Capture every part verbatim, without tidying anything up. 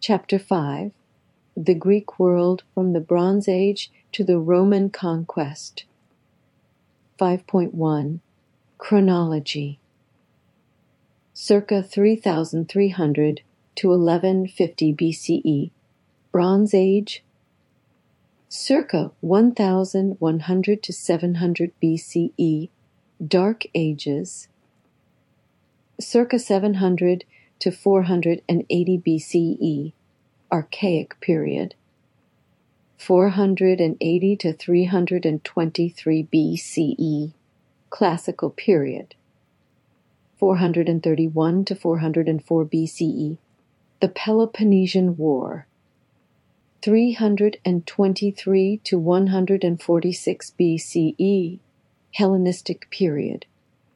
Chapter five, The Greek World from the Bronze Age to the Roman Conquest. five point one, Chronology. Circa three thousand three hundred to eleven fifty B C E, Bronze Age. Circa one thousand one hundred to seven hundred B C E, Dark Ages. Circa seven hundred to four hundred eighty B C E, Archaic Period. four hundred eighty to three hundred twenty-three B C E, Classical Period. four hundred thirty-one to four hundred four B C E, the Peloponnesian War. three hundred twenty-three to one hundred forty-six B C E, Hellenistic Period.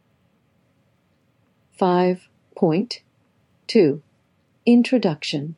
five point two, Introduction.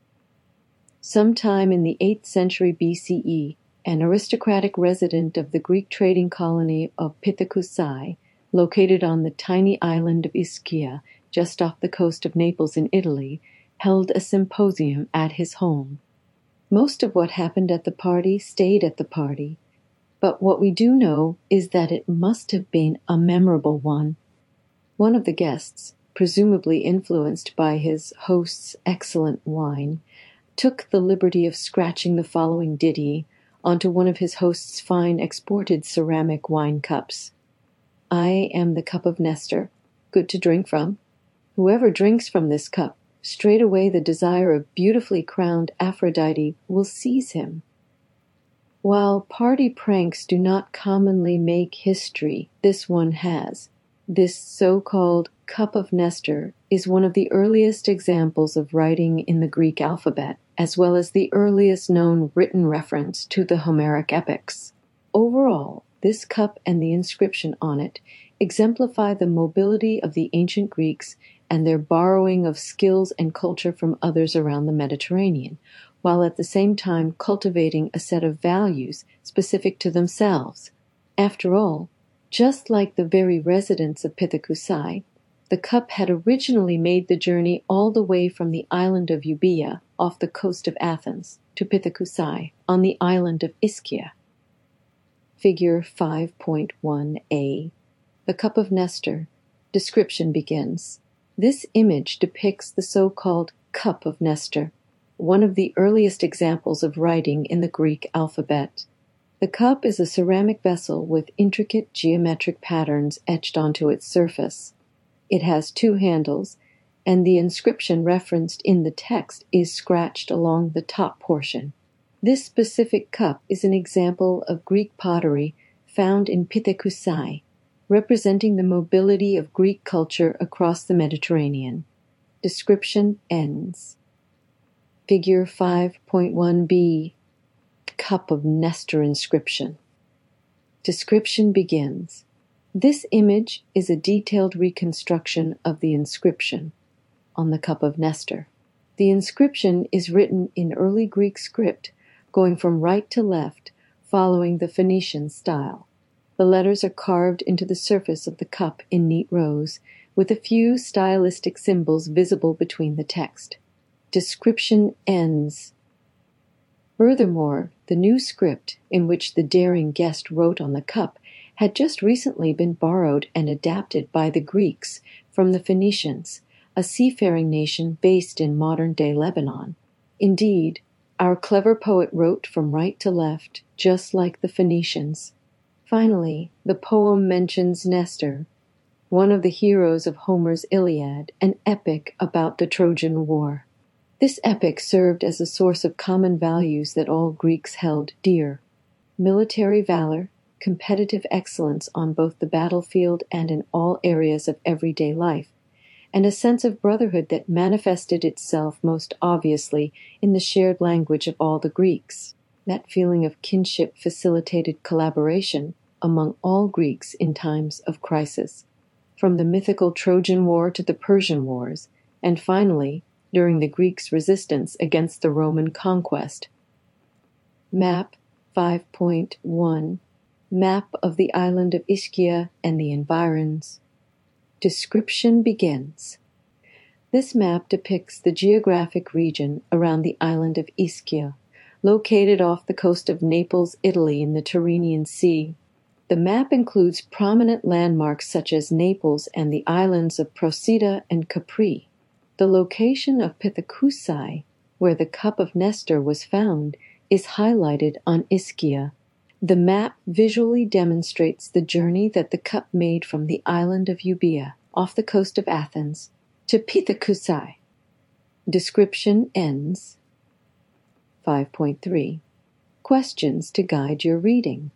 Sometime in the eighth century B C E, an aristocratic resident of the Greek trading colony of Pithecusae, located on the tiny island of Ischia, just off the coast of Naples in Italy, held a symposium at his home. Most of what happened at the party stayed at the party, but what we do know is that it must have been a memorable one. One of the guests, presumably influenced by his host's excellent wine, took the liberty of scratching the following ditty onto one of his host's fine exported ceramic wine cups. I am the cup of Nestor, good to drink from. Whoever drinks from this cup, straightway the desire of beautifully crowned Aphrodite will seize him. While party pranks do not commonly make history, this one has. This so-called Cup of Nestor is one of the earliest examples of writing in the Greek alphabet, as well as the earliest known written reference to the Homeric epics. Overall, this cup and the inscription on it exemplify the mobility of the ancient Greeks and their borrowing of skills and culture from others around the Mediterranean, while at the same time cultivating a set of values specific to themselves. After all, just like the very residents of Pithecusae, the cup had originally made the journey all the way from the island of Euboea, off the coast of Athens, to Pithecusae, on the island of Ischia. Figure five point one A. The Cup of Nestor. Description begins. This image depicts the so-called Cup of Nestor, one of the earliest examples of writing in the Greek alphabet. The cup is a ceramic vessel with intricate geometric patterns etched onto its surface. It has two handles, and the inscription referenced in the text is scratched along the top portion. This specific cup is an example of Greek pottery found in Pithecusae, representing the mobility of Greek culture across the Mediterranean. Description ends. Figure five point one B. Cup of Nestor inscription. Description begins. This image is a detailed reconstruction of the inscription on the Cup of Nestor. The inscription is written in early Greek script, going from right to left, following the Phoenician style. The letters are carved into the surface of the cup in neat rows, with a few stylistic symbols visible between the text. Description ends. Furthermore, the new script in which the daring guest wrote on the cup had just recently been borrowed and adapted by the Greeks from the Phoenicians, a seafaring nation based in modern-day Lebanon. Indeed, our clever poet wrote from right to left, just like the Phoenicians. Finally, the poem mentions Nestor, one of the heroes of Homer's Iliad, an epic about the Trojan War. This epic served as a source of common values that all Greeks held dear: military valor, competitive excellence on both the battlefield and in all areas of everyday life, and a sense of brotherhood that manifested itself most obviously in the shared language of all the Greeks. That feeling of kinship facilitated collaboration among all Greeks in times of crisis, from the mythical Trojan War to the Persian Wars, and finally, during the Greeks' resistance against the Roman conquest. Map five point one. Map of the island of Ischia and the environs. Description begins. This map depicts the geographic region around the island of Ischia, located off the coast of Naples, Italy in the Tyrrhenian Sea. The map includes prominent landmarks such as Naples and the islands of Procida and Capri. The location of Pithecusae, where the cup of Nestor was found, is highlighted on Ischia. The map visually demonstrates the journey that the cup made from the island of Euboea, off the coast of Athens, to Pithecusae. Description ends. five point three. Questions to guide your reading.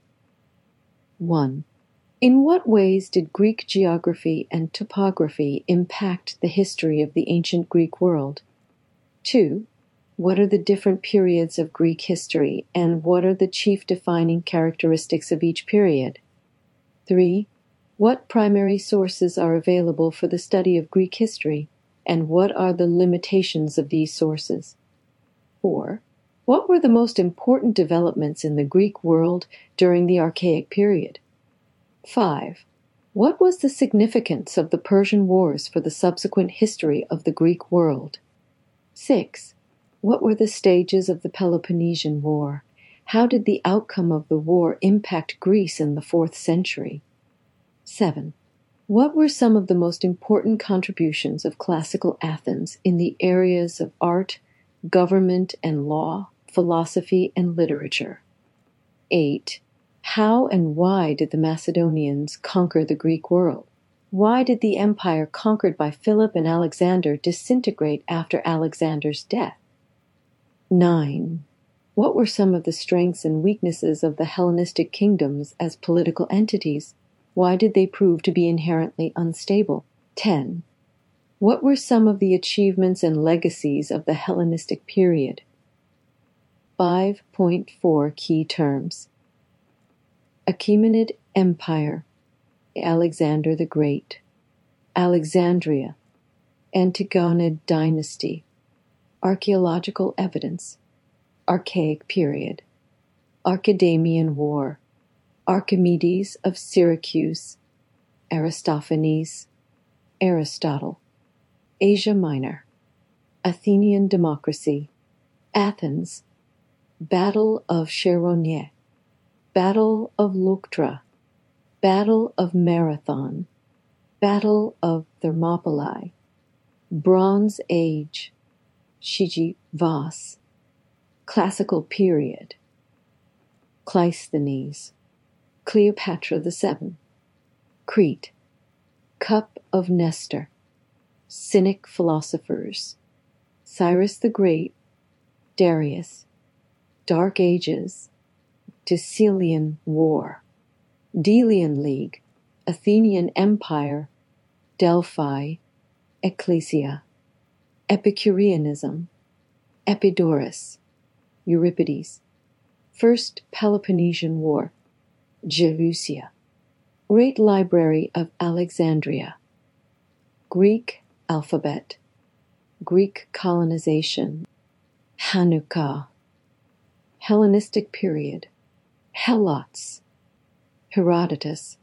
one. In what ways did Greek geography and topography impact the history of the ancient Greek world? two. What are the different periods of Greek history, and what are the chief defining characteristics of each period? three. What primary sources are available for the study of Greek history, and what are the limitations of these sources? four. What were the most important developments in the Greek world during the Archaic period? five. What was the significance of the Persian Wars for the subsequent history of the Greek world? six. What were the stages of the Peloponnesian War? How did the outcome of the war impact Greece in the fourth century? seven. What were some of the most important contributions of classical Athens in the areas of art, government and law, philosophy and literature? eight. How and why did the Macedonians conquer the Greek world? Why did the empire conquered by Philip and Alexander disintegrate after Alexander's death? nine. What were some of the strengths and weaknesses of the Hellenistic kingdoms as political entities? Why did they prove to be inherently unstable? ten. What were some of the achievements and legacies of the Hellenistic period? five point four Key terms. Achaemenid Empire, Alexander the Great, Alexandria, Antigonid Dynasty, Archaeological evidence, Archaic period, Archidamian War, Archimedes of Syracuse, Aristophanes, Aristotle, Asia Minor, Athenian democracy, Athens, Battle of Chæronea, Battle of Leuctra, Battle of Marathon, Battle of Thermopylae, Bronze Age, Shigi Vas, Classical period, Cleisthenes, Cleopatra the Seventh, Crete, Cup of Nestor, Cynic philosophers, Cyrus the Great, Darius, Dark Ages, Decelean War, Delian League, Athenian Empire, Delphi, Ecclesia, Epicureanism, Epidaurus, Euripides, First Peloponnesian War, Jerusia, Great Library of Alexandria, Greek alphabet, Greek colonization, Hanukkah, Hellenistic period, Helots, Herodotus,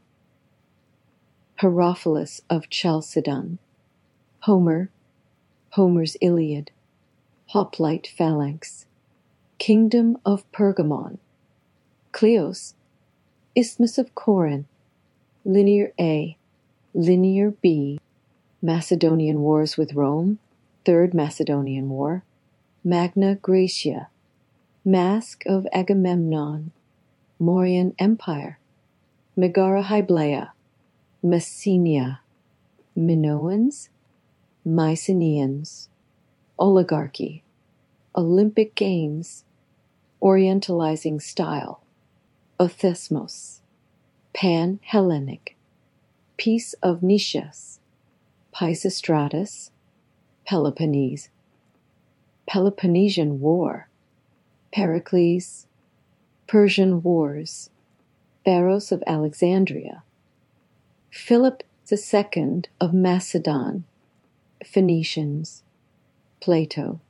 Herophilus of Chalcedon, Homer, Homer's Iliad, Hoplite Phalanx, Kingdom of Pergamon, Kleos, Isthmus of Corinth, Linear A, Linear B, Macedonian Wars with Rome, Third Macedonian War, Magna Graecia, Mask of Agamemnon, Mauryan Empire, Megara Hyblaea, Messenia, Minoans, Mycenaeans, Oligarchy, Olympic Games, Orientalizing Style, Othesmos, Pan-Hellenic, Peace of Nicias, Pisistratus, Peloponnese, Peloponnesian War, Pericles, Persian Wars, Pharos of Alexandria, Philip the Second of Macedon, Phoenicians, Plato,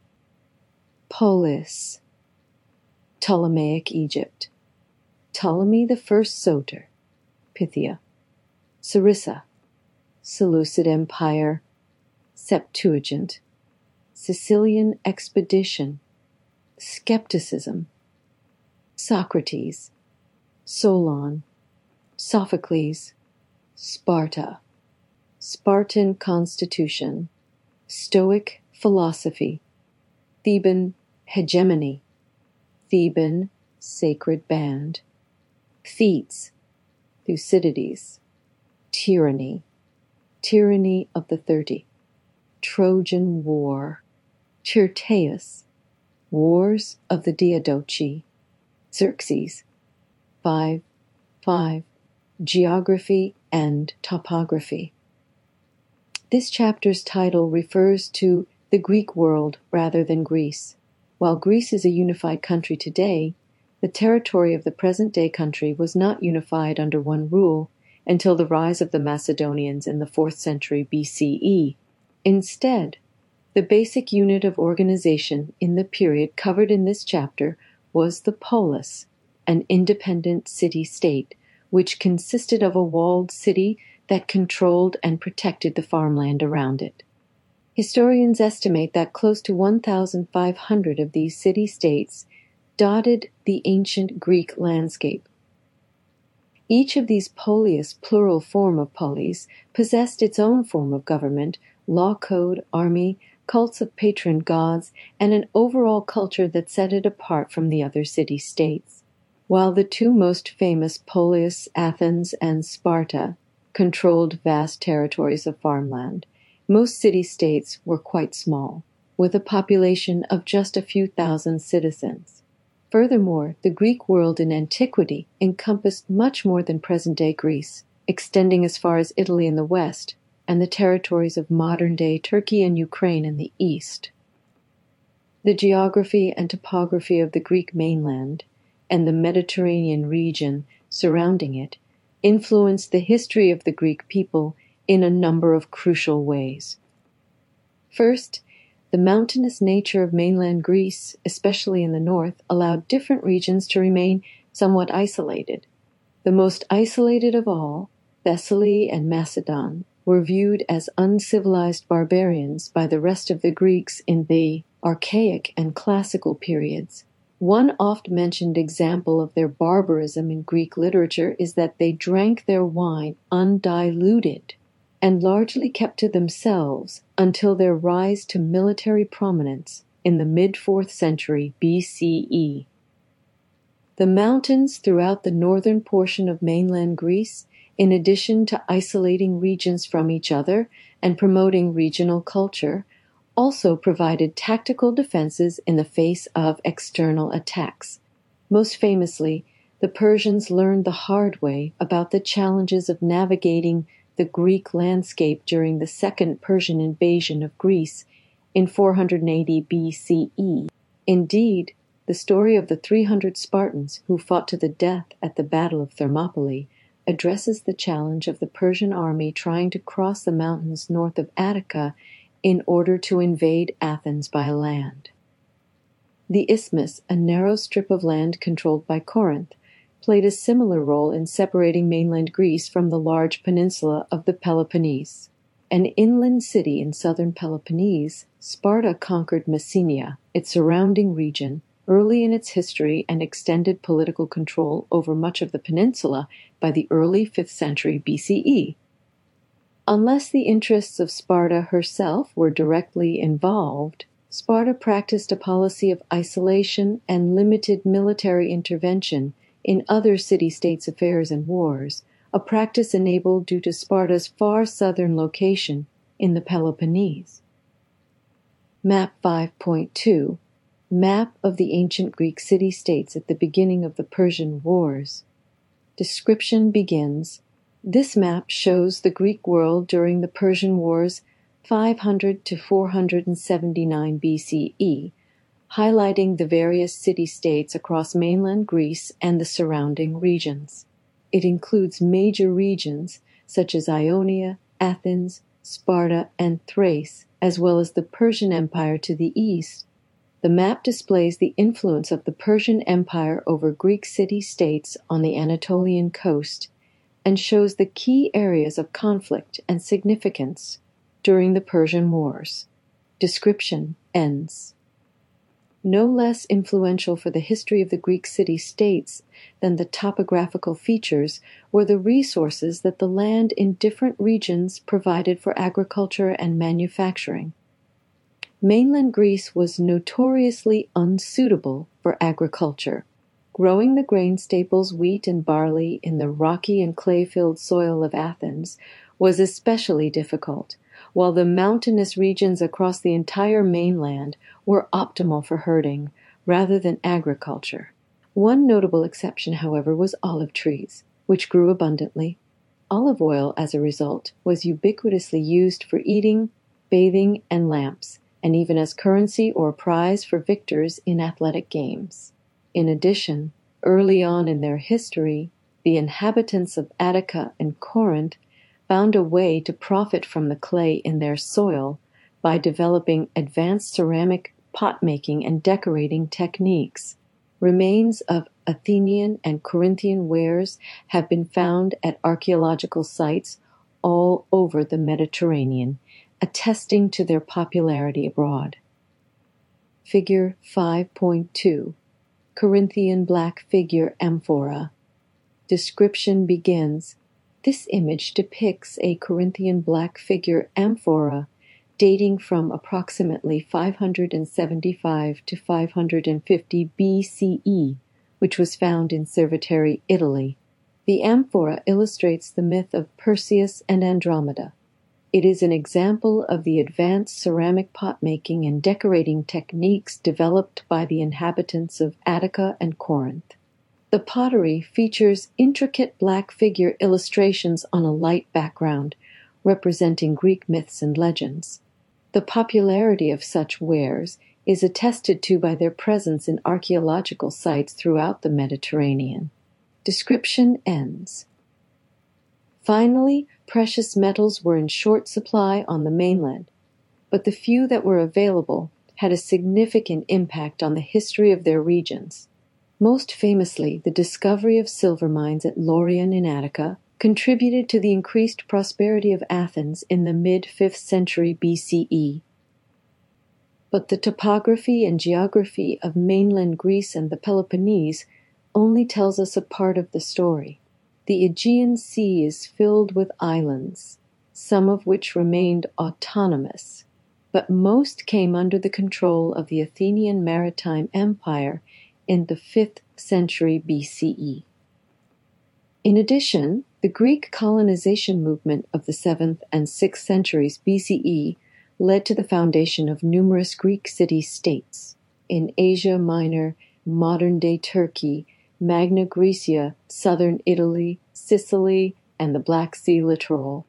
Polis, Ptolemaic Egypt, Ptolemy the First Soter, Pythia, Sarissa, Seleucid Empire, Septuagint, Sicilian expedition, skepticism, Socrates, Solon, Sophocles, Sparta, Spartan constitution, Stoic philosophy, Theban hegemony, Theban sacred band, Thetes, Thucydides, tyranny, tyranny of the thirty, Trojan War, Tyrtaeus, Wars of the Diadochi, Xerxes, five, five, Geography and Topography. This chapter's title refers to the Greek world rather than Greece. While Greece is a unified country today, the territory of the present-day country was not unified under one rule until the rise of the Macedonians in the fourth century B C E. Instead, the basic unit of organization in the period covered in this chapter was the polis, an independent city-state, which consisted of a walled city that controlled and protected the farmland around it. Historians estimate that close to one thousand five hundred of these city-states dotted the ancient Greek landscape. Each of these polis, plural form of polis, possessed its own form of government, law code, army, cults of patron gods, and an overall culture that set it apart from the other city-states. While the two most famous polis, Athens and Sparta, controlled vast territories of farmland, most city-states were quite small, with a population of just a few thousand citizens. Furthermore, the Greek world in antiquity encompassed much more than present-day Greece, extending as far as Italy in the west, and the territories of modern-day Turkey and Ukraine in the east. The geography and topography of the Greek mainland and the Mediterranean region surrounding it influenced the history of the Greek people in a number of crucial ways. First, the mountainous nature of mainland Greece, especially in the north, allowed different regions to remain somewhat isolated. The most isolated of all, Thessaly and Macedon, were viewed as uncivilized barbarians by the rest of the Greeks in the archaic and classical periods. One oft-mentioned example of their barbarism in Greek literature is that they drank their wine undiluted and largely kept to themselves until their rise to military prominence in the mid-fourth century B C E. The mountains throughout the northern portion of mainland Greece, in addition to isolating regions from each other and promoting regional culture, also provided tactical defenses in the face of external attacks. Most famously, the Persians learned the hard way about the challenges of navigating the Greek landscape during the second Persian invasion of Greece in four hundred eighty B C E. Indeed, the story of the three hundred Spartans who fought to the death at the Battle of Thermopylae addresses the challenge of the Persian army trying to cross the mountains north of Attica in order to invade Athens by land. The Isthmus, a narrow strip of land controlled by Corinth, played a similar role in separating mainland Greece from the large peninsula of the Peloponnese. An inland city in southern Peloponnese, Sparta conquered Messenia, its surrounding region, early in its history and extended political control over much of the peninsula by the early fifth century B C E. Unless the interests of Sparta herself were directly involved, Sparta practiced a policy of isolation and limited military intervention in other city-states' affairs and wars, a practice enabled due to Sparta's far southern location in the Peloponnese. Map five point two, Map of the ancient Greek city-states at the beginning of the Persian Wars. Description begins. This map shows the Greek world during the Persian Wars five hundred to four hundred seventy-nine B C E, highlighting the various city-states across mainland Greece and the surrounding regions. It includes major regions such as Ionia, Athens, Sparta, and Thrace, as well as the Persian Empire to the east. The map displays the influence of the Persian Empire over Greek city-states on the Anatolian coast and shows the key areas of conflict and significance. during the Persian Wars. Description ends. No less influential for the history of the Greek city-states than the topographical features were the resources that the land in different regions provided for agriculture and manufacturing. Mainland Greece was notoriously unsuitable for agriculture. Growing the grain staples wheat and barley in the rocky and clay-filled soil of Athens was especially difficult, while the mountainous regions across the entire mainland were optimal for herding rather than agriculture. One notable exception, however, was olive trees, which grew abundantly. Olive oil, as a result, was ubiquitously used for eating, bathing, and lamps, and even as currency or prize for victors in athletic games. In addition, early on in their history, the inhabitants of Attica and Corinth found a way to profit from the clay in their soil by developing advanced ceramic pot-making and decorating techniques. Remains of Athenian and Corinthian wares have been found at archaeological sites all over the Mediterranean, attesting to their popularity abroad. Figure five point two. Corinthian black figure amphora. Description begins. This image depicts a Corinthian black figure amphora dating from approximately five hundred seventy-five to five hundred fifty B C E, which was found in Cerveteri, Italy. The amphora illustrates the myth of Perseus and Andromeda. It is an example of the advanced ceramic pot-making and decorating techniques developed by the inhabitants of Attica and Corinth. The pottery features intricate black figure illustrations on a light background, representing Greek myths and legends. The popularity of such wares is attested to by their presence in archaeological sites throughout the Mediterranean. Description ends. Finally, precious metals were in short supply on the mainland, but the few that were available had a significant impact on the history of their regions. Most famously, the discovery of silver mines at Laurion in Attica contributed to the increased prosperity of Athens in the mid-fifth century B C E. But the topography and geography of mainland Greece and the Peloponnese only tells us a part of the story. The Aegean Sea is filled with islands, some of which remained autonomous, but most came under the control of the Athenian Maritime Empire in the fifth century B C E. In addition, the Greek colonization movement of the seventh and sixth centuries B C E led to the foundation of numerous Greek city-states in Asia Minor, modern-day Turkey, Magna Graecia, southern Italy, Sicily, and the Black Sea littoral.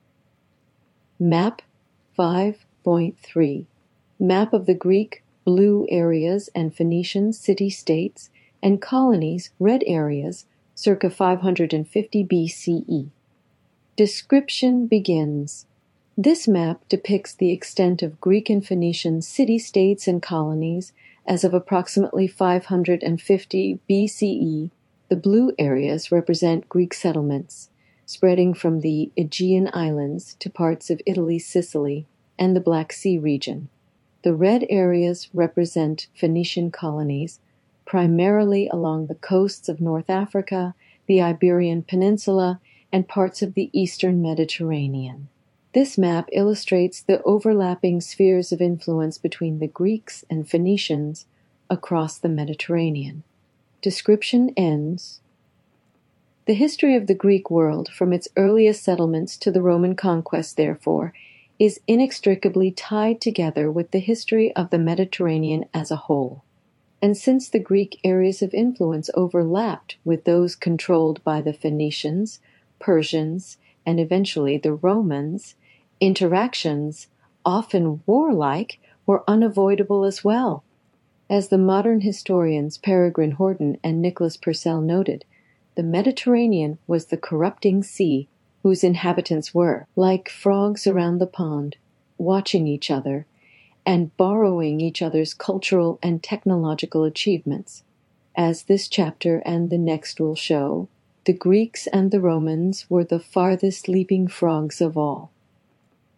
Map five point three. Map of the Greek blue areas and Phoenician city-states and colonies red areas circa five hundred fifty B C E. Description begins. This map depicts the extent of Greek and Phoenician city-states and colonies as of approximately five hundred fifty B C E. The blue areas represent Greek settlements, spreading from the Aegean Islands to parts of Italy, Sicily, and the Black Sea region. The red areas represent Phoenician colonies, primarily along the coasts of North Africa, the Iberian Peninsula, and parts of the eastern Mediterranean. This map illustrates the overlapping spheres of influence between the Greeks and Phoenicians across the Mediterranean. Description ends. The history of the Greek world, from its earliest settlements to the Roman conquest, therefore, is inextricably tied together with the history of the Mediterranean as a whole. And since the Greek areas of influence overlapped with those controlled by the Phoenicians, Persians, and eventually the Romans, interactions, often warlike, were unavoidable as well. As the modern historians Peregrine Horton and Nicholas Purcell noted, the Mediterranean was the corrupting sea whose inhabitants were, like frogs around the pond, watching each other and borrowing each other's cultural and technological achievements. As this chapter and the next will show, the Greeks and the Romans were the farthest leaping frogs of all.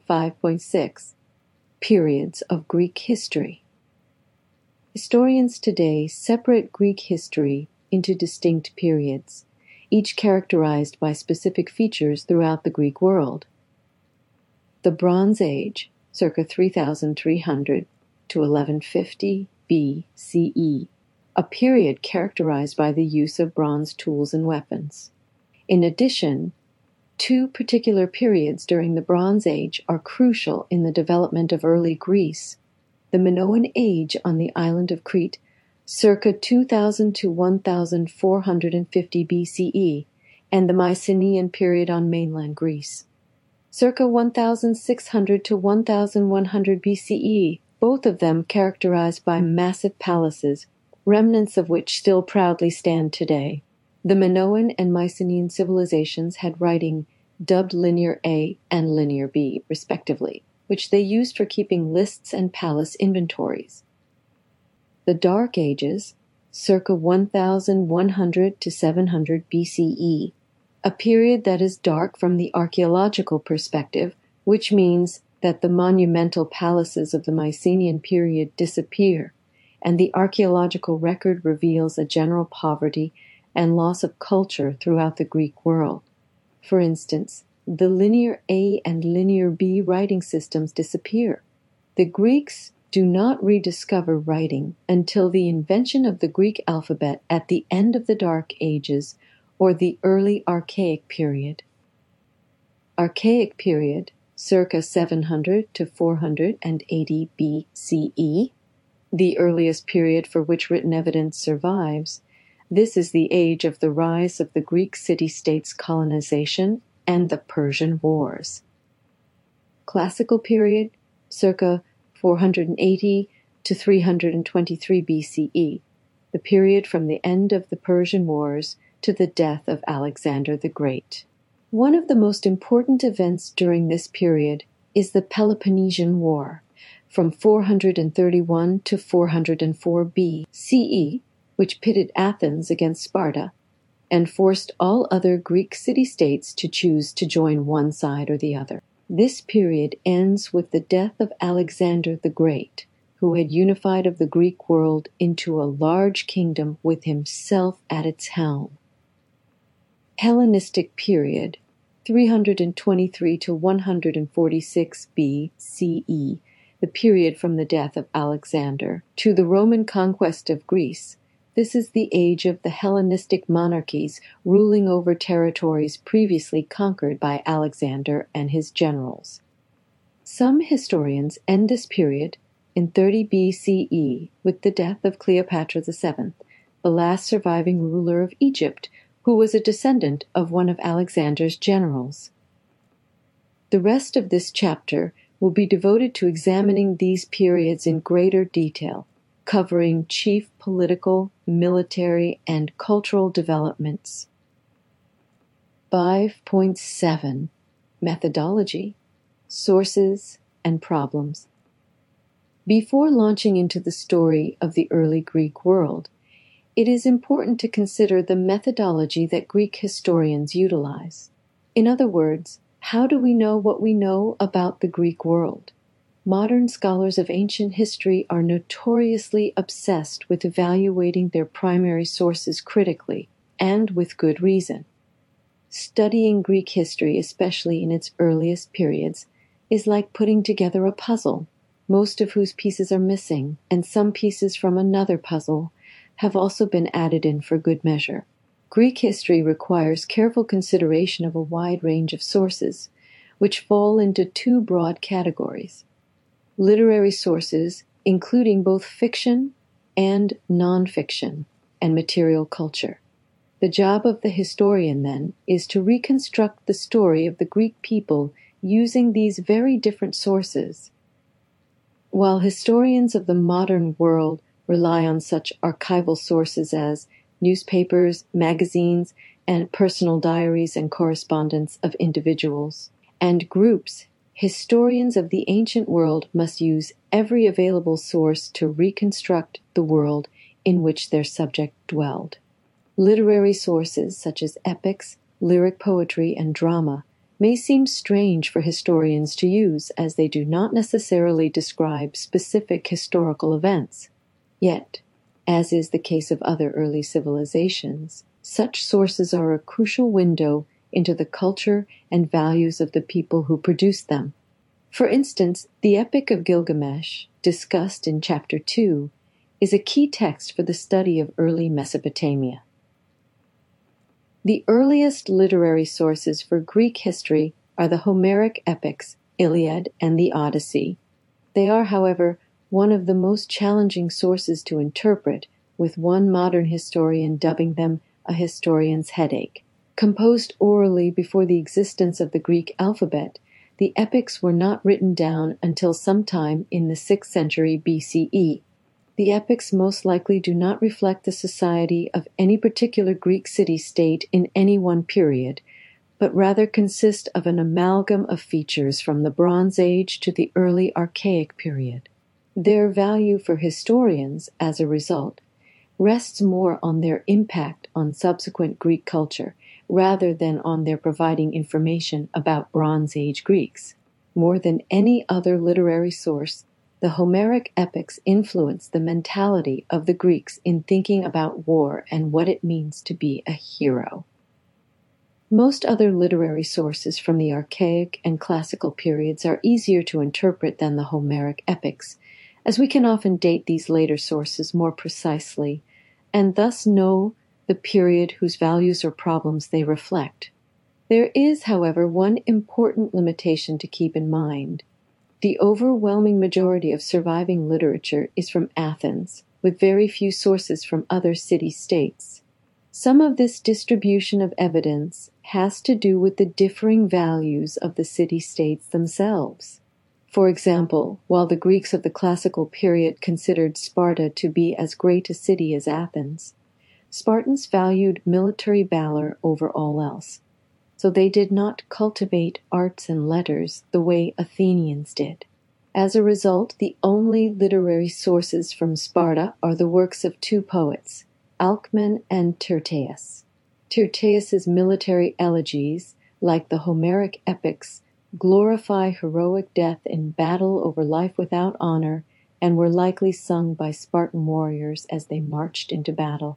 five point six. Periods of Greek History. Historians today separate Greek history into distinct periods, each characterized by specific features throughout the Greek world. The Bronze Age, circa three thousand three hundred to eleven fifty B C E, a period characterized by the use of bronze tools and weapons. In addition, two particular periods during the Bronze Age are crucial in the development of early Greece: the Minoan Age on the island of Crete, circa two thousand to one thousand four hundred fifty B C E, and the Mycenaean period on mainland Greece, circa one thousand six hundred to one thousand one hundred B C E, both of them characterized by massive palaces, remnants of which still proudly stand today. The Minoan and Mycenaean civilizations had writing dubbed Linear A and Linear B, respectively, which they used for keeping lists and palace inventories. The Dark Ages, circa one thousand one hundred to seven hundred B C E, a period that is dark from the archaeological perspective, which means that the monumental palaces of the Mycenaean period disappear, and the archaeological record reveals a general poverty and loss of culture throughout the Greek world. For instance, the Linear A and Linear B writing systems disappear. The Greeks do not rediscover writing until the invention of the Greek alphabet at the end of the Dark Ages or the early Archaic period. Archaic period, circa seven hundred to four hundred eighty B C E, the earliest period for which written evidence survives. This is the age of the rise of the Greek city-states colonization and the Persian Wars. Classical period, circa four hundred eighty to three hundred twenty-three B C E, the period from the end of the Persian Wars to the death of Alexander the Great. One of the most important events during this period is the Peloponnesian War, from four hundred thirty-one to four hundred four B C E, which pitted Athens against Sparta, and forced all other Greek city-states to choose to join one side or the other. This period ends with the death of Alexander the Great, who had unified of the Greek world into a large kingdom with himself at its helm. Hellenistic period, three hundred twenty-three to one hundred forty-six B C E, the period from the death of Alexander to the Roman conquest of Greece. This is the age of the Hellenistic monarchies ruling over territories previously conquered by Alexander and his generals. Some historians end this period in thirty B C E with the death of Cleopatra the seventh, the last surviving ruler of Egypt, who was a descendant of one of Alexander's generals. The rest of this chapter will be devoted to examining these periods in greater detail, covering chief political, military, and cultural developments. five point seven. Methodology, Sources, and Problems. Before launching into the story of the early Greek world, it is important to consider the methodology that Greek historians utilize. In other words, how do we know what we know about the Greek world? Modern scholars of ancient history are notoriously obsessed with evaluating their primary sources critically, and with good reason. Studying Greek history, especially in its earliest periods, is like putting together a puzzle, most of whose pieces are missing, and some pieces from another puzzle have also been added in for good measure. Greek history requires careful consideration of a wide range of sources, which fall into two broad categories: literary sources, including both fiction and non-fiction, and material culture. The job of the historian, then, is to reconstruct the story of the Greek people using these very different sources. While historians of the modern world rely on such archival sources as newspapers, magazines, and personal diaries and correspondence of individuals and groups, historians of the ancient world must use every available source to reconstruct the world in which their subject dwelled. Literary sources such as epics, lyric poetry, and drama may seem strange for historians to use, as they do not necessarily describe specific historical events. Yet, as is the case of other early civilizations, such sources are a crucial window into the culture and values of the people who produced them. For instance, the Epic of Gilgamesh, discussed in Chapter two, is a key text for the study of early Mesopotamia. The earliest literary sources for Greek history are the Homeric epics, Iliad and the Odyssey. They are, however, one of the most challenging sources to interpret, with one modern historian dubbing them a historian's headache. Composed orally before the existence of the Greek alphabet, the epics were not written down until sometime in the sixth century B C E. The epics most likely do not reflect the society of any particular Greek city-state in any one period, but rather consist of an amalgam of features from the Bronze Age to the early Archaic period. Their value for historians, as a result, rests more on their impact on subsequent Greek culture, rather than on their providing information about Bronze Age Greeks. More than any other literary source, the Homeric epics influence the mentality of the Greeks in thinking about war and what it means to be a hero. Most other literary sources from the Archaic and Classical periods are easier to interpret than the Homeric epics, as we can often date these later sources more precisely, and thus know the period whose values or problems they reflect. There is, however, one important limitation to keep in mind. The overwhelming majority of surviving literature is from Athens, with very few sources from other city-states. Some of this distribution of evidence has to do with the differing values of the city-states themselves. For example, while the Greeks of the classical period considered Sparta to be as great a city as Athens, Spartans valued military valor over all else, so they did not cultivate arts and letters the way Athenians did. As a result, the only literary sources from Sparta are the works of two poets, Alcman and Tyrtaeus. Tyrtaeus's military elegies, like the Homeric epics, glorify heroic death in battle over life without honor, and were likely sung by Spartan warriors as they marched into battle.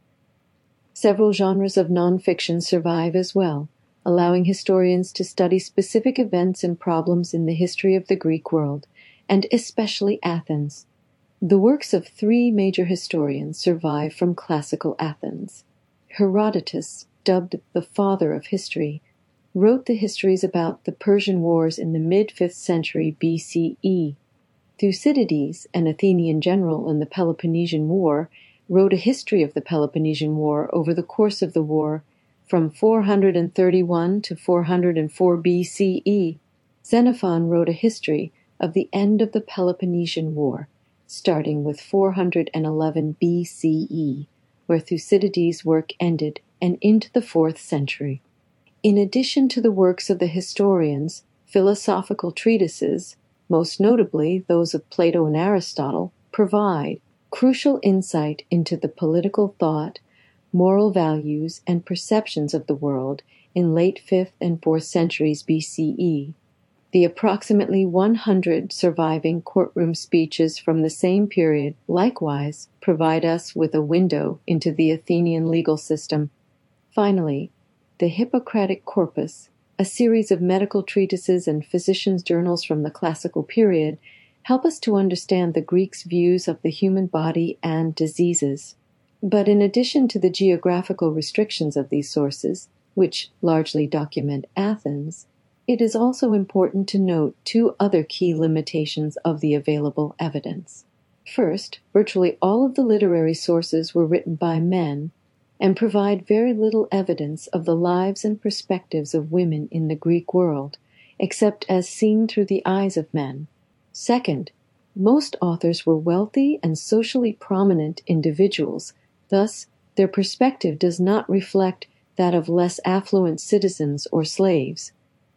Several genres of nonfiction survive as well, allowing historians to study specific events and problems in the history of the Greek world, and especially Athens. The works of three major historians survive from classical Athens. Herodotus, dubbed the father of history, wrote the histories about the Persian wars in the mid-fifth century B C E. Thucydides, an Athenian general in the Peloponnesian War, wrote a history of the Peloponnesian War over the course of the war from four hundred thirty-one to four hundred four B C E. Xenophon wrote a history of the end of the Peloponnesian War, starting with four hundred eleven B C E, where Thucydides' work ended, and into the fourth century. In addition to the works of the historians, philosophical treatises, most notably those of Plato and Aristotle, provide crucial insight into the political thought, moral values, and perceptions of the world in late fifth and fourth centuries B C E. The approximately one hundred surviving courtroom speeches from the same period likewise provide us with a window into the Athenian legal system. Finally, the Hippocratic Corpus, a series of medical treatises and physicians' journals from the classical period, help us to understand the Greeks' views of the human body and diseases. But in addition to the geographical restrictions of these sources, which largely document Athens, it is also important to note two other key limitations of the available evidence. First, virtually all of the literary sources were written by men and provide very little evidence of the lives and perspectives of women in the Greek world, except as seen through the eyes of men. Second, most authors were wealthy and socially prominent individuals. Thus, their perspective does not reflect that of less affluent citizens or slaves.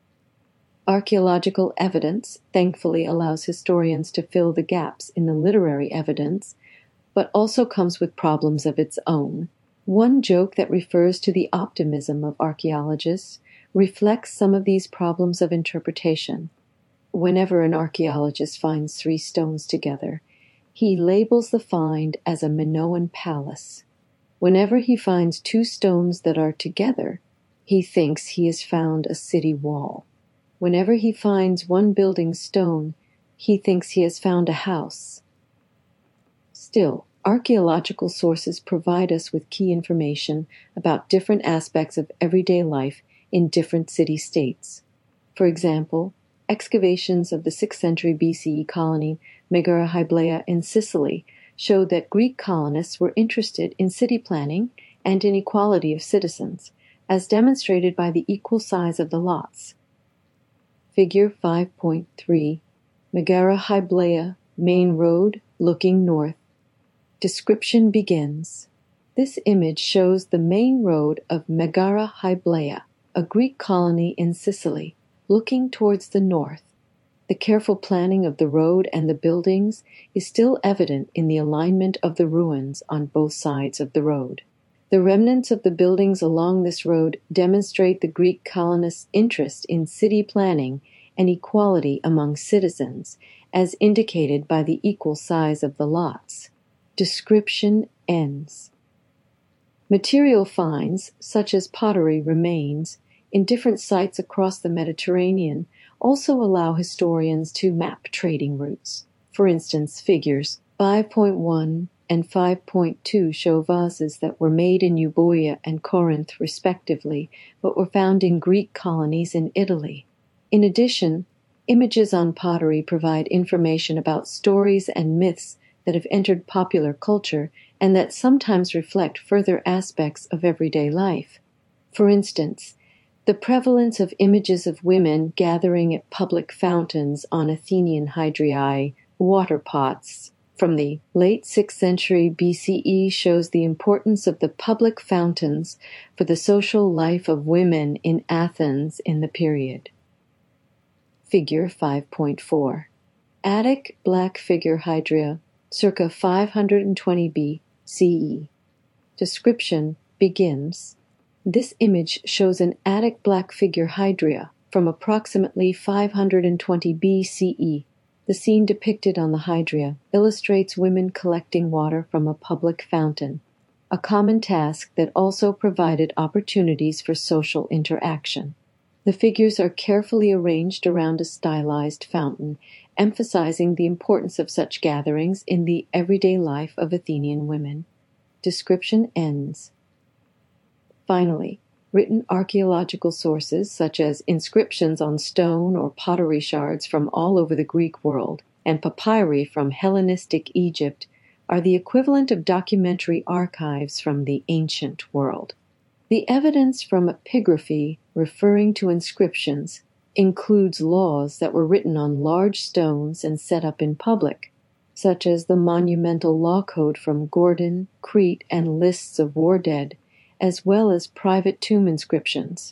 Archaeological evidence thankfully allows historians to fill the gaps in the literary evidence, but also comes with problems of its own. One joke that refers to the optimism of archaeologists reflects some of these problems of interpretation. Whenever an archaeologist finds three stones together, he labels the find as a Minoan palace. Whenever he finds two stones that are together, he thinks he has found a city wall. Whenever he finds one building stone, he thinks he has found a house. Still, archaeological sources provide us with key information about different aspects of everyday life in different city-states. For example, excavations of the sixth century B C E colony Megara Hyblaea in Sicily showed that Greek colonists were interested in city planning and in equality of citizens, as demonstrated by the equal size of the lots. Figure five point three, Megara Hyblaea, main road, looking north. Description begins. This image shows the main road of Megara Hyblaea, a Greek colony in Sicily, looking towards the north. The careful planning of the road and the buildings is still evident in the alignment of the ruins on both sides of the road. The remnants of the buildings along this road demonstrate the Greek colonists' interest in city planning and equality among citizens, as indicated by the equal size of the lots. Description ends. Material finds, such as pottery remains, in different sites across the Mediterranean also allow historians to map trading routes. For instance, figures five point one and five point two show vases that were made in Euboea and Corinth respectively, but were found in Greek colonies in Italy. In addition, images on pottery provide information about stories and myths that have entered popular culture and that sometimes reflect further aspects of everyday life. For instance, the prevalence of images of women gathering at public fountains on Athenian hydriae, water pots, from the late sixth century B C E shows the importance of the public fountains for the social life of women in Athens in the period. Figure five point four. Attic black figure hydria, circa five hundred twenty B C E. Description begins. This image shows an Attic black figure hydria from approximately five hundred twenty B C E. The scene depicted on the hydria illustrates women collecting water from a public fountain, a common task that also provided opportunities for social interaction. The figures are carefully arranged around a stylized fountain, emphasizing the importance of such gatherings in the everyday life of Athenian women. Description ends. Finally, written archaeological sources such as inscriptions on stone or pottery shards from all over the Greek world and papyri from Hellenistic Egypt are the equivalent of documentary archives from the ancient world. The evidence from epigraphy referring to inscriptions includes laws that were written on large stones and set up in public, such as the monumental law code from Gordon, Crete, and lists of war dead, as well as private tomb inscriptions.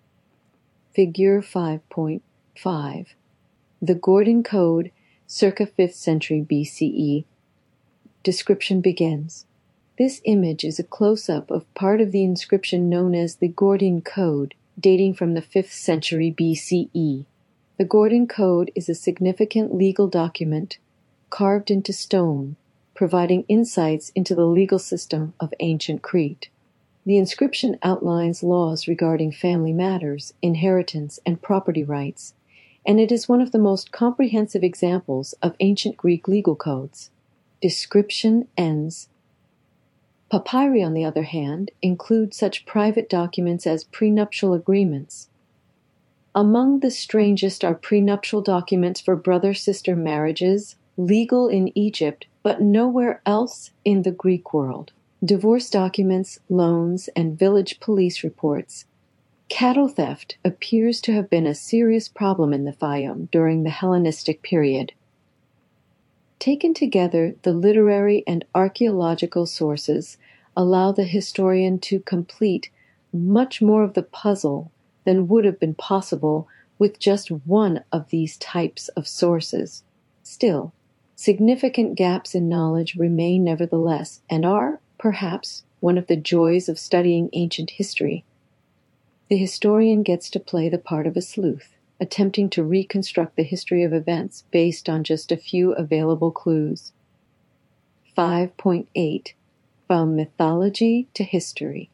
Figure five point five. The Gordon Code, circa fifth century B C E. Description begins. This image is a close-up of part of the inscription known as the Gordon Code, dating from the fifth century B C E. The Gordon Code is a significant legal document carved into stone, providing insights into the legal system of ancient Crete. The inscription outlines laws regarding family matters, inheritance, and property rights, and it is one of the most comprehensive examples of ancient Greek legal codes. Description ends. Papyri, on the other hand, include such private documents as prenuptial agreements. Among the strangest are prenuptial documents for brother-sister marriages, legal in Egypt, but nowhere else in the Greek world. Divorce documents, loans, and village police reports. Cattle theft appears to have been a serious problem in the Fayum during the Hellenistic period. Taken together, the literary and archaeological sources allow the historian to complete much more of the puzzle than would have been possible with just one of these types of sources. Still, significant gaps in knowledge remain nevertheless and are, perhaps, one of the joys of studying ancient history. The historian gets to play the part of a sleuth, attempting to reconstruct the history of events based on just a few available clues. five point eight. From Mythology to History.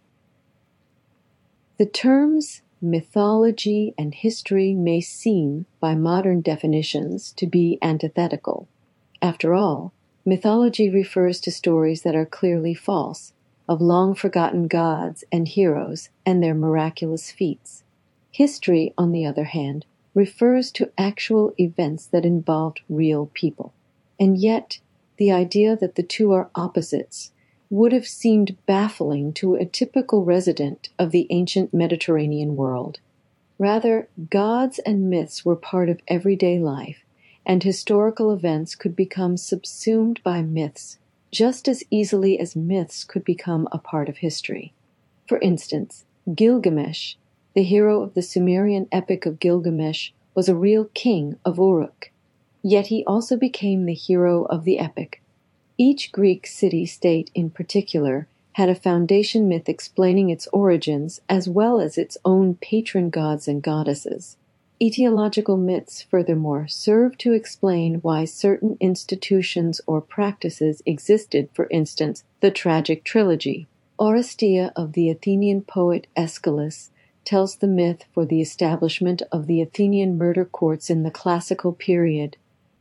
The terms mythology and history may seem, by modern definitions, to be antithetical. After all, mythology refers to stories that are clearly false, of long-forgotten gods and heroes and their miraculous feats. History, on the other hand, refers to actual events that involved real people. And yet, the idea that the two are opposites would have seemed baffling to a typical resident of the ancient Mediterranean world. Rather, gods and myths were part of everyday life, and historical events could become subsumed by myths just as easily as myths could become a part of history. For instance, Gilgamesh, the hero of the Sumerian epic of Gilgamesh, was a real king of Uruk. Yet he also became the hero of the epic. Each Greek city-state in particular had a foundation myth explaining its origins as well as its own patron gods and goddesses. Etiological myths, furthermore, serve to explain why certain institutions or practices existed, for instance, the tragic trilogy. Oresteia of the Athenian poet Aeschylus tells the myth for the establishment of the Athenian murder courts in the classical period.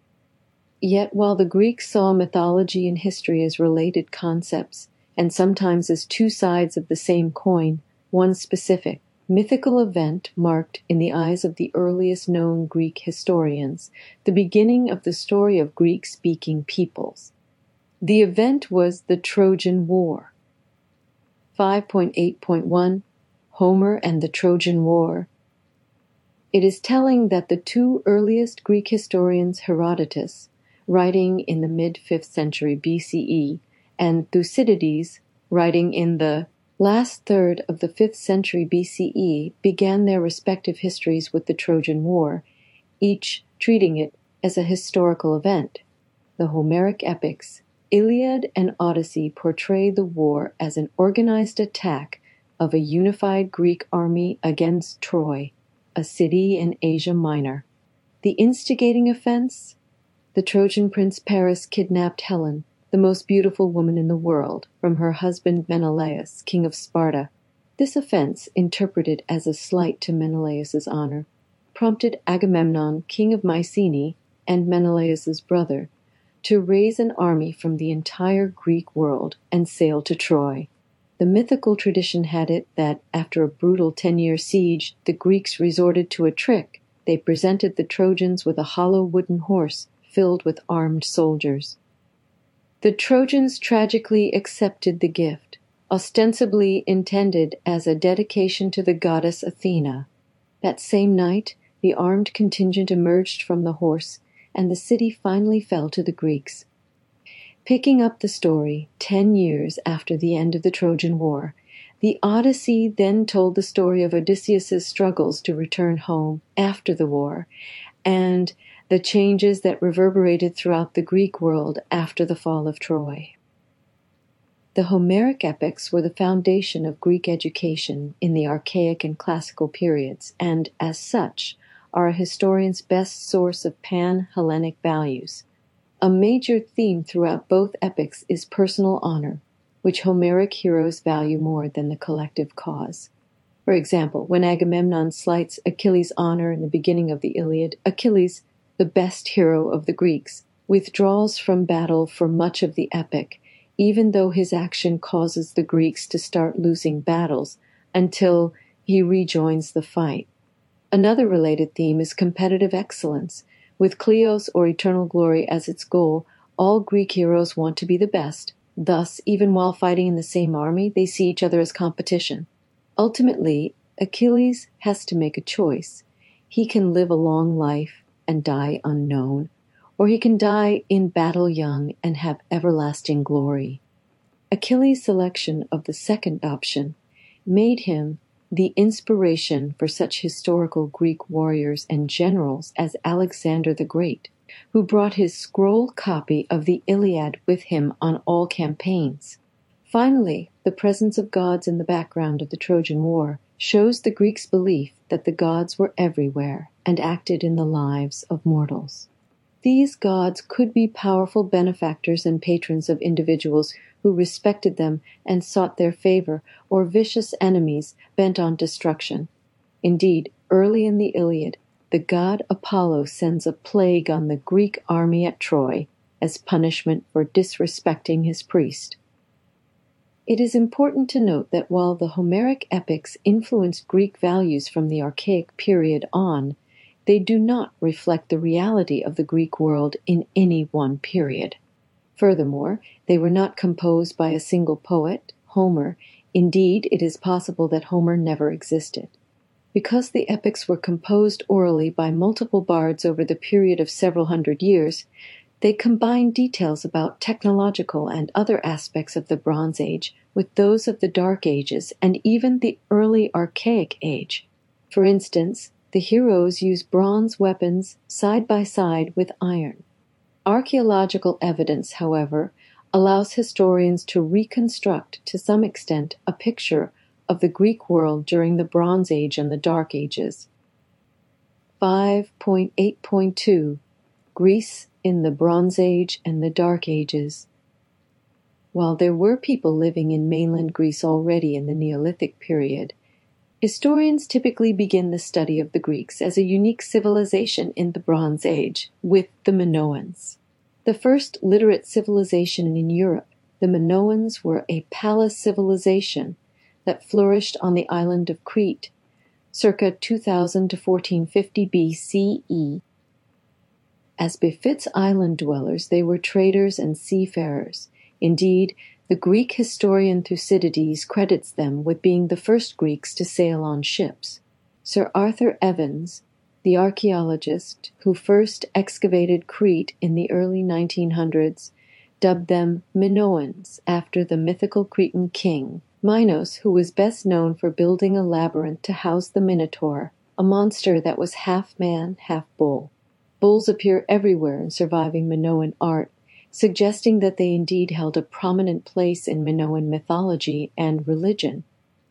Yet while the Greeks saw mythology and history as related concepts, and sometimes as two sides of the same coin, one specific, mythical event marked, in the eyes of the earliest known Greek historians, the beginning of the story of Greek-speaking peoples. The event was the Trojan War. five point eight point one. Homer and the Trojan War. It is telling that the two earliest Greek historians, Herodotus, writing in the mid-fifth century B C E, and Thucydides, writing in the last third of the fifth century B C E, began their respective histories with the Trojan War, each treating it as a historical event. The Homeric epics, Iliad and Odyssey, portray the war as an organized attack of a unified Greek army against Troy, a city in Asia Minor. The instigating offense? The Trojan prince Paris kidnapped Helen, the most beautiful woman in the world, from her husband Menelaus, king of Sparta. This offense, interpreted as a slight to Menelaus's honor, prompted Agamemnon, king of Mycenae, and Menelaus's brother, to raise an army from the entire Greek world and sail to Troy. The mythical tradition had it that, after a brutal ten-year siege, the Greeks resorted to a trick. They presented the Trojans with a hollow wooden horse filled with armed soldiers. The Trojans tragically accepted the gift, ostensibly intended as a dedication to the goddess Athena. That same night, the armed contingent emerged from the horse, and the city finally fell to the Greeks. Picking up the story ten years after the end of the Trojan War, the Odyssey then told the story of Odysseus's struggles to return home after the war, and the changes that reverberated throughout the Greek world after the fall of Troy. The Homeric epics were the foundation of Greek education in the archaic and classical periods, and, as such, are a historian's best source of pan-Hellenic values. A major theme throughout both epics is personal honor, which Homeric heroes value more than the collective cause. For example, when Agamemnon slights Achilles' honor in the beginning of the Iliad, Achilles, the best hero of the Greeks, withdraws from battle for much of the epic, even though his action causes the Greeks to start losing battles until he rejoins the fight. Another related theme is competitive excellence. With Kleos or eternal glory as its goal, all Greek heroes want to be the best. Thus, even while fighting in the same army, they see each other as competition. Ultimately, Achilles has to make a choice. He can live a long life and die unknown, or he can die in battle young and have everlasting glory. Achilles' selection of the second option made him the inspiration for such historical Greek warriors and generals as Alexander the Great, who brought his scroll copy of the Iliad with him on all campaigns. Finally, the presence of gods in the background of the Trojan War shows the Greeks' belief that the gods were everywhere and acted in the lives of mortals. These gods could be powerful benefactors and patrons of individuals who respected them and sought their favor, or vicious enemies bent on destruction. Indeed, early in the Iliad, the god Apollo sends a plague on the Greek army at Troy as punishment for disrespecting his priest. It is important to note that while the Homeric epics influenced Greek values from the Archaic period on, they do not reflect the reality of the Greek world in any one period. Furthermore, they were not composed by a single poet, Homer. Indeed, it is possible that Homer never existed. Because the epics were composed orally by multiple bards over the period of several hundred years, they combine details about technological and other aspects of the Bronze Age with those of the Dark Ages and even the early Archaic Age. For instance, the heroes use bronze weapons side by side with iron. Archaeological evidence, however, allows historians to reconstruct, to some extent, a picture of the Greek world during the Bronze Age and the Dark Ages. five point eight point two Greece in the Bronze Age and the Dark Ages. While there were people living in mainland Greece already in the Neolithic period, historians typically begin the study of the Greeks as a unique civilization in the Bronze Age, with the Minoans. The first literate civilization in Europe, the Minoans were a palace civilization that flourished on the island of Crete, circa two thousand to fourteen fifty B C E. As befits island dwellers, they were traders and seafarers. Indeed, the Greek historian Thucydides credits them with being the first Greeks to sail on ships. Sir Arthur Evans, the archaeologist who first excavated Crete in the early nineteen hundreds, dubbed them Minoans after the mythical Cretan king, Minos, who was best known for building a labyrinth to house the Minotaur, a monster that was half man, half bull. Bulls appear everywhere in surviving Minoan art, suggesting that they indeed held a prominent place in Minoan mythology and religion.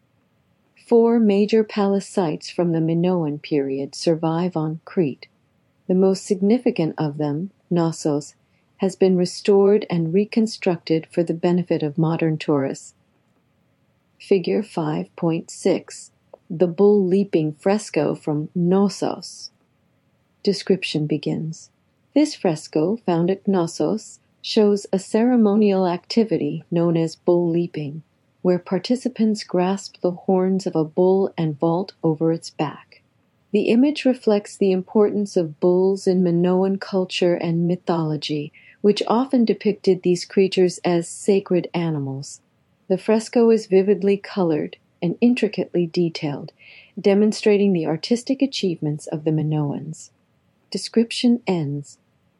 Four major palace sites from the Minoan period survive on Crete. The most significant of them, Knossos, has been restored and reconstructed for the benefit of modern tourists. Figure five point six, the bull leaping fresco from Knossos. Description begins. This fresco, found at Knossos, shows a ceremonial activity known as bull leaping, where participants grasp the horns of a bull and vault over its back. The image reflects the importance of bulls in Minoan culture and mythology, which often depicted these creatures as sacred animals. The fresco is vividly colored and intricately detailed, demonstrating the artistic achievements of the Minoans. Description ends.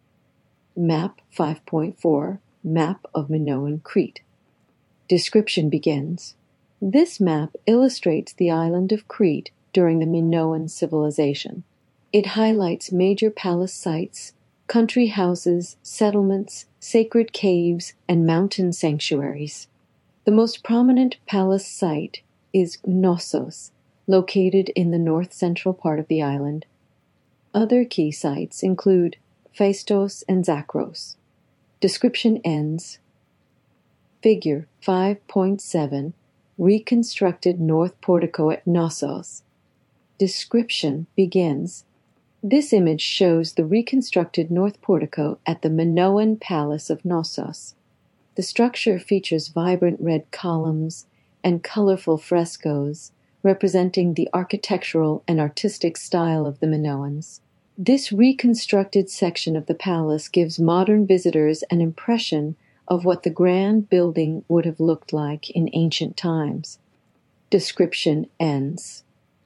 Map five point four, Map of Minoan Crete. Description begins. This map illustrates the island of Crete during the Minoan civilization. It highlights major palace sites, country houses, settlements, sacred caves, and mountain sanctuaries. The most prominent palace site is Knossos, located in the north-central part of the island. Other key sites include Phaistos and Zakros. Description ends. Figure five point seven, reconstructed north portico at Knossos. Description begins. This image shows the reconstructed north portico at the Minoan Palace of Knossos. The structure features vibrant red columns and colorful frescoes representing the architectural and artistic style of the Minoans. This reconstructed section of the palace gives modern visitors an impression of what the grand building would have looked like in ancient times. Description ends.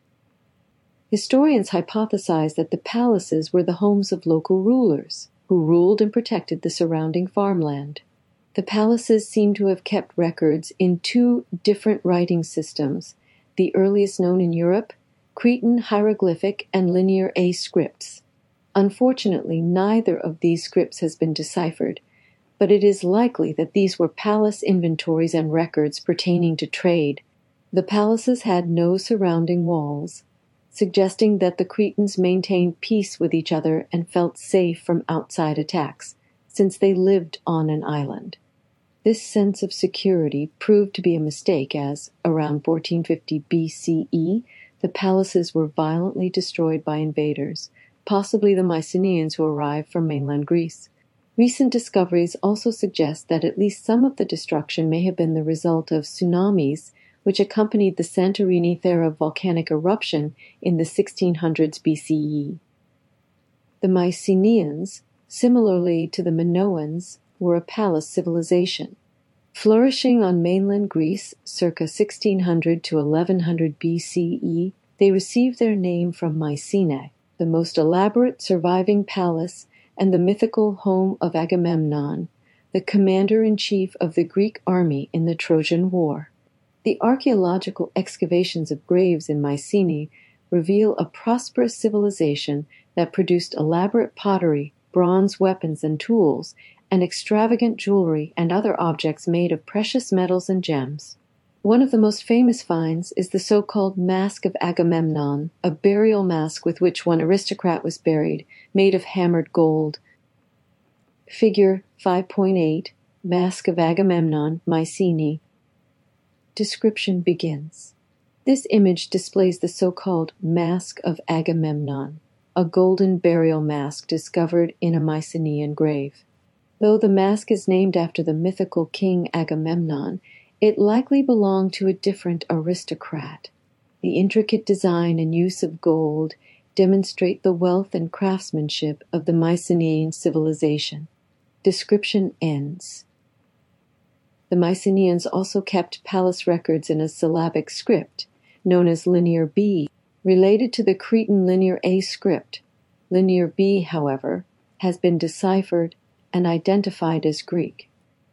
Historians hypothesize that the palaces were the homes of local rulers, who ruled and protected the surrounding farmland. The palaces seem to have kept records in two different writing systems, the earliest known in Europe, Cretan hieroglyphic and Linear A scripts. Unfortunately, neither of these scripts has been deciphered, but it is likely that these were palace inventories and records pertaining to trade. The palaces had no surrounding walls, suggesting that the Cretans maintained peace with each other and felt safe from outside attacks, since they lived on an island. This sense of security proved to be a mistake as, around fourteen fifty B C E, the palaces were violently destroyed by invaders, possibly the Mycenaeans who arrived from mainland Greece. Recent discoveries also suggest that at least some of the destruction may have been the result of tsunamis which accompanied the Santorini Thera volcanic eruption in the sixteen hundreds B C E. The Mycenaeans, similarly to the Minoans, were a palace civilization. Flourishing on mainland Greece circa sixteen hundred to eleven hundred B C E, they received their name from Mycenae, the most elaborate surviving palace and the mythical home of Agamemnon, the commander-in-chief of the Greek army in the Trojan War. The archaeological excavations of graves in Mycenae reveal a prosperous civilization that produced elaborate pottery, bronze weapons and tools, and extravagant jewelry and other objects made of precious metals and gems. One of the most famous finds is the so-called Mask of Agamemnon, a burial mask with which one aristocrat was buried, made of hammered gold. Figure five point eight, Mask of Agamemnon, Mycenae. Description begins. This image displays the so-called Mask of Agamemnon, a golden burial mask discovered in a Mycenaean grave. Though the mask is named after the mythical king Agamemnon, it likely belonged to a different aristocrat. The intricate design and use of gold demonstrate the wealth and craftsmanship of the Mycenaean civilization. Description ends. The Mycenaeans also kept palace records in a syllabic script, known as Linear B, related to the Cretan Linear A script. Linear B, however, has been deciphered and identified as Greek.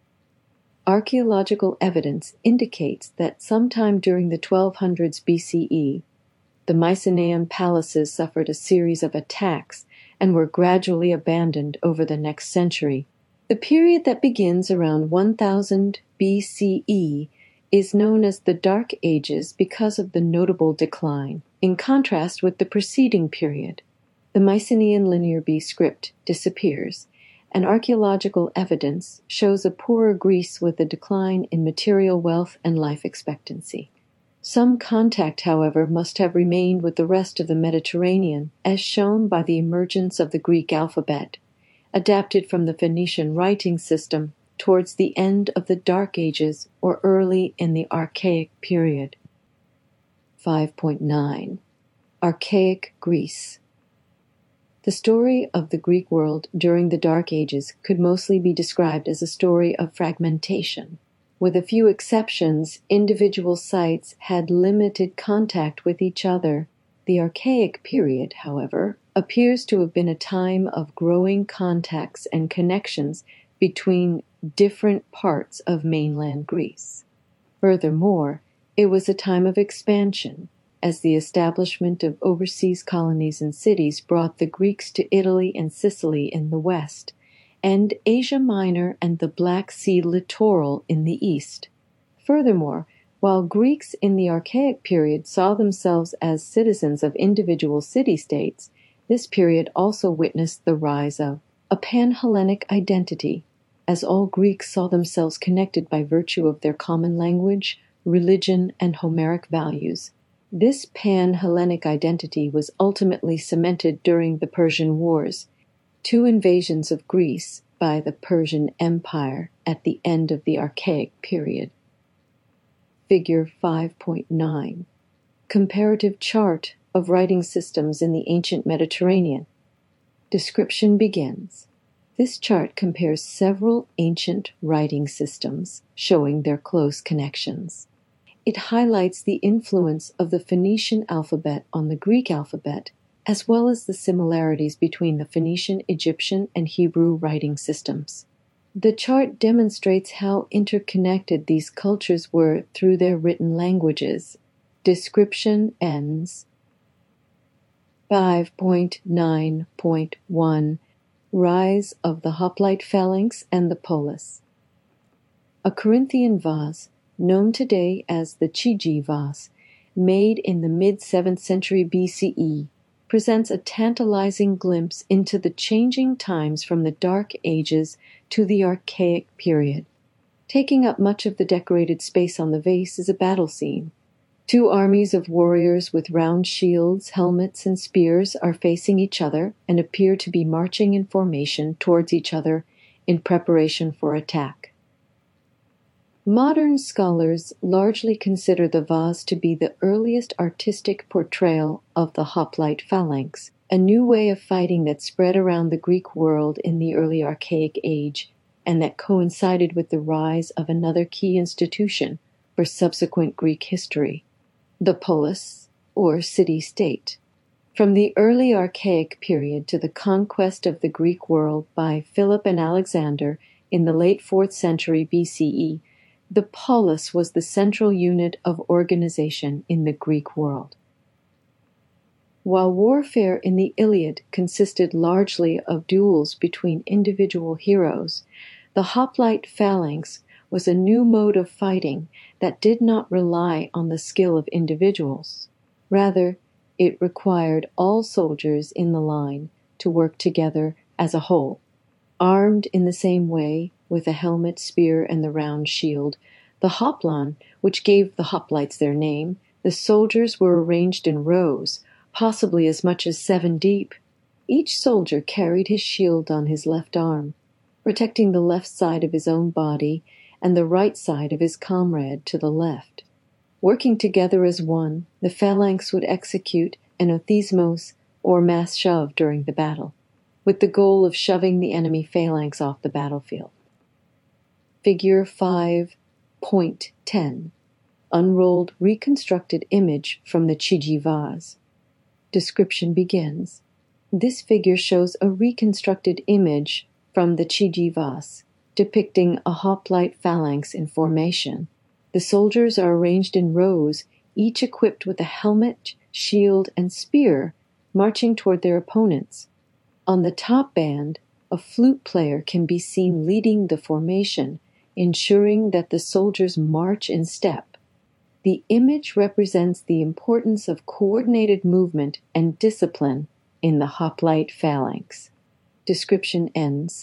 Archaeological evidence indicates that sometime during the twelve hundreds B C E, the Mycenaean palaces suffered a series of attacks and were gradually abandoned over the next century. The period that begins around one thousand B C E is known as the Dark Ages because of the notable decline, in contrast with the preceding period. The Mycenaean Linear B script disappears, and archaeological evidence shows a poorer Greece with a decline in material wealth and life expectancy. Some contact, however, must have remained with the rest of the Mediterranean, as shown by the emergence of the Greek alphabet, adapted from the Phoenician writing system towards the end of the Dark Ages or early in the Archaic period. five point nine. Archaic Greece. The story of the Greek world during the Dark Ages could mostly be described as a story of fragmentation. With a few exceptions, individual sites had limited contact with each other. The Archaic period, however, appears to have been a time of growing contacts and connections between different parts of mainland Greece. Furthermore, it was a time of expansion, as the establishment of overseas colonies and cities brought the Greeks to Italy and Sicily in the west, and Asia Minor and the Black Sea littoral in the east. Furthermore, while Greeks in the Archaic period saw themselves as citizens of individual city-states, this period also witnessed the rise of a pan-Hellenic identity, as all Greeks saw themselves connected by virtue of their common language, religion, and Homeric values. This pan-Hellenic identity was ultimately cemented during the Persian Wars, two invasions of Greece by the Persian Empire at the end of the Archaic period. Figure five point nine. Comparative chart of writing systems in the ancient Mediterranean. Description begins. This chart compares several ancient writing systems, showing their close connections. It highlights the influence of the Phoenician alphabet on the Greek alphabet, as well as the similarities between the Phoenician, Egyptian, and Hebrew writing systems. The chart demonstrates how interconnected these cultures were through their written languages. Description ends. five point nine point one Rise of the Hoplite Phalanx and the Polis. A Corinthian vase known today as the Chiji vase, made in the mid-seventh century B C E, presents a tantalizing glimpse into the changing times from the Dark Ages to the Archaic period. Taking up much of the decorated space on the vase is a battle scene. Two armies of warriors with round shields, helmets, and spears are facing each other and appear to be marching in formation towards each other in preparation for attack. Modern scholars largely consider the vase to be the earliest artistic portrayal of the hoplite phalanx, a new way of fighting that spread around the Greek world in the early Archaic age, and that coincided with the rise of another key institution for subsequent Greek history, the polis, or city-state. From the early Archaic period to the conquest of the Greek world by Philip and Alexander in the late fourth century B C E, the polis was the central unit of organization in the Greek world. While warfare in the Iliad consisted largely of duels between individual heroes, the hoplite phalanx was a new mode of fighting that did not rely on the skill of individuals. Rather, it required all soldiers in the line to work together as a whole. Armed in the same way, with a helmet, spear, and the round shield, the hoplon, which gave the hoplites their name, the soldiers were arranged in rows, possibly as much as seven deep. Each soldier carried his shield on his left arm, protecting the left side of his own body and the right side of his comrade to the left. Working together as one, the phalanx would execute an othismos, or mass shove, during the battle, with the goal of shoving the enemy phalanx off the battlefield. Figure five point ten. Unrolled reconstructed image from the Chiji vase. Description begins. This figure shows a reconstructed image from the Chiji vase, depicting a hoplite phalanx in formation. The soldiers are arranged in rows, each equipped with a helmet, shield, and spear, marching toward their opponents. On the top band, a flute player can be seen leading the formation, ensuring that the soldiers march in step. The image represents the importance of coordinated movement and discipline in the hoplite phalanx. Description ends.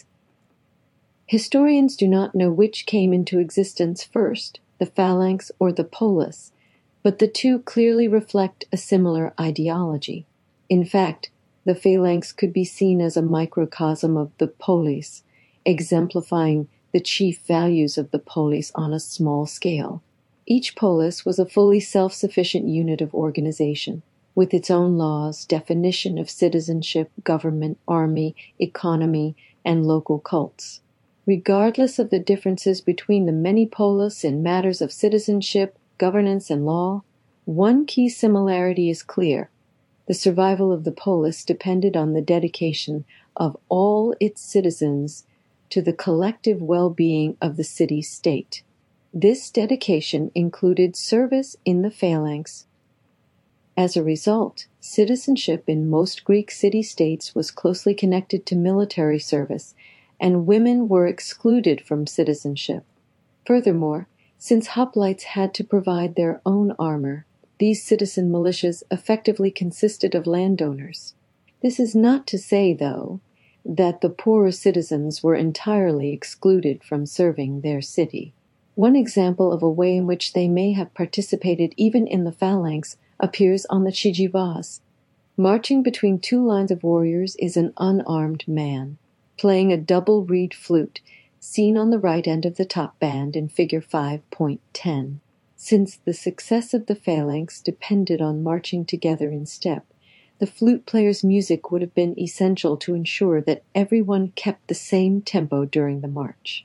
Historians do not know which came into existence first, the phalanx or the polis, but the two clearly reflect a similar ideology. In fact, the phalanx could be seen as a microcosm of the polis, exemplifying the chief values of the polis on a small scale. Each polis was a fully self-sufficient unit of organization, with its own laws, definition of citizenship, government, army, economy, and local cults. Regardless of the differences between the many polis in matters of citizenship, governance, and law, one key similarity is clear. The survival of the polis depended on the dedication of all its citizens to the collective well-being of the city-state. This dedication included service in the phalanx. As a result, citizenship in most Greek city-states was closely connected to military service, and women were excluded from citizenship. Furthermore, since hoplites had to provide their own armor, these citizen militias effectively consisted of landowners. This is not to say, though, that the poorer citizens were entirely excluded from serving their city. One example of a way in which they may have participated even in the phalanx appears on the Chiji vase. Marching between two lines of warriors is an unarmed man, playing a double reed flute, seen on the right end of the top band in figure five point ten. Since the success of the phalanx depended on marching together in step, the flute player's music would have been essential to ensure that everyone kept the same tempo during the march.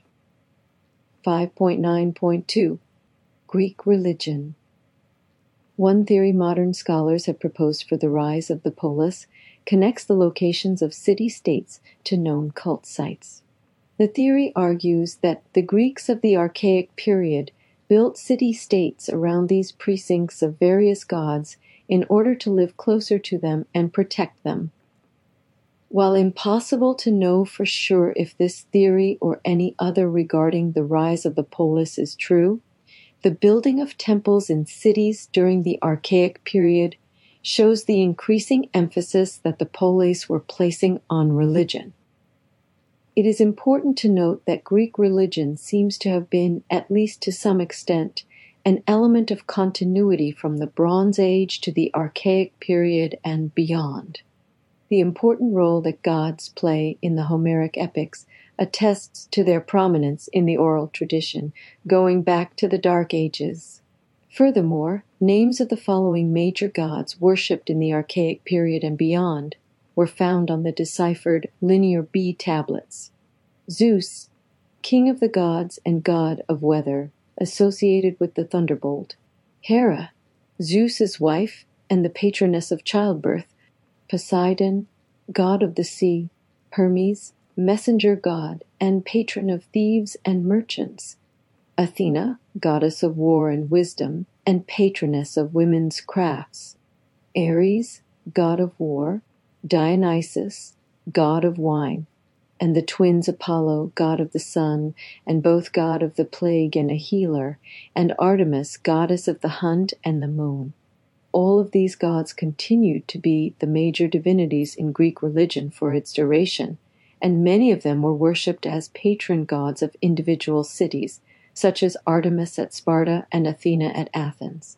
five point nine point two. Greek religion. One theory modern scholars have proposed for the rise of the polis connects the locations of city-states to known cult sites. The theory argues that the Greeks of the Archaic period built city-states around these precincts of various gods in order to live closer to them and protect them. While impossible to know for sure if this theory or any other regarding the rise of the polis is true, The building of temples in cities during the Archaic period shows the increasing emphasis that the polis were placing on religion. It is important to note that Greek religion seems to have been, at least to some extent, an element of continuity from the Bronze Age to the Archaic period and beyond. The important role that gods play in the Homeric epics attests to their prominence in the oral tradition, going back to the Dark Ages. Furthermore, names of the following major gods worshipped in the Archaic period and beyond were found on the deciphered Linear B tablets. Zeus, king of the gods and god of weather, associated with the thunderbolt. Hera, Zeus's wife and the patroness of childbirth. Poseidon, god of the sea. Hermes, messenger god and patron of thieves and merchants. Athena, goddess of war and wisdom, and patroness of women's crafts. Ares, god of war. Dionysus, god of wine, and the twins Apollo, god of the sun, and both god of the plague and a healer, and Artemis, goddess of the hunt and the moon. All of these gods continued to be the major divinities in Greek religion for its duration, and many of them were worshipped as patron gods of individual cities, such as Artemis at Sparta and Athena at Athens.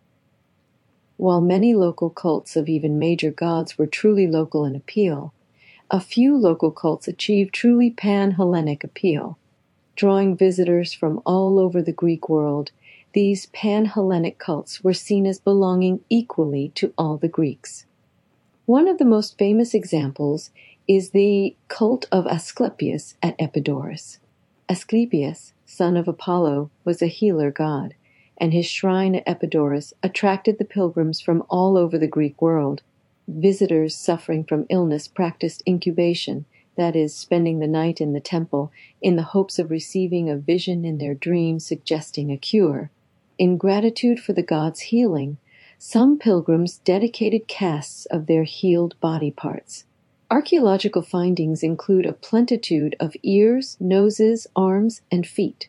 While many local cults of even major gods were truly local in appeal, a few local cults achieved truly pan-Hellenic appeal. Drawing visitors from all over the Greek world, these pan-Hellenic cults were seen as belonging equally to all the Greeks. One of the most famous examples is the cult of Asclepius at Epidaurus. Asclepius, son of Apollo, was a healer god, and his shrine at Epidaurus attracted the pilgrims from all over the Greek world. Visitors suffering from illness practiced incubation, that is, spending the night in the temple in the hopes of receiving a vision in their dreams suggesting a cure. In gratitude for the god's healing, some pilgrims dedicated casts of their healed body parts. Archaeological findings include a plenitude of ears, noses, arms, and feet.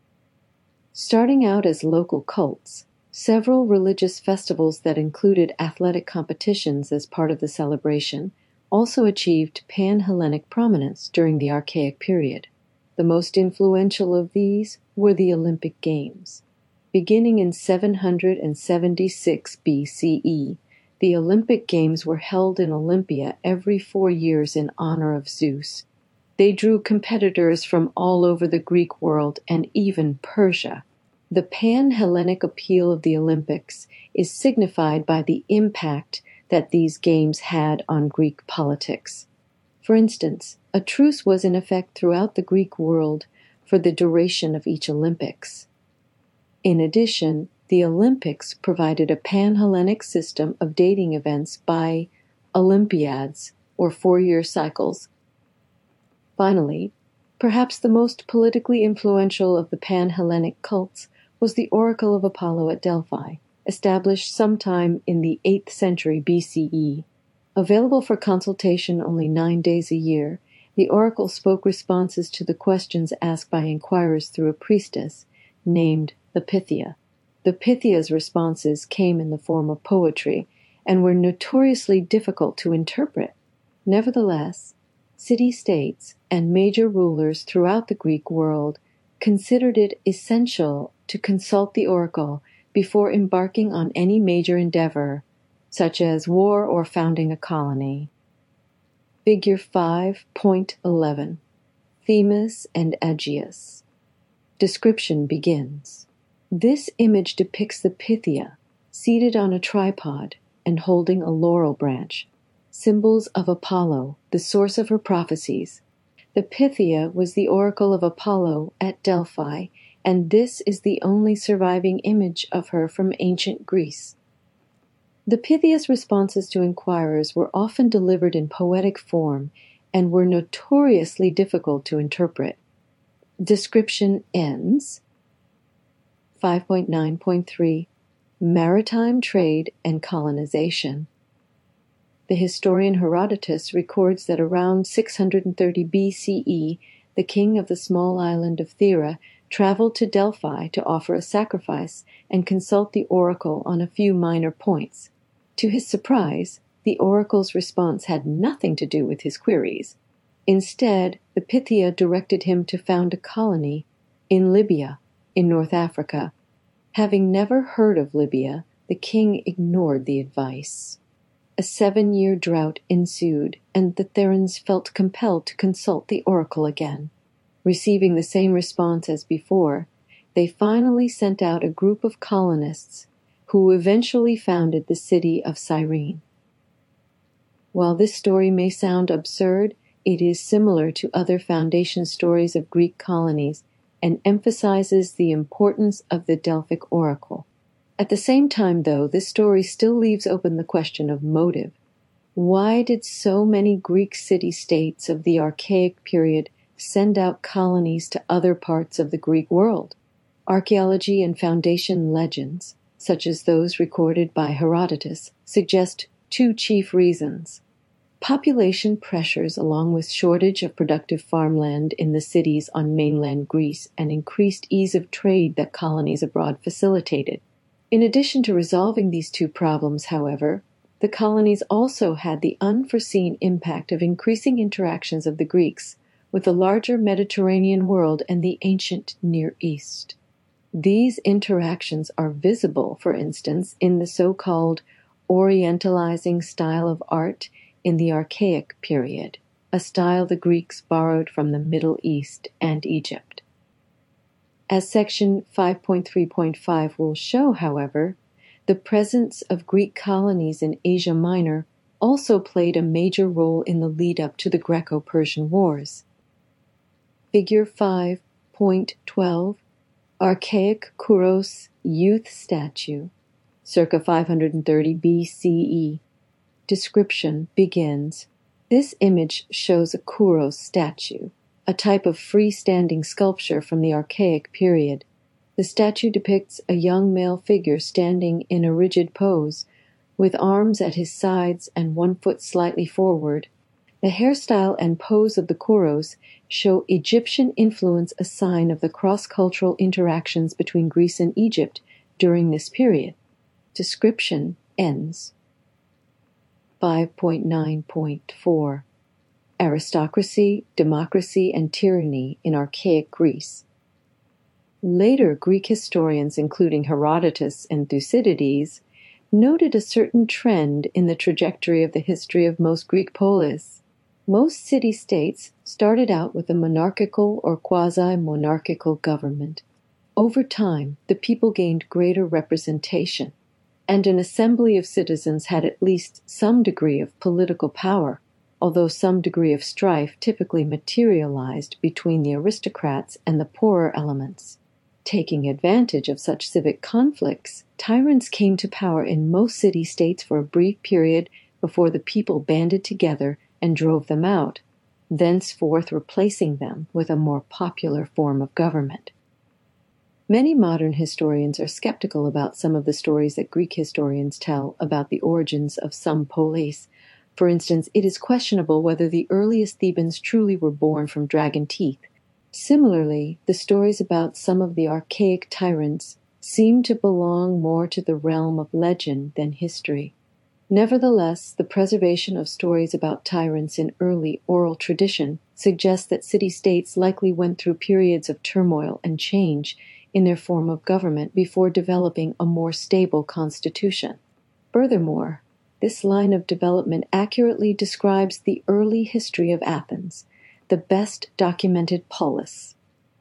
Starting out as local cults, several religious festivals that included athletic competitions as part of the celebration also achieved pan-Hellenic prominence during the Archaic period. The most influential of these were the Olympic Games. Beginning in seven hundred seventy-six B C E, the Olympic Games were held in Olympia every four years in honor of Zeus. They drew competitors from all over the Greek world and even Persia. The pan-Hellenic appeal of the Olympics is signified by the impact that these games had on Greek politics. For instance, a truce was in effect throughout the Greek world for the duration of each Olympics. In addition, the Olympics provided a pan-Hellenic system of dating events by Olympiads, or four-year cycles. Finally, perhaps the most politically influential of the pan-Hellenic cults was the Oracle of Apollo at Delphi, established sometime in the eighth century B C E. Available for consultation only nine days a year, the oracle spoke responses to the questions asked by inquirers through a priestess named the Pythia. The Pythia's responses came in the form of poetry and were notoriously difficult to interpret. Nevertheless, city-states and major rulers throughout the Greek world considered it essential to consult the oracle before embarking on any major endeavor, such as war or founding a colony. Figure five point eleven. Themis and Aegeus. Description begins. This image depicts the Pythia, seated on a tripod and holding a laurel branch, symbols of Apollo, the source of her prophecies. The Pythia was the oracle of Apollo at Delphi, and this is the only surviving image of her from ancient Greece. The Pythia's responses to inquirers were often delivered in poetic form and were notoriously difficult to interpret. Description ends. five point nine point three. Maritime trade and colonization. The historian Herodotus records that around six hundred thirty B C E, the king of the small island of Thera traveled to Delphi to offer a sacrifice and consult the oracle on a few minor points. To his surprise, the oracle's response had nothing to do with his queries. Instead, the Pythia directed him to found a colony in Libya, in North Africa. Having never heard of Libya, the king ignored the advice. A seven-year drought ensued, and the Therans felt compelled to consult the oracle again. Receiving the same response as before, they finally sent out a group of colonists who eventually founded the city of Cyrene. While this story may sound absurd, it is similar to other foundation stories of Greek colonies and emphasizes the importance of the Delphic oracle. At the same time, though, this story still leaves open the question of motive. Why did so many Greek city-states of the Archaic period send out colonies to other parts of the Greek world? Archaeology and foundation legends, such as those recorded by Herodotus, suggest two chief reasons. Population pressures, along with shortage of productive farmland in the cities on mainland Greece and increased ease of trade that colonies abroad facilitated. In addition to resolving these two problems, however, the colonies also had the unforeseen impact of increasing interactions of the Greeks with the larger Mediterranean world and the ancient Near East. These interactions are visible, for instance, in the so-called Orientalizing style of art in the Archaic period, a style the Greeks borrowed from the Middle East and Egypt. As section five point three point five will show, however, the presence of Greek colonies in Asia Minor also played a major role in the lead-up to the Greco-Persian Wars. Figure five point twelve, Archaic Kouros Youth Statue, circa five hundred thirty B C E. Description begins. This image shows a Kouros statue, a type of freestanding sculpture from the Archaic period. The statue depicts a young male figure standing in a rigid pose, with arms at his sides and one foot slightly forward. The hairstyle and pose of the Kouros show Egyptian influence, a sign of the cross-cultural interactions between Greece and Egypt during this period. Description ends. five point nine point four Aristocracy, Democracy, and Tyranny in Archaic Greece. Later Greek historians, including Herodotus and Thucydides, noted a certain trend in the trajectory of the history of most Greek polis. Most city-states started out with a monarchical or quasi-monarchical government. Over time, the people gained greater representation, and an assembly of citizens had at least some degree of political power, although some degree of strife typically materialized between the aristocrats and the poorer elements. Taking advantage of such civic conflicts, tyrants came to power in most city-states for a brief period before the people banded together and drove them out, thenceforth replacing them with a more popular form of government. Many modern historians are skeptical about some of the stories that Greek historians tell about the origins of some polis. For instance, it is questionable whether the earliest Thebans truly were born from dragon teeth. Similarly, the stories about some of the archaic tyrants seem to belong more to the realm of legend than history. Nevertheless, the preservation of stories about tyrants in early oral tradition suggests that city-states likely went through periods of turmoil and change in their form of government before developing a more stable constitution. Furthermore, this line of development accurately describes the early history of Athens, the best documented polis.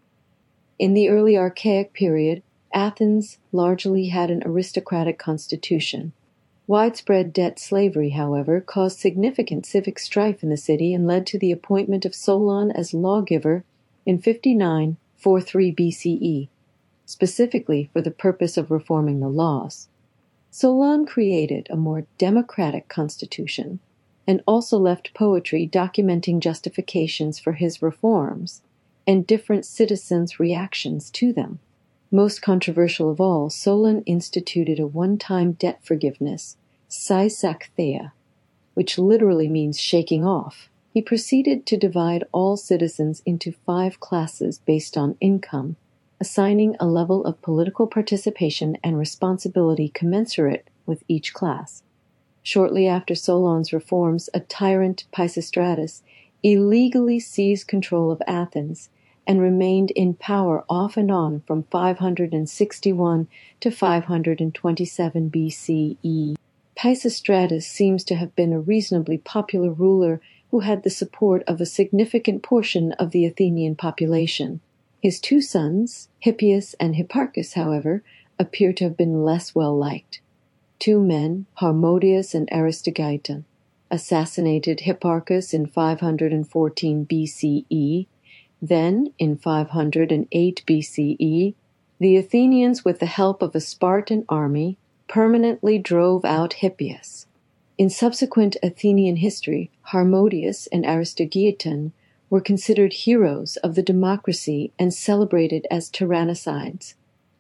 In the early Archaic period, Athens largely had an aristocratic constitution. Widespread debt slavery, however, caused significant civic strife in the city and led to the appointment of Solon as lawgiver in fifty-nine forty-three B C E, specifically for the purpose of reforming the laws. Solon created a more democratic constitution and also left poetry documenting justifications for his reforms and different citizens' reactions to them. Most controversial of all, Solon instituted a one-time debt forgiveness, Sisaktheia, which literally means shaking off. He proceeded to divide all citizens into five classes based on income, assigning a level of political participation and responsibility commensurate with each class. Shortly after Solon's reforms, a tyrant, Pisistratus, illegally seized control of Athens and remained in power off and on from five hundred sixty-one to five hundred twenty-seven B C E. Pisistratus seems to have been a reasonably popular ruler who had the support of a significant portion of the Athenian population. His two sons, Hippias and Hipparchus, however, appear to have been less well liked. Two men, Harmodius and Aristogeiton, assassinated Hipparchus in five hundred fourteen B C E. Then, in five hundred eight B C E, the Athenians, with the help of a Spartan army, permanently drove out Hippias. In subsequent Athenian history, Harmodius and Aristogeiton were considered heroes of the democracy and celebrated as tyrannicides.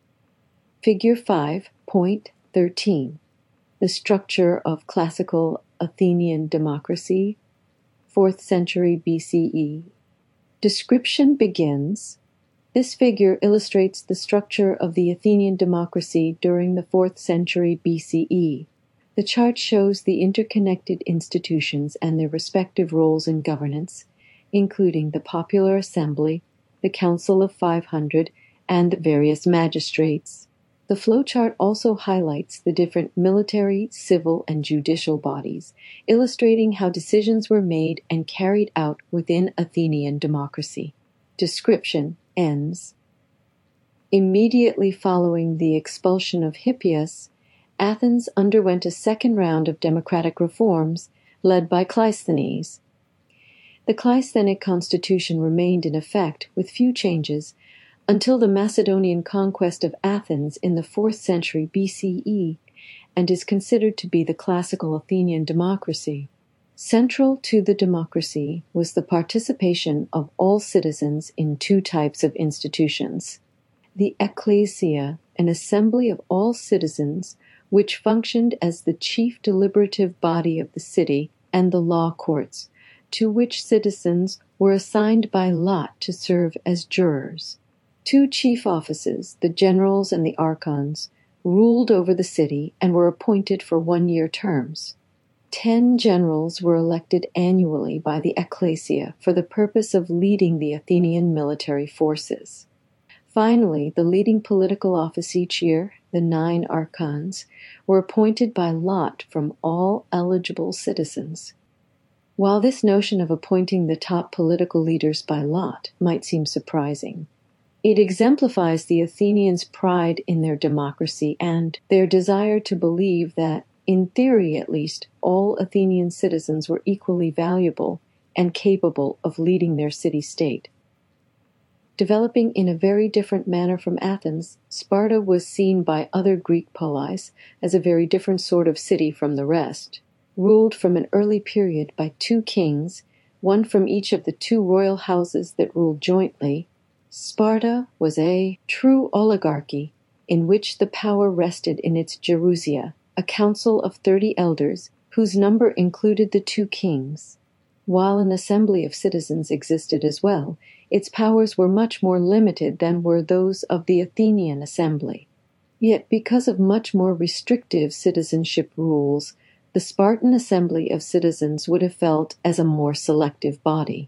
Figure five point thirteen. The structure of classical Athenian democracy, fourth century B C E. Description begins. This figure illustrates the structure of the Athenian democracy during the fourth century B C E. The chart shows the interconnected institutions and their respective roles in governance, including the Popular Assembly, the Council of five hundred, and various magistrates. The flowchart also highlights the different military, civil, and judicial bodies, illustrating how decisions were made and carried out within Athenian democracy. Description ends. Immediately following the expulsion of Hippias, Athens underwent a second round of democratic reforms led by Cleisthenes. The Cleisthenic constitution remained in effect with few changes until the Macedonian conquest of Athens in the fourth century B C E, and is considered to be the classical Athenian democracy. Central to the democracy was the participation of all citizens in two types of institutions: the ecclesia, an assembly of all citizens which functioned as the chief deliberative body of the city, and the law courts, to which citizens were assigned by lot to serve as jurors. Two chief offices, the generals and the archons, ruled over the city and were appointed for one-year terms. Ten generals were elected annually by the ecclesia for the purpose of leading the Athenian military forces. Finally, the leading political office each year, the nine archons, were appointed by lot from all eligible citizens. While this notion of appointing the top political leaders by lot might seem surprising, it exemplifies the Athenians' pride in their democracy and their desire to believe that, in theory at least, all Athenian citizens were equally valuable and capable of leading their city-state. Developing in a very different manner from Athens, Sparta was seen by other Greek polis as a very different sort of city from the rest. Ruled from an early period by two kings, one from each of the two royal houses that ruled jointly, Sparta was a true oligarchy in which the power rested in its Gerousia, a council of thirty elders whose number included the two kings. While an assembly of citizens existed as well, its powers were much more limited than were those of the Athenian assembly. Yet because of much more restrictive citizenship rules, the Spartan assembly of citizens would have felt as a more selective body.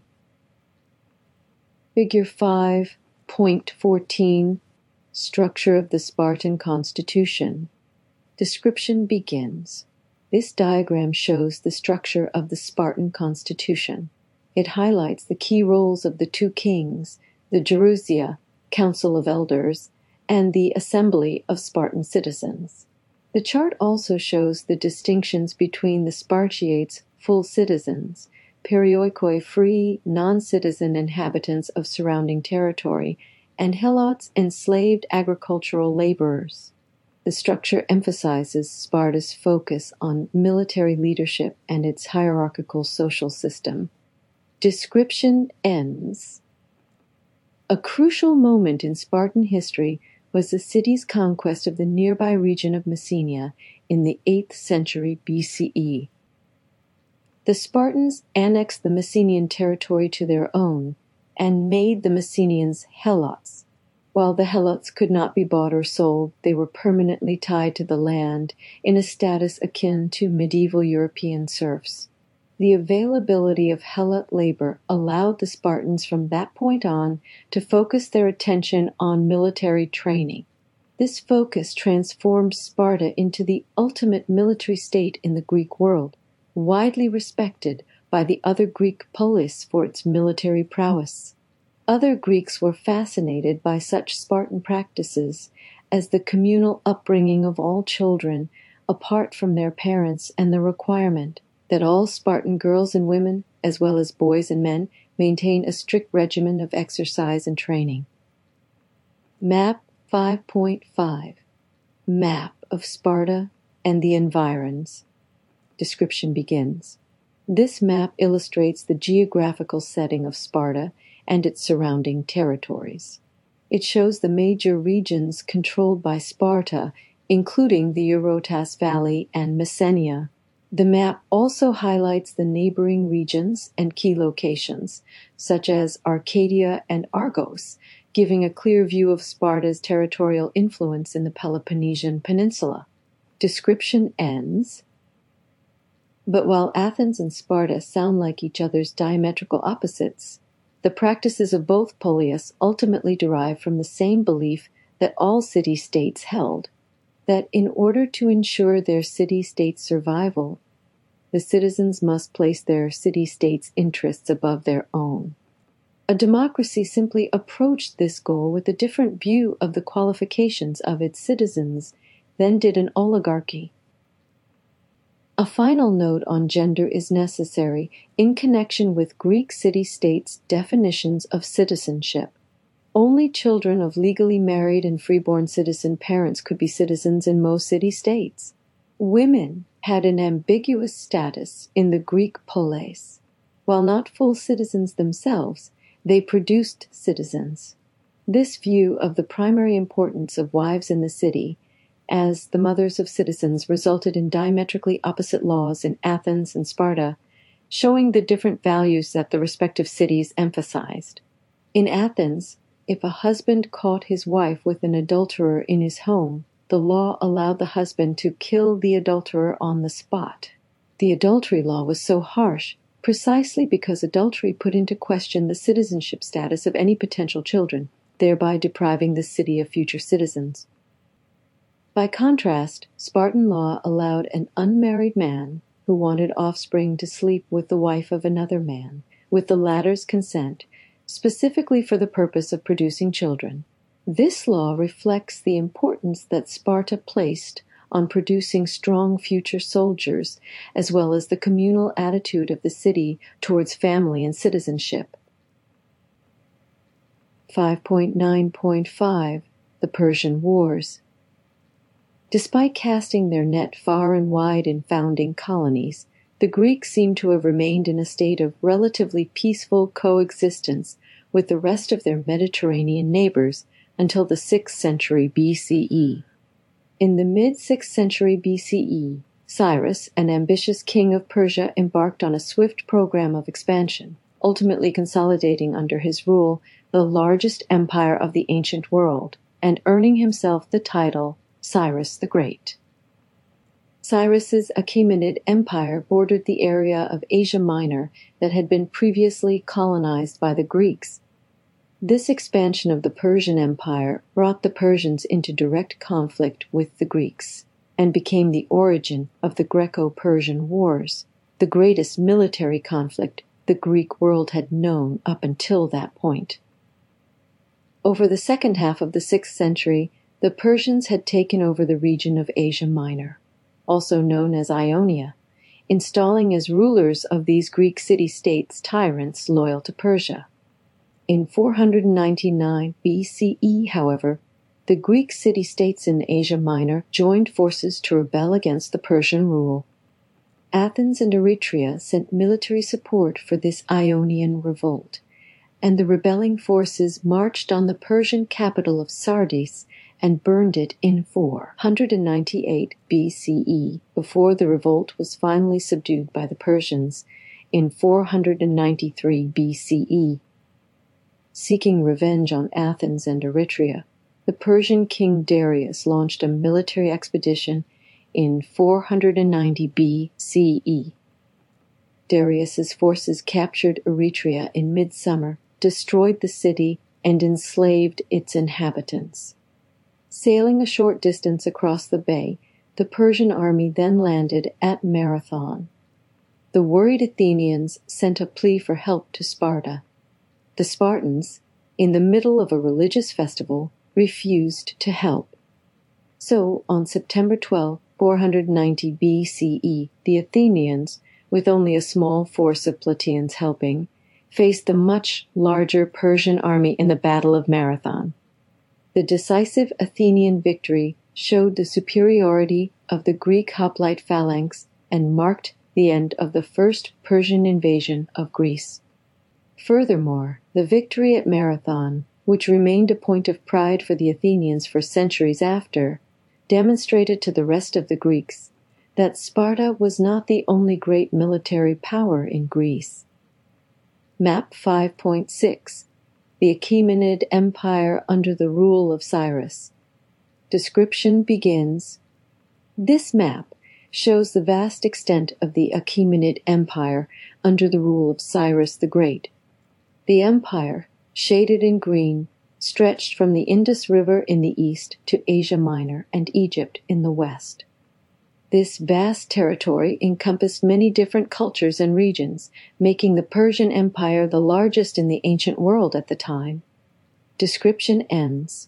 Figure five point fourteen. Structure of the Spartan Constitution. Description begins. This diagram shows the structure of the Spartan constitution. It highlights the key roles of the two kings, the Gerousia, Council of Elders, and the Assembly of Spartan Citizens. The chart also shows the distinctions between the Spartiates, full citizens, Perioikoi, free, non-citizen inhabitants of surrounding territory, and Helots, enslaved agricultural laborers. The structure emphasizes Sparta's focus on military leadership and its hierarchical social system. Description ends. A crucial moment in Spartan history was the city's conquest of the nearby region of Messenia in the eighth century B C E. The Spartans annexed the Messenian territory to their own and made the Messenians Helots. While the helots could not be bought or sold, they were permanently tied to the land in a status akin to medieval European serfs. The availability of helot labor allowed the Spartans from that point on to focus their attention on military training. This focus transformed Sparta into the ultimate military state in the Greek world, widely respected by the other Greek polis for its military prowess. Other Greeks were fascinated by such Spartan practices as the communal upbringing of all children apart from their parents and the requirement that all Spartan girls and women, as well as boys and men, maintain a strict regimen of exercise and training. Map five point five. Map of Sparta and the environs. Description begins. This map illustrates the geographical setting of Sparta and its surrounding territories. It shows the major regions controlled by Sparta, including the Eurotas Valley and Messenia. The map also highlights the neighboring regions and key locations, such as Arcadia and Argos, giving a clear view of Sparta's territorial influence in the Peloponnesian Peninsula. Description ends. But while Athens and Sparta sound like each other's diametrical opposites, the practices of both polias ultimately derive from the same belief that all city-states held, that in order to ensure their city-state survival, the citizens must place their city-states' interests above their own. A democracy simply approached this goal with a different view of the qualifications of its citizens than did an oligarchy. A final note on gender is necessary in connection with Greek city-states' definitions of citizenship. Only children of legally married and freeborn citizen parents could be citizens in most city-states. Women had an ambiguous status in the Greek polis. While not full citizens themselves, they produced citizens. This view of the primary importance of wives in the city as the mothers of citizens resulted in diametrically opposite laws in Athens and Sparta, showing the different values that the respective cities emphasized. In Athens, if a husband caught his wife with an adulterer in his home, the law allowed the husband to kill the adulterer on the spot. The adultery law was so harsh precisely because adultery put into question the citizenship status of any potential children, thereby depriving the city of future citizens. By contrast, Spartan law allowed an unmarried man who wanted offspring to sleep with the wife of another man, with the latter's consent, specifically for the purpose of producing children. This law reflects the importance that Sparta placed on producing strong future soldiers, as well as the communal attitude of the city towards family and citizenship. five point nine point five. The Persian Wars. Despite casting their net far and wide in founding colonies, the Greeks seem to have remained in a state of relatively peaceful coexistence with the rest of their Mediterranean neighbors until the sixth century B C E. In the mid-sixth century B C E, Cyrus, an ambitious king of Persia, embarked on a swift program of expansion, ultimately consolidating under his rule the largest empire of the ancient world, and earning himself the title Cyrus the Great. Cyrus's Achaemenid Empire bordered the area of Asia Minor that had been previously colonized by the Greeks. This expansion of the Persian Empire brought the Persians into direct conflict with the Greeks and became the origin of the Greco-Persian Wars, the greatest military conflict the Greek world had known up until that point. Over the second half of the sixth century, the Persians had taken over the region of Asia Minor, also known as Ionia, installing as rulers of these Greek city-states tyrants loyal to Persia. In four hundred ninety-nine B C E, however, the Greek city-states in Asia Minor joined forces to rebel against the Persian rule. Athens and Eretria sent military support for this Ionian revolt, and the rebelling forces marched on the Persian capital of Sardis and burned it in four hundred ninety-eight B C E, before the revolt was finally subdued by the Persians in four hundred ninety-three B C E. Seeking revenge on Athens and Eretria, the Persian king Darius launched a military expedition in four hundred ninety B C E. Darius's forces captured Eretria in midsummer, destroyed the city, and enslaved its inhabitants. Sailing a short distance across the bay, the Persian army then landed at Marathon. The worried Athenians sent a plea for help to Sparta. The Spartans, in the middle of a religious festival, refused to help. So, on September twelfth, four hundred ninety B C E, the Athenians, with only a small force of Plataeans helping, faced the much larger Persian army in the Battle of Marathon. The decisive Athenian victory showed the superiority of the Greek hoplite phalanx and marked the end of the first Persian invasion of Greece. Furthermore, the victory at Marathon, which remained a point of pride for the Athenians for centuries after, demonstrated to the rest of the Greeks that Sparta was not the only great military power in Greece. Map five point six. The Achaemenid Empire under the rule of Cyrus. Description begins. This map shows the vast extent of the Achaemenid Empire under the rule of Cyrus the Great. The empire, shaded in green, stretched from the Indus River in the east to Asia Minor and Egypt in the west. This vast territory encompassed many different cultures and regions, making the Persian Empire the largest in the ancient world at the time. Description ends.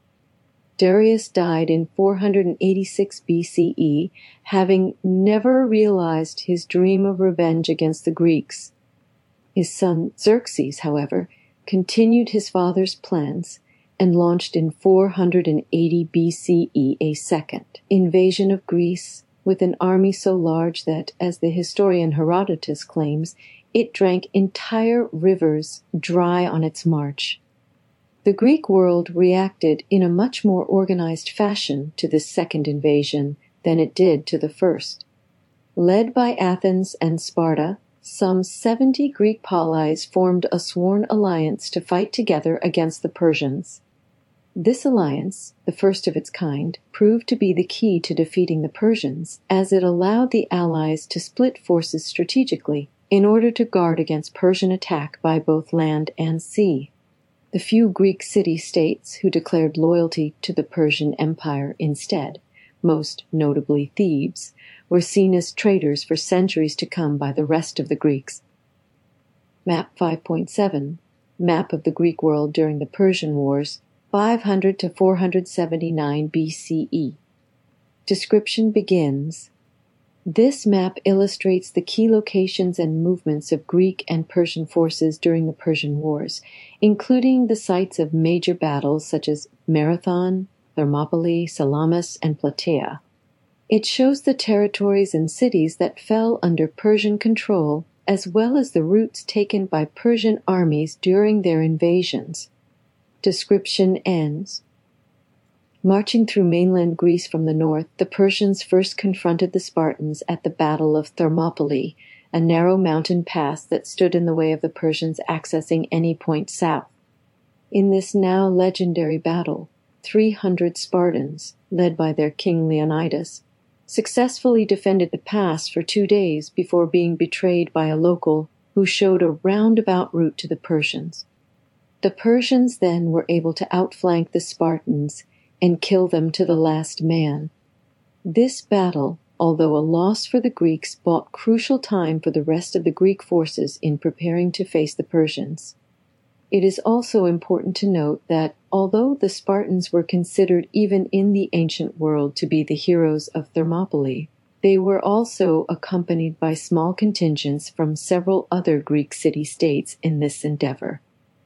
Darius died in four hundred eighty-six B C E, having never realized his dream of revenge against the Greeks. His son Xerxes, however, continued his father's plans and launched in four hundred eighty B C E a second invasion of Greece with an army so large that, as the historian Herodotus claims, it drank entire rivers dry on its march. The Greek world reacted in a much more organized fashion to this second invasion than it did to the first. Led by Athens and Sparta, some seventy Greek polis formed a sworn alliance to fight together against the Persians. This alliance, the first of its kind, proved to be the key to defeating the Persians, as it allowed the allies to split forces strategically in order to guard against Persian attack by both land and sea. The few Greek city-states who declared loyalty to the Persian Empire instead, most notably Thebes, were seen as traitors for centuries to come by the rest of the Greeks. Map five point seven, Map of the Greek world during the Persian Wars, five hundred to four hundred seventy-nine B C E. Description begins. This map illustrates the key locations and movements of Greek and Persian forces during the Persian Wars, including the sites of major battles such as Marathon, Thermopylae, Salamis, and Plataea. It shows the territories and cities that fell under Persian control, as well as the routes taken by Persian armies during their invasions. Description ends. Marching through mainland Greece from the north, the Persians first confronted the Spartans at the Battle of Thermopylae, a narrow mountain pass that stood in the way of the Persians accessing any point south. In this now legendary battle, three hundred Spartans, led by their king Leonidas, successfully defended the pass for two days before being betrayed by a local who showed a roundabout route to the Persians. The Persians then were able to outflank the Spartans and kill them to the last man. This battle, although a loss for the Greeks, bought crucial time for the rest of the Greek forces in preparing to face the Persians. It is also important to note that, although the Spartans were considered even in the ancient world to be the heroes of Thermopylae, they were also accompanied by small contingents from several other Greek city-states in this endeavor.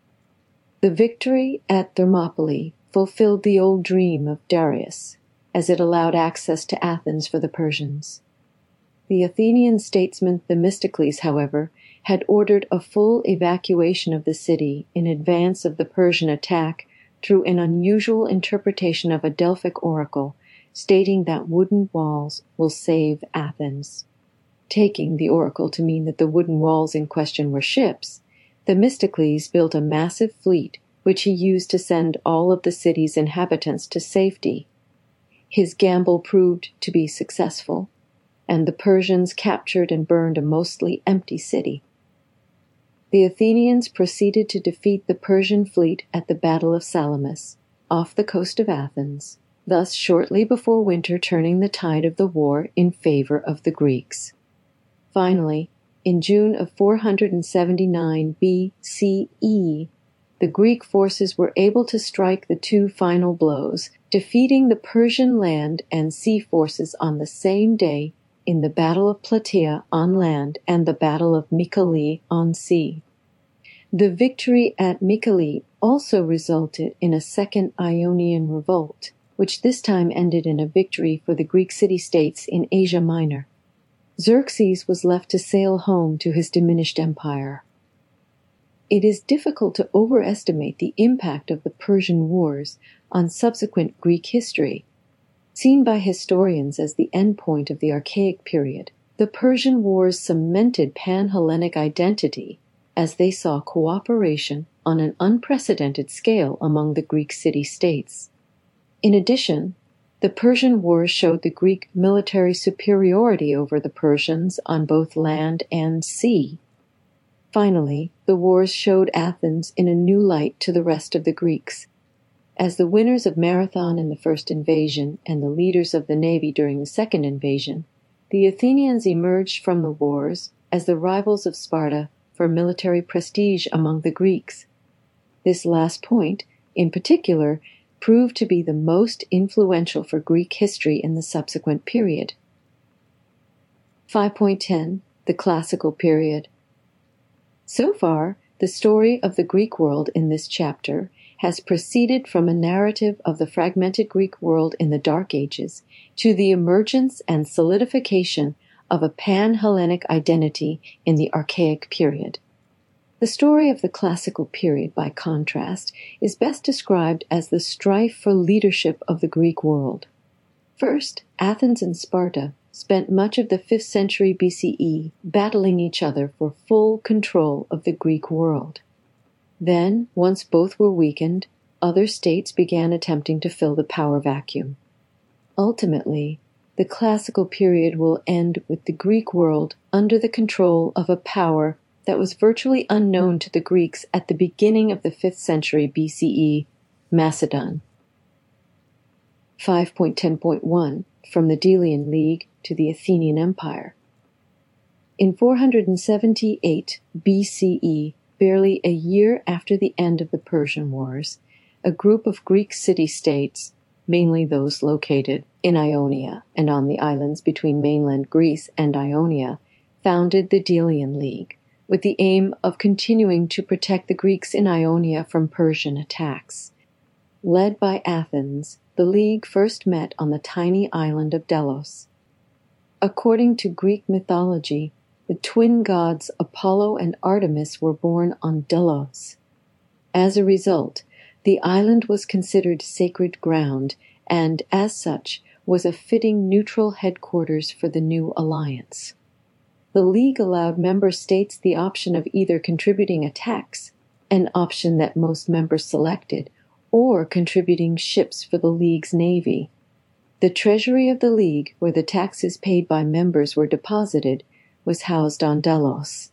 The victory at Thermopylae fulfilled the old dream of Darius, as it allowed access to Athens for the Persians. The Athenian statesman Themistocles, however, had ordered a full evacuation of the city in advance of the Persian attack through an unusual interpretation of a Delphic oracle, stating that wooden walls will save Athens. Taking the oracle to mean that the wooden walls in question were ships, Themistocles built a massive fleet which he used to send all of the city's inhabitants to safety. His gamble proved to be successful, and the Persians captured and burned a mostly empty city. The Athenians proceeded to defeat the Persian fleet at the Battle of Salamis, off the coast of Athens, thus shortly before winter turning the tide of the war in favor of the Greeks. Finally, in June of four hundred seventy-nine B C E, the Greek forces were able to strike the two final blows, defeating the Persian land and sea forces on the same day in the Battle of Plataea on land and the Battle of Mycale on sea. The victory at Mycale also resulted in a second Ionian revolt, which this time ended in a victory for the Greek city-states in Asia Minor. Xerxes was left to sail home to his diminished empire. It is difficult to overestimate the impact of the Persian Wars on subsequent Greek history. Seen by historians as the endpoint of the Archaic period, the Persian Wars cemented Pan-Hellenic identity as they saw cooperation on an unprecedented scale among the Greek city-states. In addition, the Persian Wars showed the Greek military superiority over the Persians on both land and sea. Finally, the wars showed Athens in a new light to the rest of the Greeks. As the winners of Marathon in the first invasion and the leaders of the navy during the second invasion, the Athenians emerged from the wars as the rivals of Sparta for military prestige among the Greeks. This last point, in particular, proved to be the most influential for Greek history in the subsequent period. five point ten. The Classical Period. So far, the story of the Greek world in this chapter has proceeded from a narrative of the fragmented Greek world in the Dark Ages to the emergence and solidification of a pan-Hellenic identity in the Archaic period. The story of the Classical period, by contrast, is best described as the strife for leadership of the Greek world. First, Athens and Sparta spent much of the fifth century B C E battling each other for full control of the Greek world. Then, once both were weakened, other states began attempting to fill the power vacuum. Ultimately, the Classical period will end with the Greek world under the control of a power that was virtually unknown to the Greeks at the beginning of the fifth century B C E, Macedon. five point ten point one. From the Delian League to the Athenian Empire. In four hundred seventy-eight B C E, barely a year after the end of the Persian Wars, a group of Greek city-states, mainly those located in Ionia and on the islands between mainland Greece and Ionia, founded the Delian League, with the aim of continuing to protect the Greeks in Ionia from Persian attacks. Led by Athens, the League first met on the tiny island of Delos. According to Greek mythology, the twin gods Apollo and Artemis were born on Delos. As a result, the island was considered sacred ground and, as such, was a fitting neutral headquarters for the new alliance. The League allowed member states the option of either contributing a tax, an option that most members selected, or contributing ships for the League's navy. The treasury of the League, where the taxes paid by members were deposited, was housed on Delos.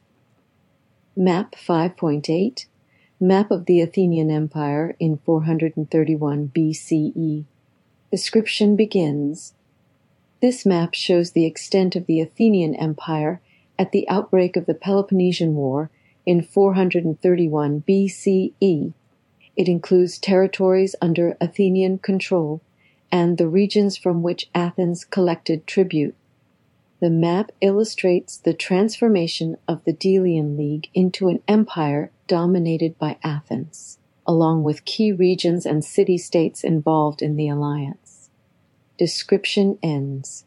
Map five point eight. Map of the Athenian Empire in four hundred thirty-one B C E. Description begins. This map shows the extent of the Athenian Empire at the outbreak of the Peloponnesian War in four hundred thirty-one B C E. It includes territories under Athenian control and the regions from which Athens collected tribute. The map illustrates the transformation of the Delian League into an empire dominated by Athens, along with key regions and city-states involved in the alliance. Description ends.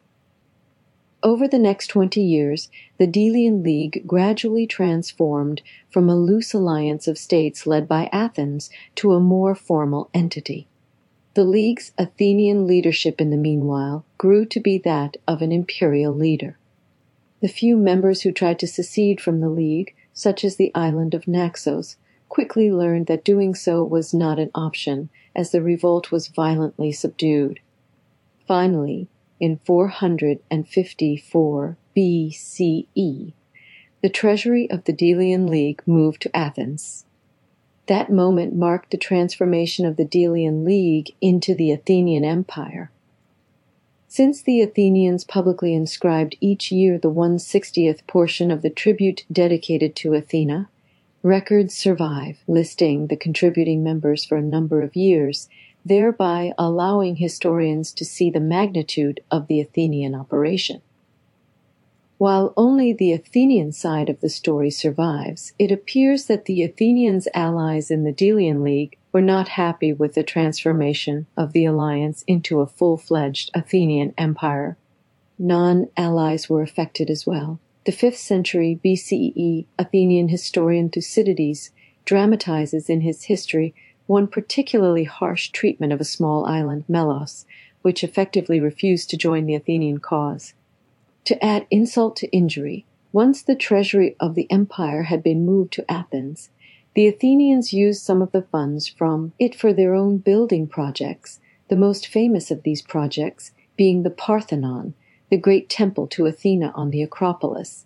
Over the next twenty years, the Delian League gradually transformed from a loose alliance of states led by Athens to a more formal entity. The League's Athenian leadership, in the meanwhile, grew to be that of an imperial leader. The few members who tried to secede from the League such as the island of Naxos, quickly learned that doing so was not an option, as the revolt was violently subdued. Finally, in four hundred fifty-four B C E, the treasury of the Delian League moved to Athens. That moment marked the transformation of the Delian League into the Athenian Empire. Since the Athenians publicly inscribed each year the one hundred sixtieth portion of the tribute dedicated to Athena, records survive listing the contributing members for a number of years, thereby allowing historians to see the magnitude of the Athenian operation. While only the Athenian side of the story survives, it appears that the Athenians' allies in the Delian League were not happy with the transformation of the alliance into a full-fledged Athenian empire. Non-allies were affected as well. The fifth century B C E Athenian historian Thucydides dramatizes in his history one particularly harsh treatment of a small island, Melos, which effectively refused to join the Athenian cause. To add insult to injury, once the treasury of the empire had been moved to Athens, the Athenians used some of the funds from it for their own building projects, the most famous of these projects being the Parthenon, the great temple to Athena on the Acropolis.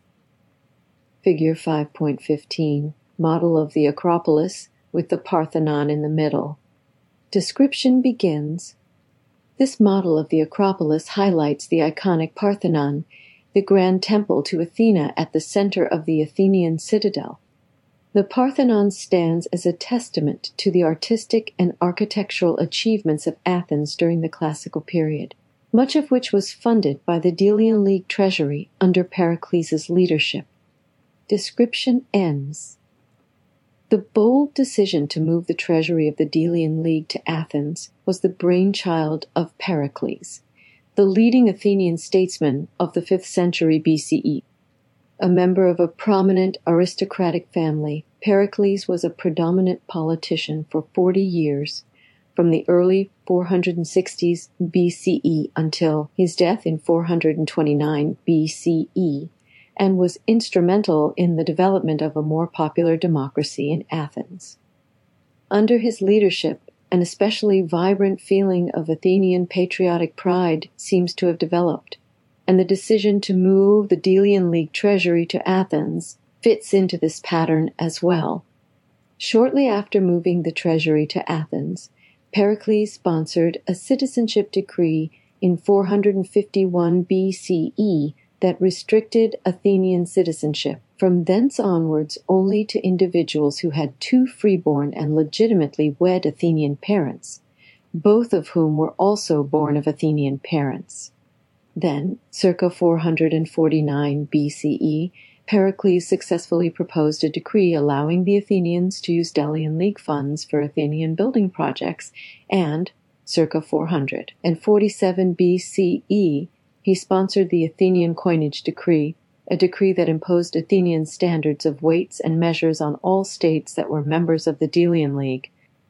Figure five point fifteen, model of the Acropolis with the Parthenon in the middle. Description begins. This model of the Acropolis highlights the iconic Parthenon, the grand temple to Athena at the center of the Athenian citadel. The Parthenon stands as a testament to the artistic and architectural achievements of Athens during the classical period, much of which was funded by the Delian League treasury under Pericles' leadership. Description ends. The bold decision to move the treasury of the Delian League to Athens was the brainchild of Pericles, the leading Athenian statesman of the fifth century B C E. A member of a prominent aristocratic family, Pericles was a predominant politician for forty years, from the early four hundred sixties B C E until his death in four hundred twenty-nine B C E, and was instrumental in the development of a more popular democracy in Athens. Under his leadership, an especially vibrant feeling of Athenian patriotic pride seems to have developed, and the decision to move the Delian League treasury to Athens fits into this pattern as well. Shortly after moving the treasury to Athens, Pericles sponsored a citizenship decree in four hundred fifty-one B C E that restricted Athenian citizenship from thence onwards only to individuals who had two freeborn and legitimately wed Athenian parents, both of whom were also born of Athenian parents. Then, circa four hundred forty-nine B C E, Pericles successfully proposed a decree allowing the Athenians to use Delian League funds for Athenian building projects, and, circa four hundred forty-seven B C E, he sponsored the Athenian coinage decree, a decree that imposed Athenian standards of weights and measures on all states that were members of the Delian League.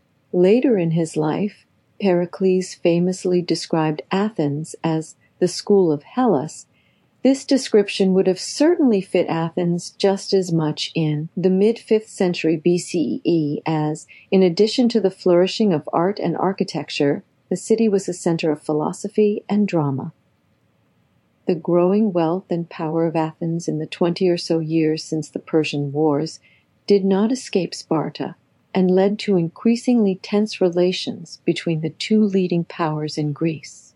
Later in his life, Pericles famously described Athens as the school of Hellas. This description would have certainly fit Athens just as much in the mid-fifth century B C E as, in addition to the flourishing of art and architecture, the city was a center of philosophy and drama. The growing wealth and power of Athens in the twenty or so years since the Persian Wars did not escape Sparta and led to increasingly tense relations between the two leading powers in Greece.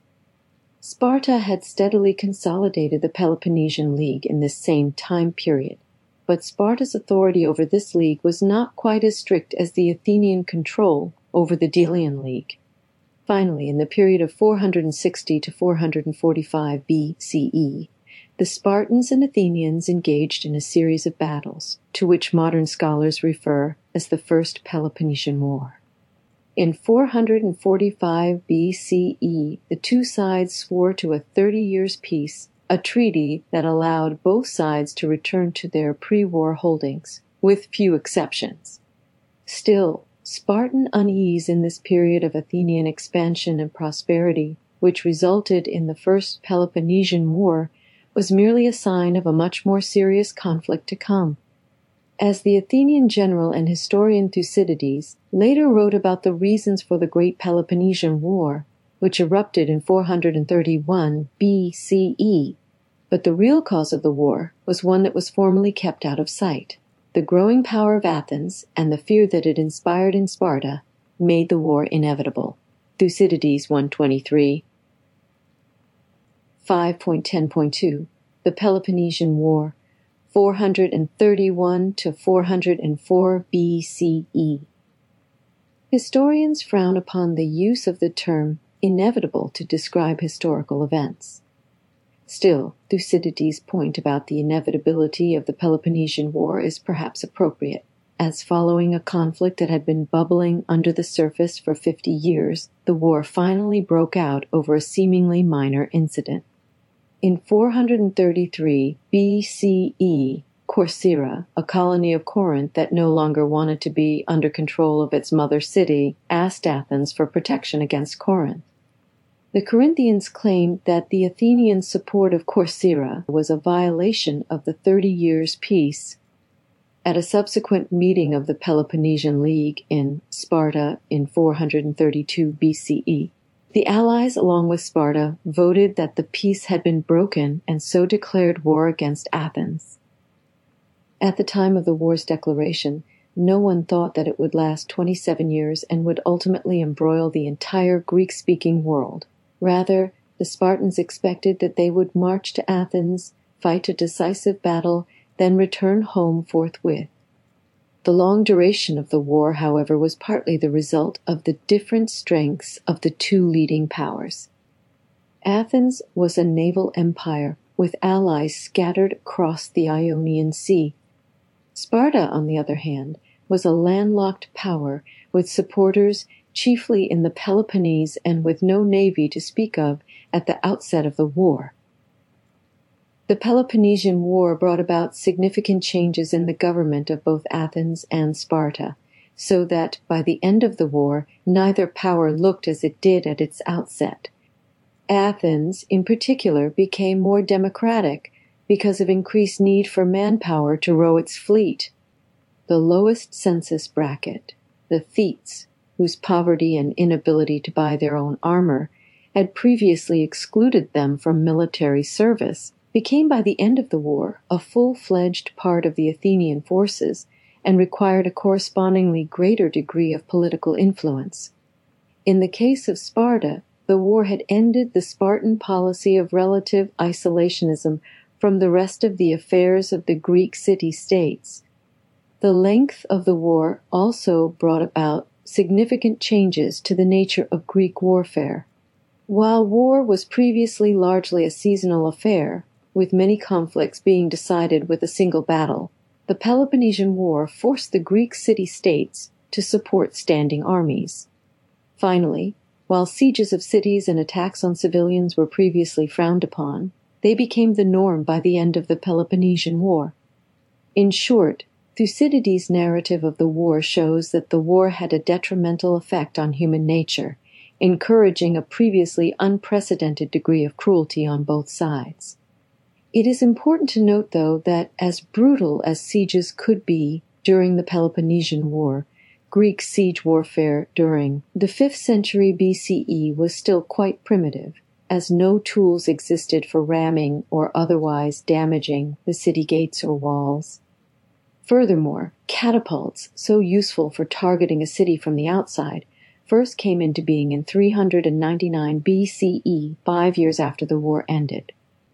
Sparta had steadily consolidated the Peloponnesian League in this same time period, but Sparta's authority over this league was not quite as strict as the Athenian control over the Delian League. Finally, in the period of four hundred sixty to four hundred forty-five B C E, the Spartans and Athenians engaged in a series of battles, to which modern scholars refer as the First Peloponnesian War. In four hundred forty-five B C E, the two sides swore to a thirty years peace, a treaty that allowed both sides to return to their pre-war holdings, with few exceptions. Still, Spartan unease in this period of Athenian expansion and prosperity, which resulted in the First Peloponnesian War, was merely a sign of a much more serious conflict to come. as the Athenian general and historian Thucydides later wrote about the reasons for the Great Peloponnesian War, which erupted in four hundred thirty-one B C E. But the real cause of the war was one that was formerly kept out of sight. The growing power of Athens and the fear that it inspired in Sparta made the war inevitable. Thucydides one twenty-three. five point ten point two. The Peloponnesian War, four hundred thirty-one to four hundred four B C E. Historians frown upon the use of the term inevitable to describe historical events. Still, Thucydides' point about the inevitability of the Peloponnesian War is perhaps appropriate, as following a conflict that had been bubbling under the surface for fifty years, the war finally broke out over a seemingly minor incident. In four hundred thirty-three B C E, Corcyra, a colony of Corinth that no longer wanted to be under control of its mother city, asked Athens for protection against Corinth. The Corinthians claimed that the Athenian support of Corcyra was a violation of the Thirty Years' Peace. At a subsequent meeting of the Peloponnesian League in Sparta in four hundred thirty-two B C E, the allies, along with Sparta, voted that the peace had been broken and so declared war against Athens. At the time of the war's declaration, no one thought that it would last twenty-seven years and would ultimately embroil the entire Greek-speaking world. Rather, the Spartans expected that they would march to Athens, fight a decisive battle, then return home forthwith. The long duration of the war, however, was partly the result of the different strengths of the two leading powers. Athens was a naval empire with allies scattered across the Ionian Sea. Sparta, on the other hand, was a landlocked power with supporters chiefly in the Peloponnese and with no navy to speak of at the outset of the war. The Peloponnesian War brought about significant changes in the government of both Athens and Sparta, so that by the end of the war, neither power looked as it did at its outset. Athens, in particular, became more democratic because of increased need for manpower to row its fleet. The lowest census bracket, the Thetes, whose poverty and inability to buy their own armor had previously excluded them from military service, became by the end of the war a full-fledged part of the Athenian forces and required a correspondingly greater degree of political influence. In the case of Sparta, the war had ended the Spartan policy of relative isolationism from the rest of the affairs of the Greek city-states. The length of the war also brought about significant changes to the nature of Greek warfare. While war was previously largely a seasonal affair, with many conflicts being decided with a single battle, the Peloponnesian War forced the Greek city-states to support standing armies. Finally, while sieges of cities and attacks on civilians were previously frowned upon, they became the norm by the end of the Peloponnesian War. In short, Thucydides' narrative of the war shows that the war had a detrimental effect on human nature, encouraging a previously unprecedented degree of cruelty on both sides. It is important to note, though, that as brutal as sieges could be during the Peloponnesian War, Greek siege warfare during the fifth century B C E was still quite primitive, as no tools existed for ramming or otherwise damaging the city gates or walls. Furthermore, catapults, so useful for targeting a city from the outside, first came into being in three hundred ninety-nine B C E, five years after the war ended.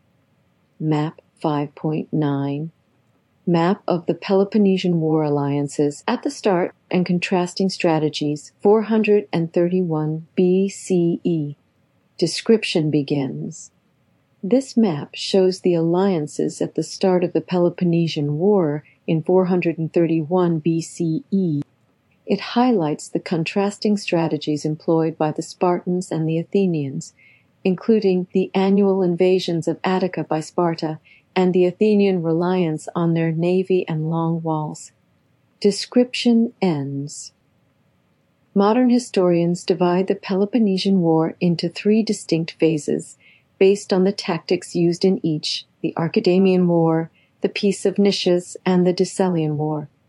Map five point nine. Map of the Peloponnesian War alliances at the start and contrasting strategies, four hundred thirty-one B C E. Description begins. This map shows the alliances at the start of the Peloponnesian War in four hundred thirty-one B C E. It highlights the contrasting strategies employed by the Spartans and the Athenians, including the annual invasions of Attica by Sparta and the Athenian reliance on their navy and long walls. Description ends. Modern historians divide the Peloponnesian War into three distinct phases, based on the tactics used in each: the Archidamian War, the Peace of Nicias, and the Decelean War.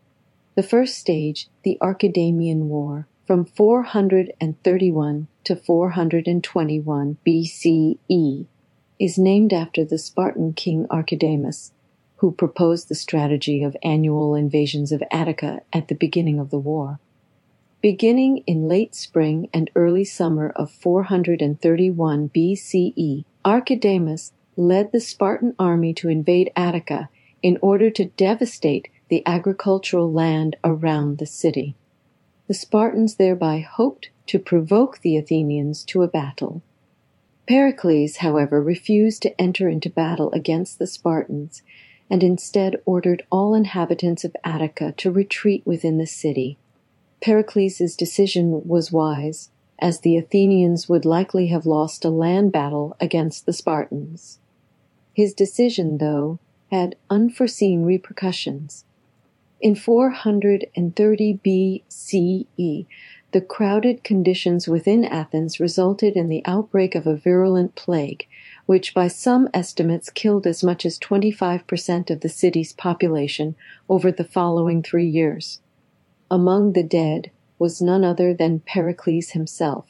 The first stage, the Archidamian War, from four hundred thirty-one to four hundred twenty-one B C E, is named after the Spartan king Archidamus, who proposed the strategy of annual invasions of Attica at the beginning of the war. Beginning in late spring and early summer of four hundred thirty-one B C E, Archidamus led the Spartan army to invade Attica in order to devastate the agricultural land around the city. The Spartans thereby hoped to provoke the Athenians to a battle. Pericles, however, refused to enter into battle against the Spartans, and instead ordered all inhabitants of Attica to retreat within the city. Pericles' decision was wise, as the Athenians would likely have lost a land battle against the Spartans. His decision, though, had unforeseen repercussions. In four hundred thirty B C E, the crowded conditions within Athens resulted in the outbreak of a virulent plague, which by some estimates killed as much as twenty-five percent of the city's population over the following three years. Among the dead was none other than Pericles himself.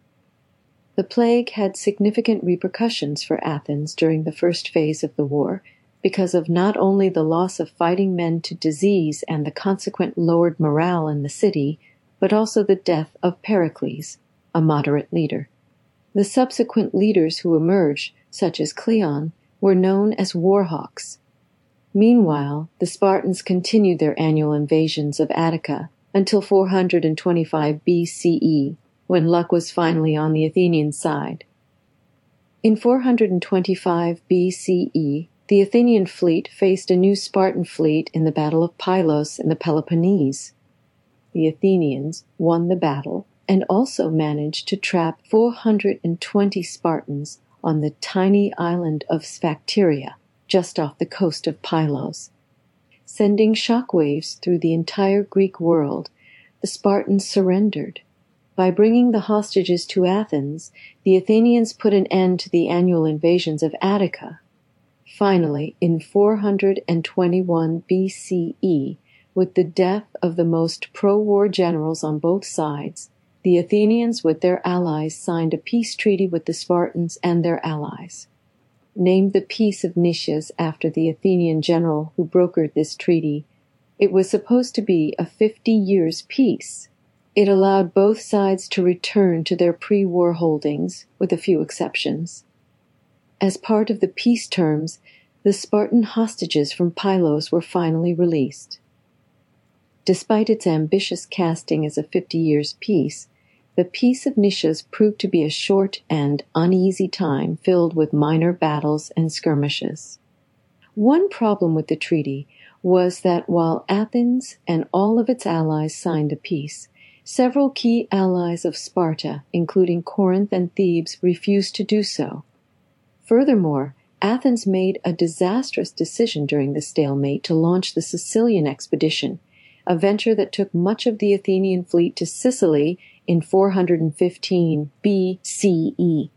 The plague had significant repercussions for Athens during the first phase of the war, because of not only the loss of fighting men to disease and the consequent lowered morale in the city, but also the death of Pericles, a moderate leader. The subsequent leaders who emerged, such as Cleon, were known as warhawks. Meanwhile, the Spartans continued their annual invasions of Attica until four hundred twenty-five B C E, when luck was finally on the Athenian side. In four hundred twenty-five B C E, the Athenian fleet faced a new Spartan fleet in the Battle of Pylos in the Peloponnese. The Athenians won the battle and also managed to trap four hundred twenty Spartans on the tiny island of Sphacteria, just off the coast of Pylos. Sending shockwaves through the entire Greek world, the Spartans surrendered. By bringing the hostages to Athens, the Athenians put an end to the annual invasions of Attica. Finally, in four hundred twenty-one B C E, with the death of the most pro-war generals on both sides, the Athenians with their allies signed a peace treaty with the Spartans and their allies. Named the Peace of Nicias after the Athenian general who brokered this treaty, it was supposed to be a fifty years peace. It allowed both sides to return to their pre-war holdings, with a few exceptions. As part of the peace terms, the Spartan hostages from Pylos were finally released. Despite its ambitious casting as a fifty years peace, the Peace of Nicias proved to be a short and uneasy time filled with minor battles and skirmishes. One problem with the treaty was that while Athens and all of its allies signed a peace, several key allies of Sparta, including Corinth and Thebes, refused to do so. Furthermore, Athens made a disastrous decision during the stalemate to launch the Sicilian expedition, a venture that took much of the Athenian fleet to Sicily in four hundred fifteen B C E.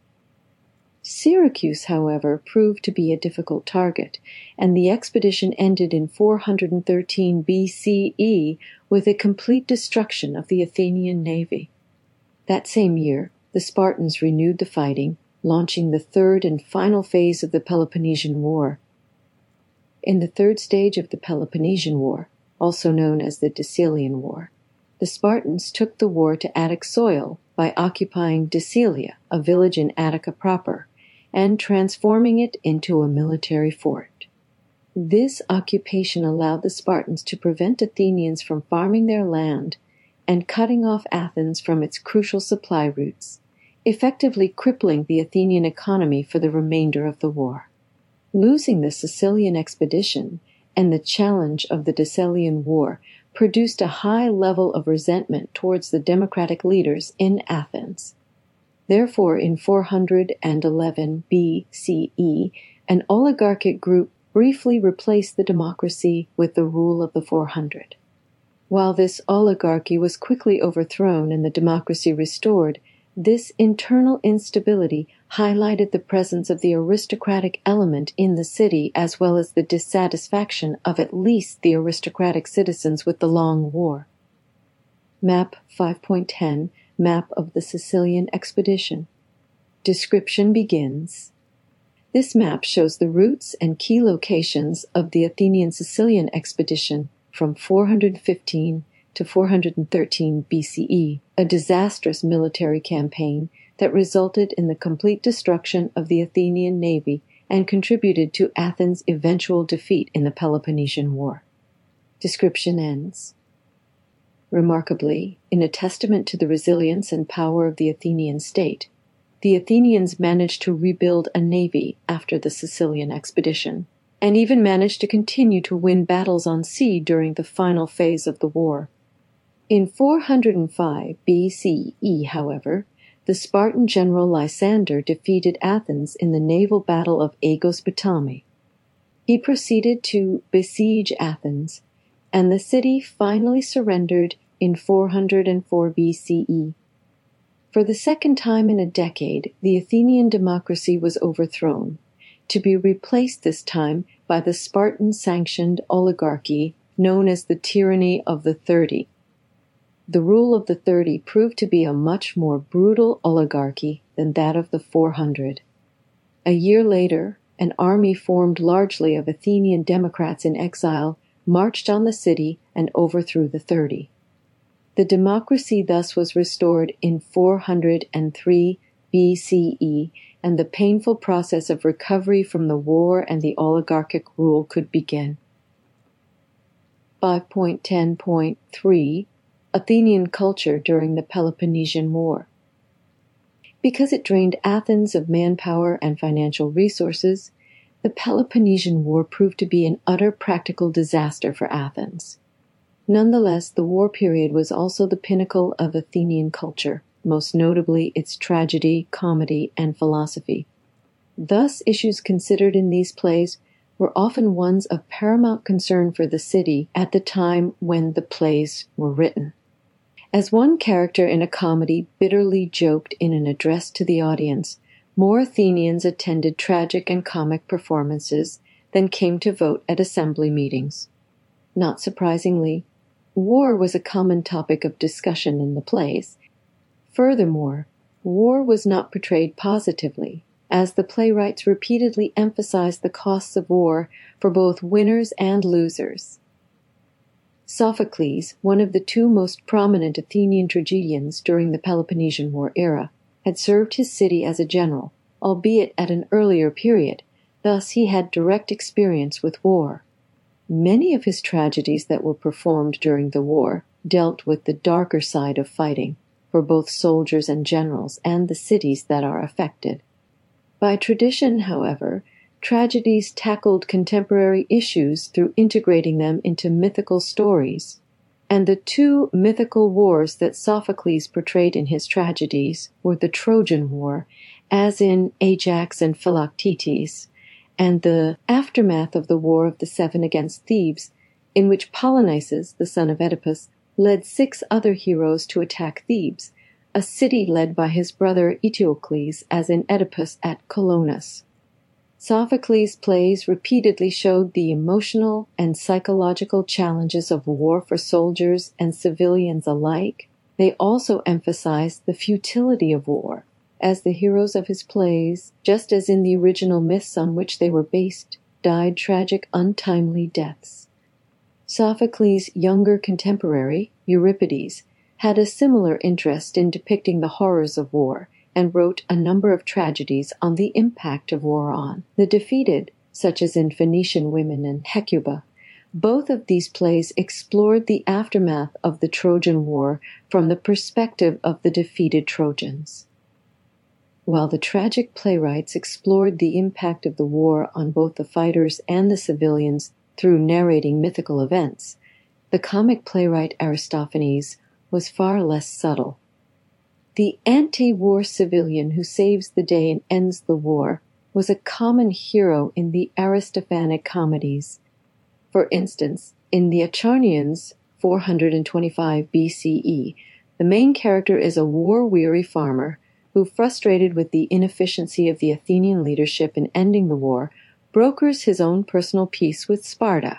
Syracuse, however, proved to be a difficult target, and the expedition ended in four hundred thirteen B C E with a complete destruction of the Athenian navy. That same year, the Spartans renewed the fighting, launching the third and final phase of the Peloponnesian War. In the third stage of the Peloponnesian War, also known as the Decelean War, the Spartans took the war to Attic soil by occupying Decelia, a village in Attica proper, and transforming it into a military fort. This occupation allowed the Spartans to prevent Athenians from farming their land and cutting off Athens from its crucial supply routes, effectively crippling the Athenian economy for the remainder of the war. Losing the Sicilian expedition and the challenge of the Decelean War produced a high level of resentment towards the democratic leaders in Athens. Therefore, in four hundred eleven B C E, an oligarchic group briefly replaced the democracy with the rule of the four hundred. While this oligarchy was quickly overthrown and the democracy restored, This internal instability highlighted the presence of the aristocratic element in the city, as well as the dissatisfaction of at least the aristocratic citizens with the long war. Map five point ten, Map of the Sicilian Expedition. Description begins. This map shows the routes and key locations of the Athenian Sicilian expedition from four hundred fifteen to four hundred thirteen B C E, a disastrous military campaign that resulted in the complete destruction of the Athenian navy and contributed to Athens' eventual defeat in the Peloponnesian War. Description ends. Remarkably, in a testament to the resilience and power of the Athenian state, the Athenians managed to rebuild a navy after the Sicilian expedition, and even managed to continue to win battles on sea during the final phase of the war. In four hundred five B C E, however, the Spartan general Lysander defeated Athens in the naval battle of Aegospotami. He proceeded to besiege Athens, and the city finally surrendered in four hundred four B C E. For the second time in a decade, the Athenian democracy was overthrown, to be replaced this time by the Spartan-sanctioned oligarchy known as the Tyranny of the Thirty. The rule of the Thirty proved to be a much more brutal oligarchy than that of the four hundred. A year later, an army formed largely of Athenian Democrats in exile marched on the city and overthrew the Thirty. The democracy thus was restored in four hundred three B C E, and the painful process of recovery from the war and the oligarchic rule could begin. five point ten point three Athenian culture during the Peloponnesian War. Because it drained Athens of manpower and financial resources, the Peloponnesian War proved to be an utter practical disaster for Athens. Nonetheless, the war period was also the pinnacle of Athenian culture, most notably its tragedy, comedy, and philosophy. Thus, issues considered in these plays were often ones of paramount concern for the city at the time when the plays were written. As one character in a comedy bitterly joked in an address to the audience, more Athenians attended tragic and comic performances than came to vote at assembly meetings. Not surprisingly, war was a common topic of discussion in the plays. Furthermore, war was not portrayed positively, as the playwrights repeatedly emphasized the costs of war for both winners and losers. Sophocles, one of the two most prominent Athenian tragedians during the Peloponnesian War era, had served his city as a general, albeit at an earlier period, thus he had direct experience with war. Many of his tragedies that were performed during the war dealt with the darker side of fighting, for both soldiers and generals and the cities that are affected. By tradition, however, tragedies tackled contemporary issues through integrating them into mythical stories, and the two mythical wars that Sophocles portrayed in his tragedies were the Trojan War, as in Ajax and Philoctetes, and the aftermath of the War of the Seven against Thebes, in which Polynices, the son of Oedipus, led six other heroes to attack Thebes, a city led by his brother Eteocles, as in Oedipus at Colonus. Sophocles' plays repeatedly showed the emotional and psychological challenges of war for soldiers and civilians alike. They also emphasized the futility of war, as the heroes of his plays, just as in the original myths on which they were based, died tragic, untimely deaths. Sophocles' younger contemporary, Euripides, had a similar interest in depicting the horrors of war, and wrote a number of tragedies on the impact of war on the defeated, such as in Phoenician Women and Hecuba. Both of these plays explored the aftermath of the Trojan War from the perspective of the defeated Trojans. While the tragic playwrights explored the impact of the war on both the fighters and the civilians through narrating mythical events, the comic playwright Aristophanes was far less subtle. The anti-war civilian who saves the day and ends the war was a common hero in the Aristophanic comedies. For instance, in the Acharnians, four hundred twenty-five B C E, the main character is a war-weary farmer who, frustrated with the inefficiency of the Athenian leadership in ending the war, brokers his own personal peace with Sparta.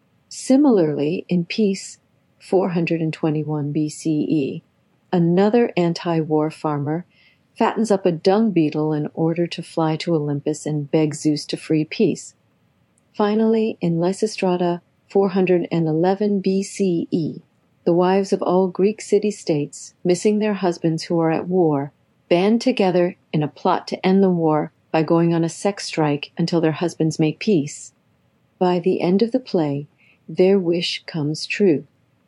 Similarly, in peace four hundred twenty-one B C E, another anti-war farmer fattens up a dung beetle in order to fly to Olympus and beg Zeus to free peace. Finally, in Lysistrata four hundred eleven B C E, the wives of all Greek city-states, missing their husbands who are at war, band together in a plot to end the war by going on a sex strike until their husbands make peace. By the end of the play, their wish comes true.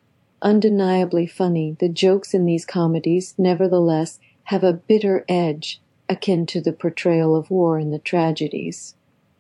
Undeniably funny, the jokes in these comedies, nevertheless, have a bitter edge, akin to the portrayal of war in the tragedies.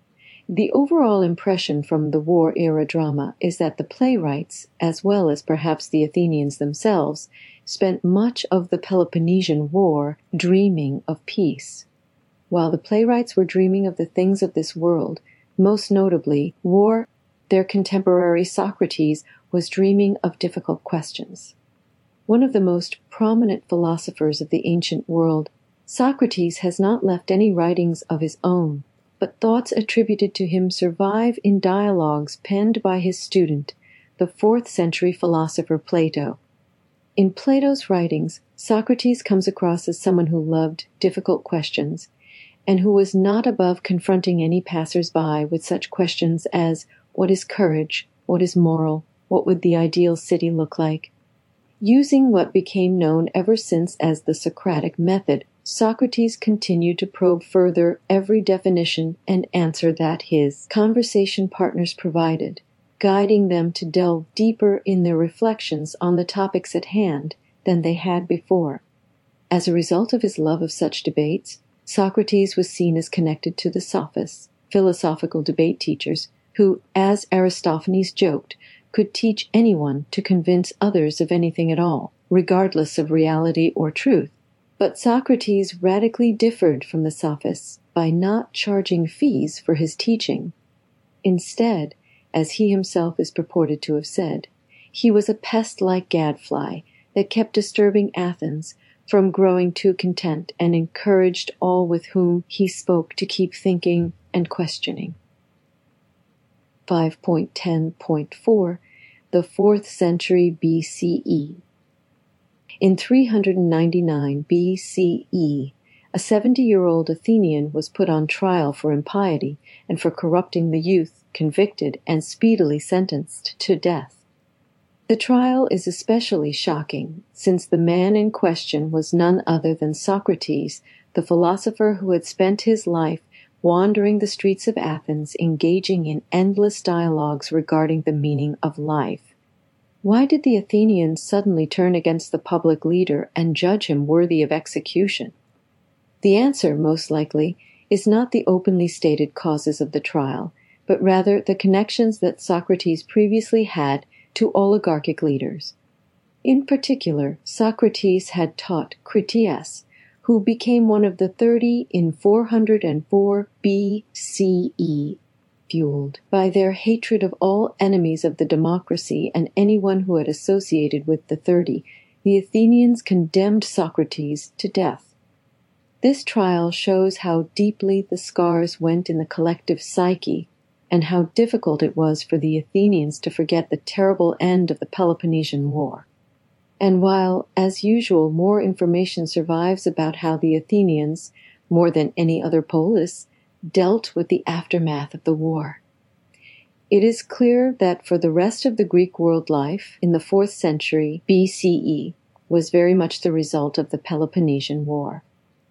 The overall impression from the war-era drama is that the playwrights, as well as perhaps the Athenians themselves, spent much of the Peloponnesian War dreaming of peace. While the playwrights were dreaming of the things of this world, most notably war, their contemporary Socrates was dreaming of difficult questions. One of the most prominent philosophers of the ancient world, Socrates has not left any writings of his own, but thoughts attributed to him survive in dialogues penned by his student, the fourth century philosopher Plato. In Plato's writings, Socrates comes across as someone who loved difficult questions, and who was not above confronting any passers-by with such questions as, what is courage? What is moral? What would the ideal city look like? Using what became known ever since as the Socratic method, Socrates continued to probe further every definition and answer that his conversation partners provided, guiding them to delve deeper in their reflections on the topics at hand than they had before. As a result of his love of such debates, Socrates was seen as connected to the sophists, philosophical debate teachers, who, as Aristophanes joked, could teach anyone to convince others of anything at all, regardless of reality or truth. But Socrates radically differed from the sophists by not charging fees for his teaching. Instead, as he himself is purported to have said, he was a pest-like gadfly that kept disturbing Athens from growing too content and encouraged all with whom he spoke to keep thinking and questioning. five point ten point four, the fourth century B C E. In three hundred ninety-nine B C E, a seventy-year-old Athenian was put on trial for impiety and for corrupting the youth, convicted, and speedily sentenced to death. The trial is especially shocking, since the man in question was none other than Socrates, the philosopher who had spent his life wandering the streets of Athens, engaging in endless dialogues regarding the meaning of life. Why did the Athenians suddenly turn against the public leader and judge him worthy of execution? The answer, most likely, is not the openly stated causes of the trial, but rather the connections that Socrates previously had to oligarchic leaders. In particular, Socrates had taught Critias, who became one of the thirty in four hundred four B C E, fueled by their hatred of all enemies of the democracy and anyone who had associated with the thirty. The Athenians condemned Socrates to death. This trial shows how deeply the scars went in the collective psyche, and how difficult it was for the Athenians to forget the terrible end of the Peloponnesian War. And while, as usual, more information survives about how the Athenians, more than any other polis, dealt with the aftermath of the war, it is clear that for the rest of the Greek world, life in the fourth century B C E was very much the result of the Peloponnesian War.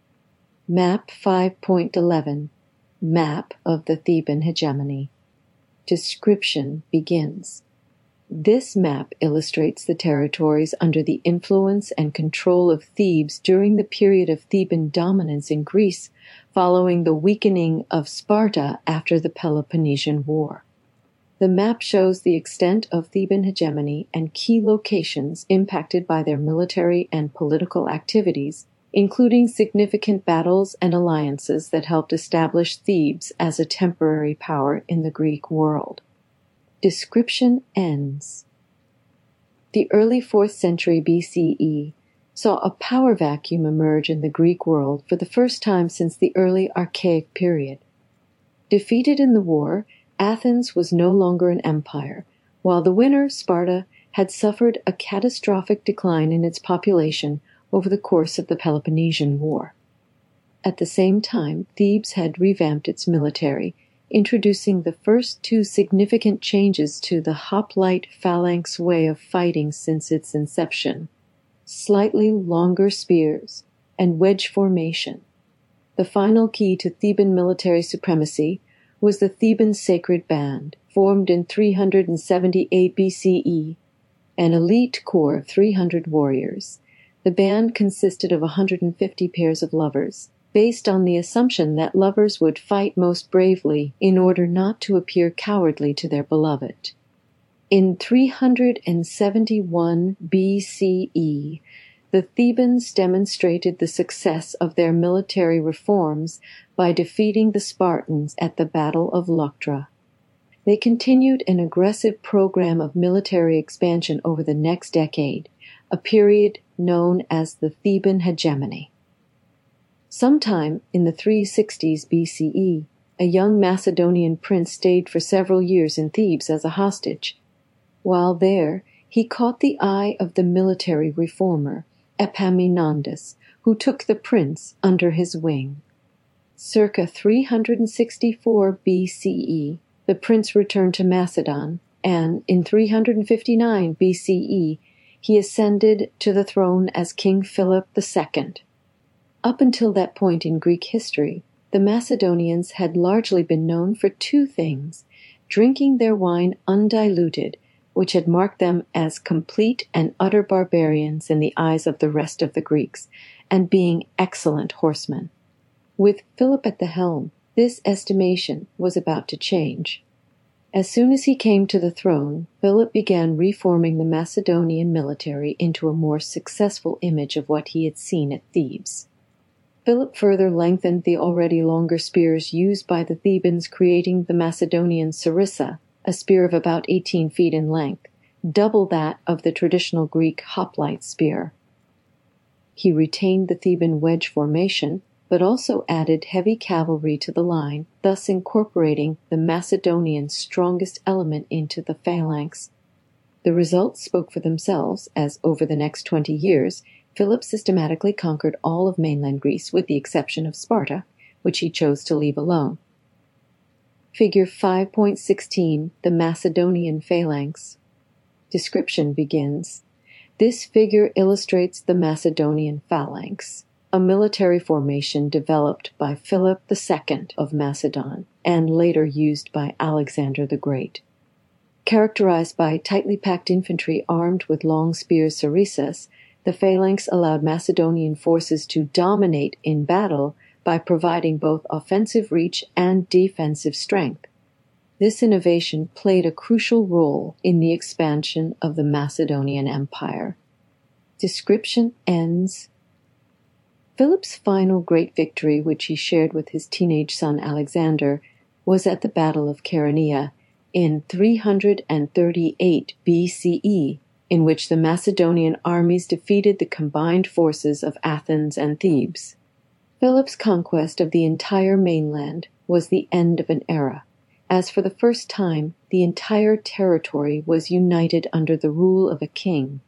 Map five point eleven. Map of the Theban hegemony. Description begins. This map illustrates the territories under the influence and control of Thebes during the period of Theban dominance in Greece, following the weakening of Sparta after the Peloponnesian War. The map shows the extent of Theban hegemony and key locations impacted by their military and political activities, including significant battles and alliances that helped establish Thebes as a temporary power in the Greek world. Description ends. The early fourth century B C E saw a power vacuum emerge in the Greek world for the first time since the early Archaic period. Defeated in the war, Athens was no longer an empire, while the winner, Sparta, had suffered a catastrophic decline in its population over the course of the Peloponnesian War. At the same time, Thebes had revamped its military, introducing the first two significant changes to the hoplite phalanx way of fighting since its inception: slightly longer spears and wedge formation. The final key to Theban military supremacy was the Theban Sacred Band, formed in three hundred seventy-eight B C E, an elite corps of three hundred warriors. The band consisted of one hundred fifty pairs of lovers, based on the assumption that lovers would fight most bravely in order not to appear cowardly to their beloved. In three hundred seventy-one B C E, the Thebans demonstrated the success of their military reforms by defeating the Spartans at the Battle of Leuctra. They continued an aggressive program of military expansion over the next decade, a period known as the Theban hegemony. Sometime in the three sixties B C E, a young Macedonian prince stayed for several years in Thebes as a hostage. While there, he caught the eye of the military reformer, Epaminondas, who took the prince under his wing. Circa three hundred sixty-four B C E, the prince returned to Macedon, and in three hundred fifty-nine B C E, he ascended to the throne as King Philip the Second. Up until that point in Greek history, the Macedonians had largely been known for two things: drinking their wine undiluted, which had marked them as complete and utter barbarians in the eyes of the rest of the Greeks, and being excellent horsemen. With Philip at the helm, this estimation was about to change. As soon as he came to the throne, Philip began reforming the Macedonian military into a more successful image of what he had seen at Thebes. Philip further lengthened the already longer spears used by the Thebans, creating the Macedonian sarissa, a spear of about eighteen feet in length, double that of the traditional Greek hoplite spear. He retained the Theban wedge formation, but also added heavy cavalry to the line, thus incorporating the Macedonian strongest element into the phalanx. The results spoke for themselves, as over the next twenty years, Philip systematically conquered all of mainland Greece with the exception of Sparta, which he chose to leave alone. Figure five point one six, the Macedonian phalanx. Description begins. This figure illustrates the Macedonian phalanx, a military formation developed by Philip the Second of Macedon and later used by Alexander the Great. Characterized by tightly packed infantry armed with long spears sarissas, the phalanx allowed Macedonian forces to dominate in battle by providing both offensive reach and defensive strength. This innovation played a crucial role in the expansion of the Macedonian Empire. Description ends. Philip's final great victory, which he shared with his teenage son Alexander, was at the Battle of Chaeronea in three hundred thirty-eight B C E, in which the Macedonian armies defeated the combined forces of Athens and Thebes. Philip's conquest of the entire mainland was the end of an era, as for the first time the entire territory was united under the rule of a king.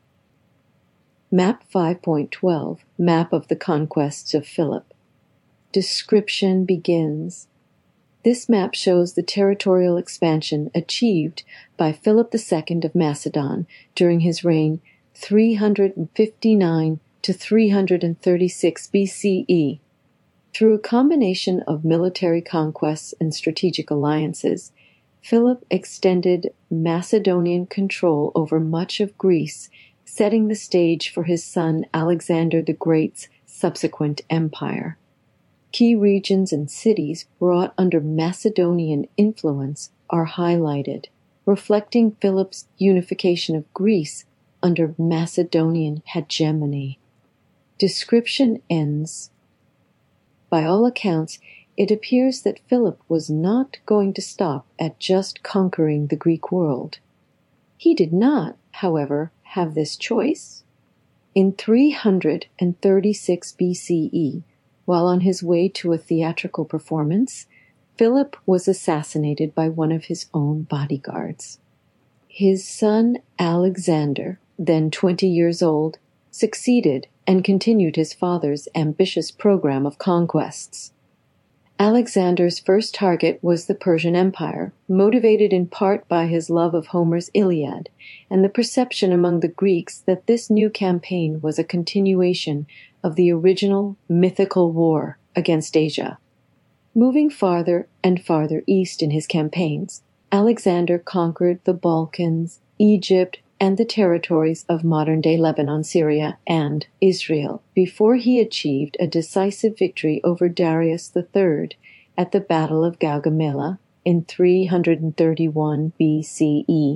Map five point twelve, Map of the Conquests of Philip. Description begins. This map shows the territorial expansion achieved by Philip the Second of Macedon during his reign three hundred fifty-nine to three hundred thirty-six B C E. Through a combination of military conquests and strategic alliances, Philip extended Macedonian control over much of Greece, setting the stage for his son Alexander the Great's subsequent empire. Key regions and cities brought under Macedonian influence are highlighted, reflecting Philip's unification of Greece under Macedonian hegemony. Description ends. By all accounts, it appears that Philip was not going to stop at just conquering the Greek world. He did not, however, have this choice. In three hundred thirty-six B C E, while on his way to a theatrical performance, Philip was assassinated by one of his own bodyguards. His son Alexander, then twenty years old, succeeded and continued his father's ambitious program of conquests. Alexander's first target was the Persian Empire, motivated in part by his love of Homer's Iliad and the perception among the Greeks that this new campaign was a continuation of the original mythical war against Asia. Moving farther and farther east in his campaigns, Alexander conquered the Balkans, Egypt, and the territories of modern-day Lebanon, Syria, and Israel, before he achieved a decisive victory over Darius the Third at the Battle of Gaugamela in three hundred thirty-one B C E.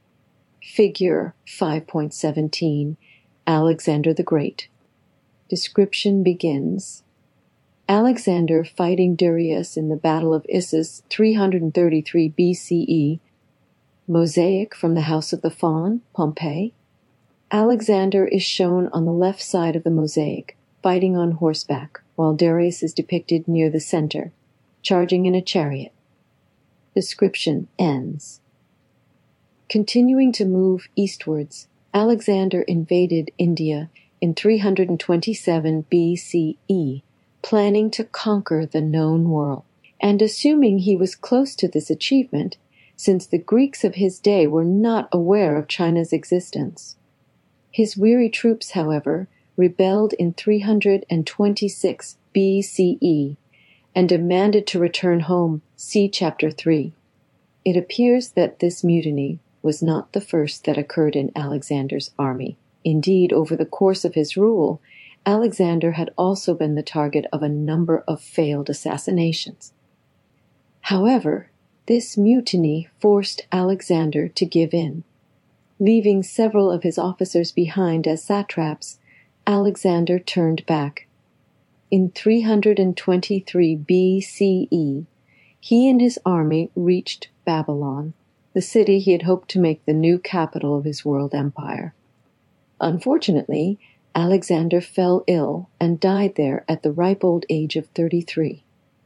Figure five point one seven. Alexander the Great. Description begins. Alexander fighting Darius in the Battle of Issus, three hundred thirty-three B C E. Mosaic from the House of the Faun, Pompeii. Alexander is shown on the left side of the mosaic, fighting on horseback, while Darius is depicted near the center, charging in a chariot. Description ends. Continuing to move eastwards, Alexander invaded India in three hundred twenty-seven B C E, planning to conquer the known world, and assuming he was close to this achievement, since the Greeks of his day were not aware of China's existence. His weary troops, however, rebelled in three hundred twenty-six B C E and demanded to return home, see Chapter three. It appears that this mutiny was not the first that occurred in Alexander's army. Indeed, over the course of his rule, Alexander had also been the target of a number of failed assassinations. However, this mutiny forced Alexander to give in. Leaving several of his officers behind as satraps, Alexander turned back. In three hundred twenty-three B C E, he and his army reached Babylon, the city he had hoped to make the new capital of his world empire. Unfortunately, Alexander fell ill and died there at the ripe old age of thirty-three.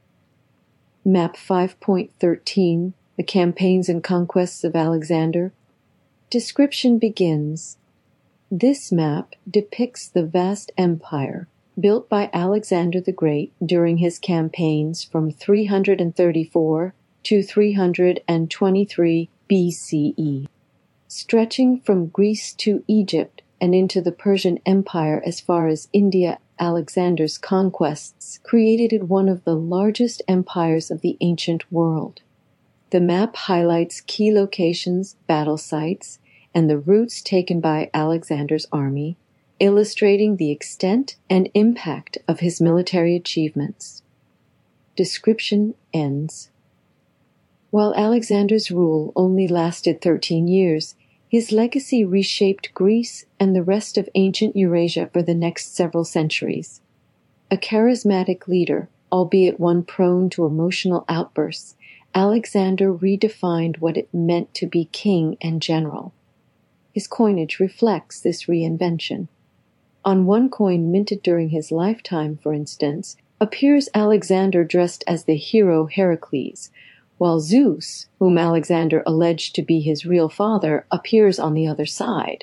Map five point one three, The Campaigns and Conquests of Alexander. Description begins. This map depicts the vast empire built by Alexander the Great during his campaigns from three hundred thirty-four to three hundred twenty-three B C E. Stretching from Greece to Egypt and into the Persian Empire as far as India, Alexander's conquests created one of the largest empires of the ancient world. The map highlights key locations, battle sites, and the routes taken by Alexander's army, illustrating the extent and impact of his military achievements. Description ends. While Alexander's rule only lasted thirteen years, his legacy reshaped Greece and the rest of ancient Eurasia for the next several centuries. A charismatic leader, albeit one prone to emotional outbursts, Alexander redefined what it meant to be king and general. His coinage reflects this reinvention. On one coin minted during his lifetime, for instance, appears Alexander dressed as the hero Heracles, while Zeus, whom Alexander alleged to be his real father, appears on the other side.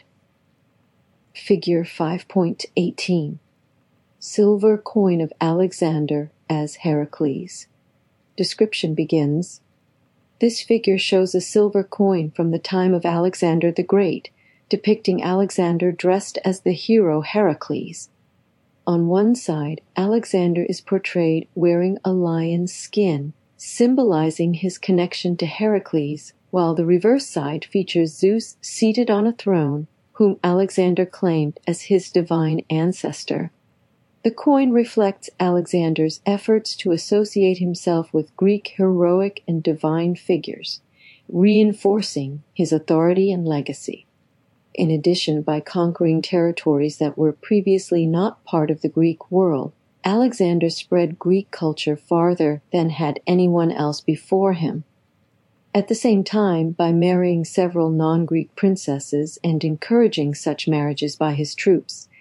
Figure five point one eight. Silver coin of Alexander as Heracles. Description begins. This figure shows a silver coin from the time of Alexander the Great, depicting Alexander dressed as the hero Heracles. On one side, Alexander is portrayed wearing a lion's skin, symbolizing his connection to Heracles, while the reverse side features Zeus seated on a throne, whom Alexander claimed as his divine ancestor. The coin reflects Alexander's efforts to associate himself with Greek heroic and divine figures, reinforcing his authority and legacy. In addition, by conquering territories that were previously not part of the Greek world, Alexander spread Greek culture farther than had anyone else before him. At the same time, by marrying several non-Greek princesses and encouraging such marriages by his troops,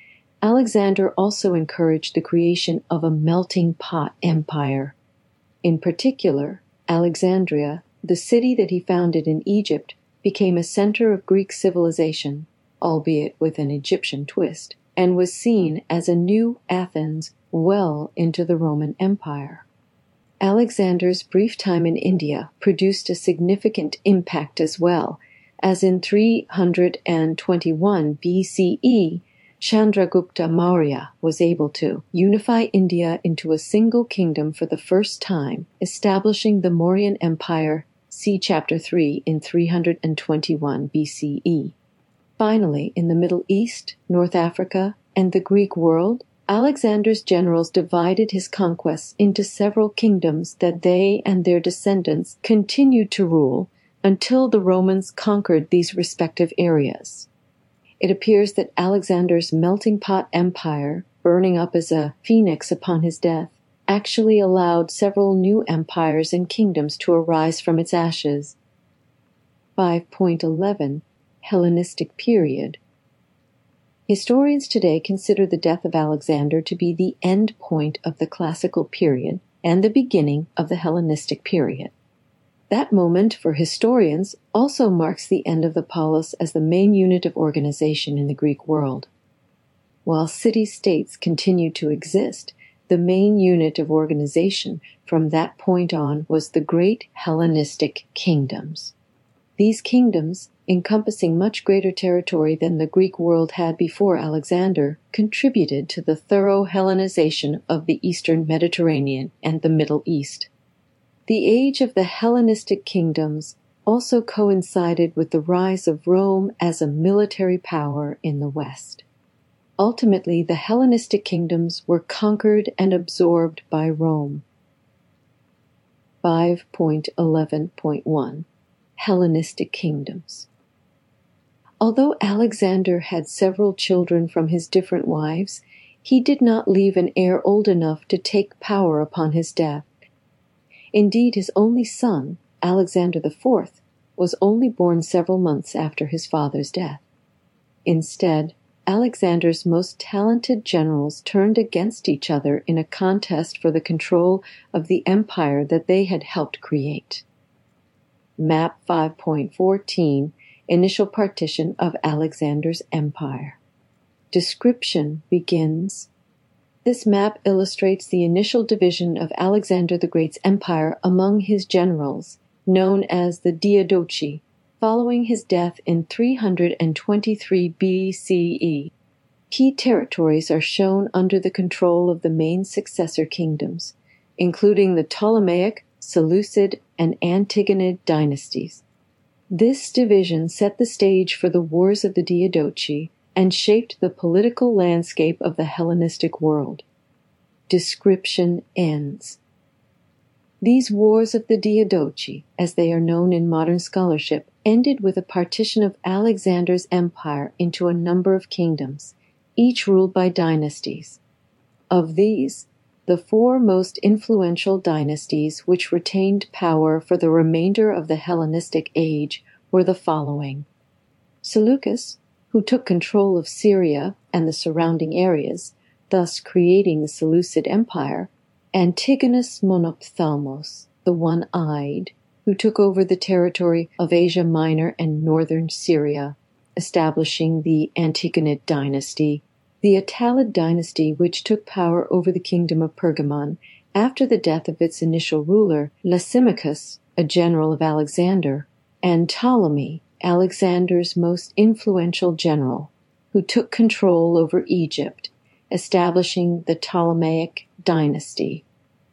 Alexander also encouraged the creation of a melting pot empire. In particular, Alexandria, the city that he founded in Egypt, became a center of Greek civilization, albeit with an Egyptian twist, and was seen as a new Athens well into the Roman Empire. Alexander's brief time in India produced a significant impact as well, as in three hundred twenty-one B C E, Chandragupta Maurya was able to unify India into a single kingdom for the first time, establishing the Mauryan Empire, see Chapter three, in three hundred twenty-one B C E. Finally, in the Middle East, North Africa, and the Greek world, Alexander's generals divided his conquests into several kingdoms that they and their descendants continued to rule until the Romans conquered these respective areas. It appears that Alexander's melting pot empire, burning up as a phoenix upon his death, actually allowed several new empires and kingdoms to arise from its ashes. five point eleven Hellenistic Period. Historians today consider the death of Alexander to be the end point of the classical period and the beginning of the Hellenistic period. That moment, for historians, also marks the end of the polis as the main unit of organization in the Greek world. While city-states continued to exist, the main unit of organization from that point on was the great Hellenistic kingdoms. These kingdoms, encompassing much greater territory than the Greek world had before Alexander, contributed to the thorough Hellenization of the Eastern Mediterranean and the Middle East. The age of the Hellenistic kingdoms also coincided with the rise of Rome as a military power in the West. Ultimately, the Hellenistic kingdoms were conquered and absorbed by Rome. five point eleven point one Hellenistic Kingdoms. Although Alexander had several children from his different wives, he did not leave an heir old enough to take power upon his death. Indeed, his only son, Alexander the Fourth, was only born several months after his father's death. Instead, Alexander's most talented generals turned against each other in a contest for the control of the empire that they had helped create. Map five point fourteen Initial Partition of Alexander's Empire. Description begins. This map illustrates the initial division of Alexander the Great's empire among his generals, known as the Diadochi, following his death in three hundred twenty-three B C E. Key territories are shown under the control of the main successor kingdoms, including the Ptolemaic, Seleucid, and Antigonid dynasties. This division set the stage for the Wars of the Diadochi and shaped the political landscape of the Hellenistic world. Description ends. These Wars of the Diadochi, as they are known in modern scholarship, ended with a partition of Alexander's empire into a number of kingdoms, each ruled by dynasties. Of these, the four most influential dynasties which retained power for the remainder of the Hellenistic age were the following: Seleucus, who took control of Syria and the surrounding areas, thus creating the Seleucid Empire; Antigonus Monophthalmos, the one-eyed, who took over the territory of Asia Minor and northern Syria, establishing the Antigonid dynasty; the Attalid dynasty, which took power over the kingdom of Pergamon after the death of its initial ruler, Lysimachus, a general of Alexander; and Ptolemy, Alexander's most influential general, who took control over Egypt, establishing the Ptolemaic dynasty.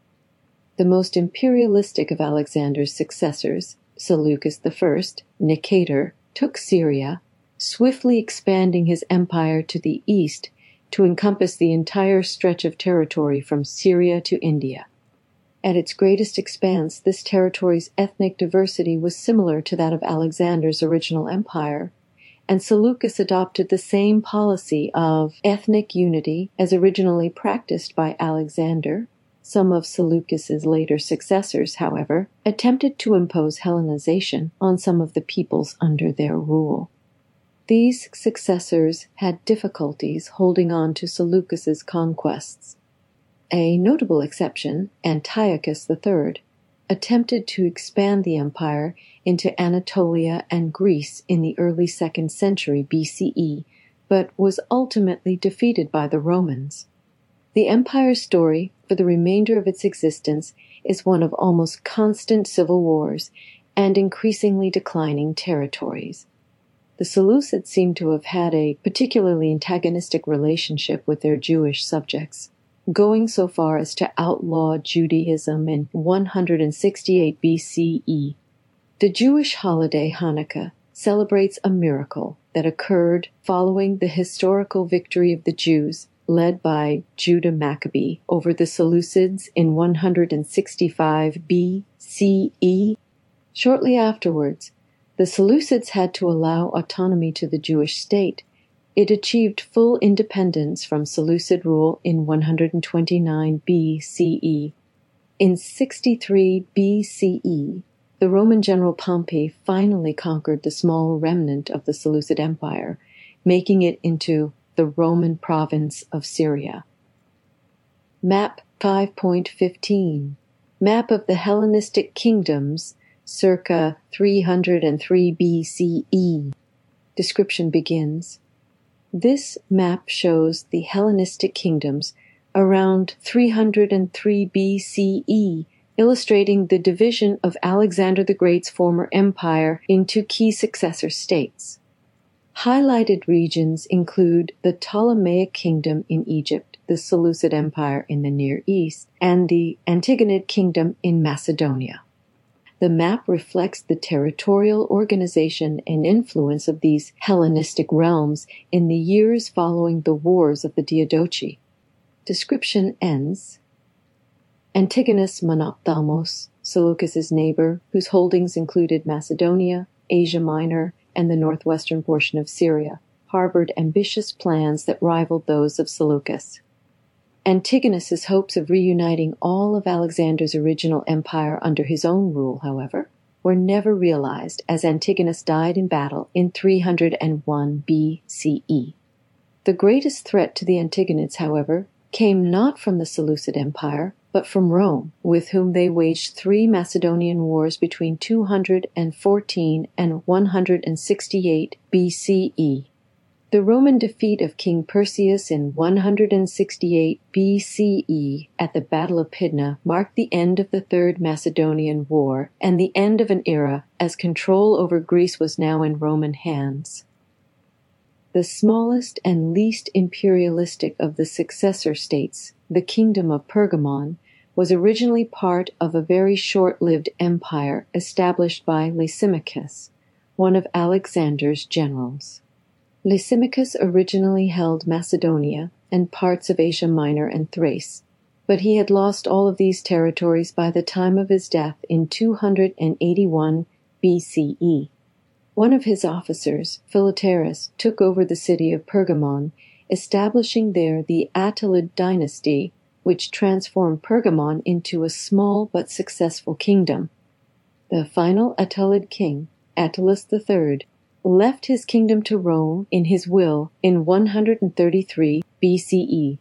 The most imperialistic of Alexander's successors, Seleucus the First, Nicator, took Syria, swiftly expanding his empire to the east to encompass the entire stretch of territory from Syria to India. At its greatest expanse, this territory's ethnic diversity was similar to that of Alexander's original empire, and Seleucus adopted the same policy of ethnic unity as originally practiced by Alexander. Some of Seleucus's later successors, however, attempted to impose Hellenization on some of the peoples under their rule. These successors had difficulties holding on to Seleucus's conquests. A notable exception, Antiochus the Third, attempted to expand the empire into Anatolia and Greece in the early second century B C E, but was ultimately defeated by the Romans. The empire's story, for the remainder of its existence, is one of almost constant civil wars and increasingly declining territories. The Seleucids seem to have had a particularly antagonistic relationship with their Jewish subjects, going so far as to outlaw Judaism in one hundred sixty-eight B C E. The Jewish holiday Hanukkah celebrates a miracle that occurred following the historical victory of the Jews, led by Judah Maccabee, over the Seleucids in one hundred sixty-five B C E. Shortly afterwards, the Seleucids had to allow autonomy to the Jewish state. It achieved full independence from Seleucid rule in one hundred twenty-nine B C E. In sixty-three B C E, the Roman general Pompey finally conquered the small remnant of the Seleucid Empire, making it into the Roman province of Syria. Map five point fifteen. Map of the Hellenistic kingdoms, circa three hundred three B C E. Description begins. This map shows the Hellenistic kingdoms around three hundred three B C E, illustrating the division of Alexander the Great's former empire into key successor states. Highlighted regions include the Ptolemaic Kingdom in Egypt, the Seleucid Empire in the Near East, and the Antigonid Kingdom in Macedonia. The map reflects the territorial organization and influence of these Hellenistic realms in the years following the Wars of the Diadochi. Description ends. Antigonus Monophthalmos, Seleucus's neighbor, whose holdings included Macedonia, Asia Minor, and the northwestern portion of Syria, harbored ambitious plans that rivaled those of Seleucus. Antigonus's hopes of reuniting all of Alexander's original empire under his own rule, however, were never realized, as Antigonus died in battle in three hundred one B C E. The greatest threat to the Antigonids, however, came not from the Seleucid Empire, but from Rome, with whom they waged three Macedonian wars between two hundred fourteen and one hundred sixty-eight B C E. The Roman defeat of King Perseus in one hundred sixty-eight B C E at the Battle of Pydna marked the end of the Third Macedonian War and the end of an era as control over Greece was now in Roman hands. The smallest and least imperialistic of the successor states, the Kingdom of Pergamon, was originally part of a very short-lived empire established by Lysimachus, one of Alexander's generals. Lysimachus originally held Macedonia and parts of Asia Minor and Thrace, but he had lost all of these territories by the time of his death in two hundred eighty-one B C E. One of his officers, Philetaerus, took over the city of Pergamon, establishing there the Attalid dynasty, which transformed Pergamon into a small but successful kingdom. The final Attalid king, Attalus the Third, left his kingdom to Rome in his will in one hundred thirty-three B C E.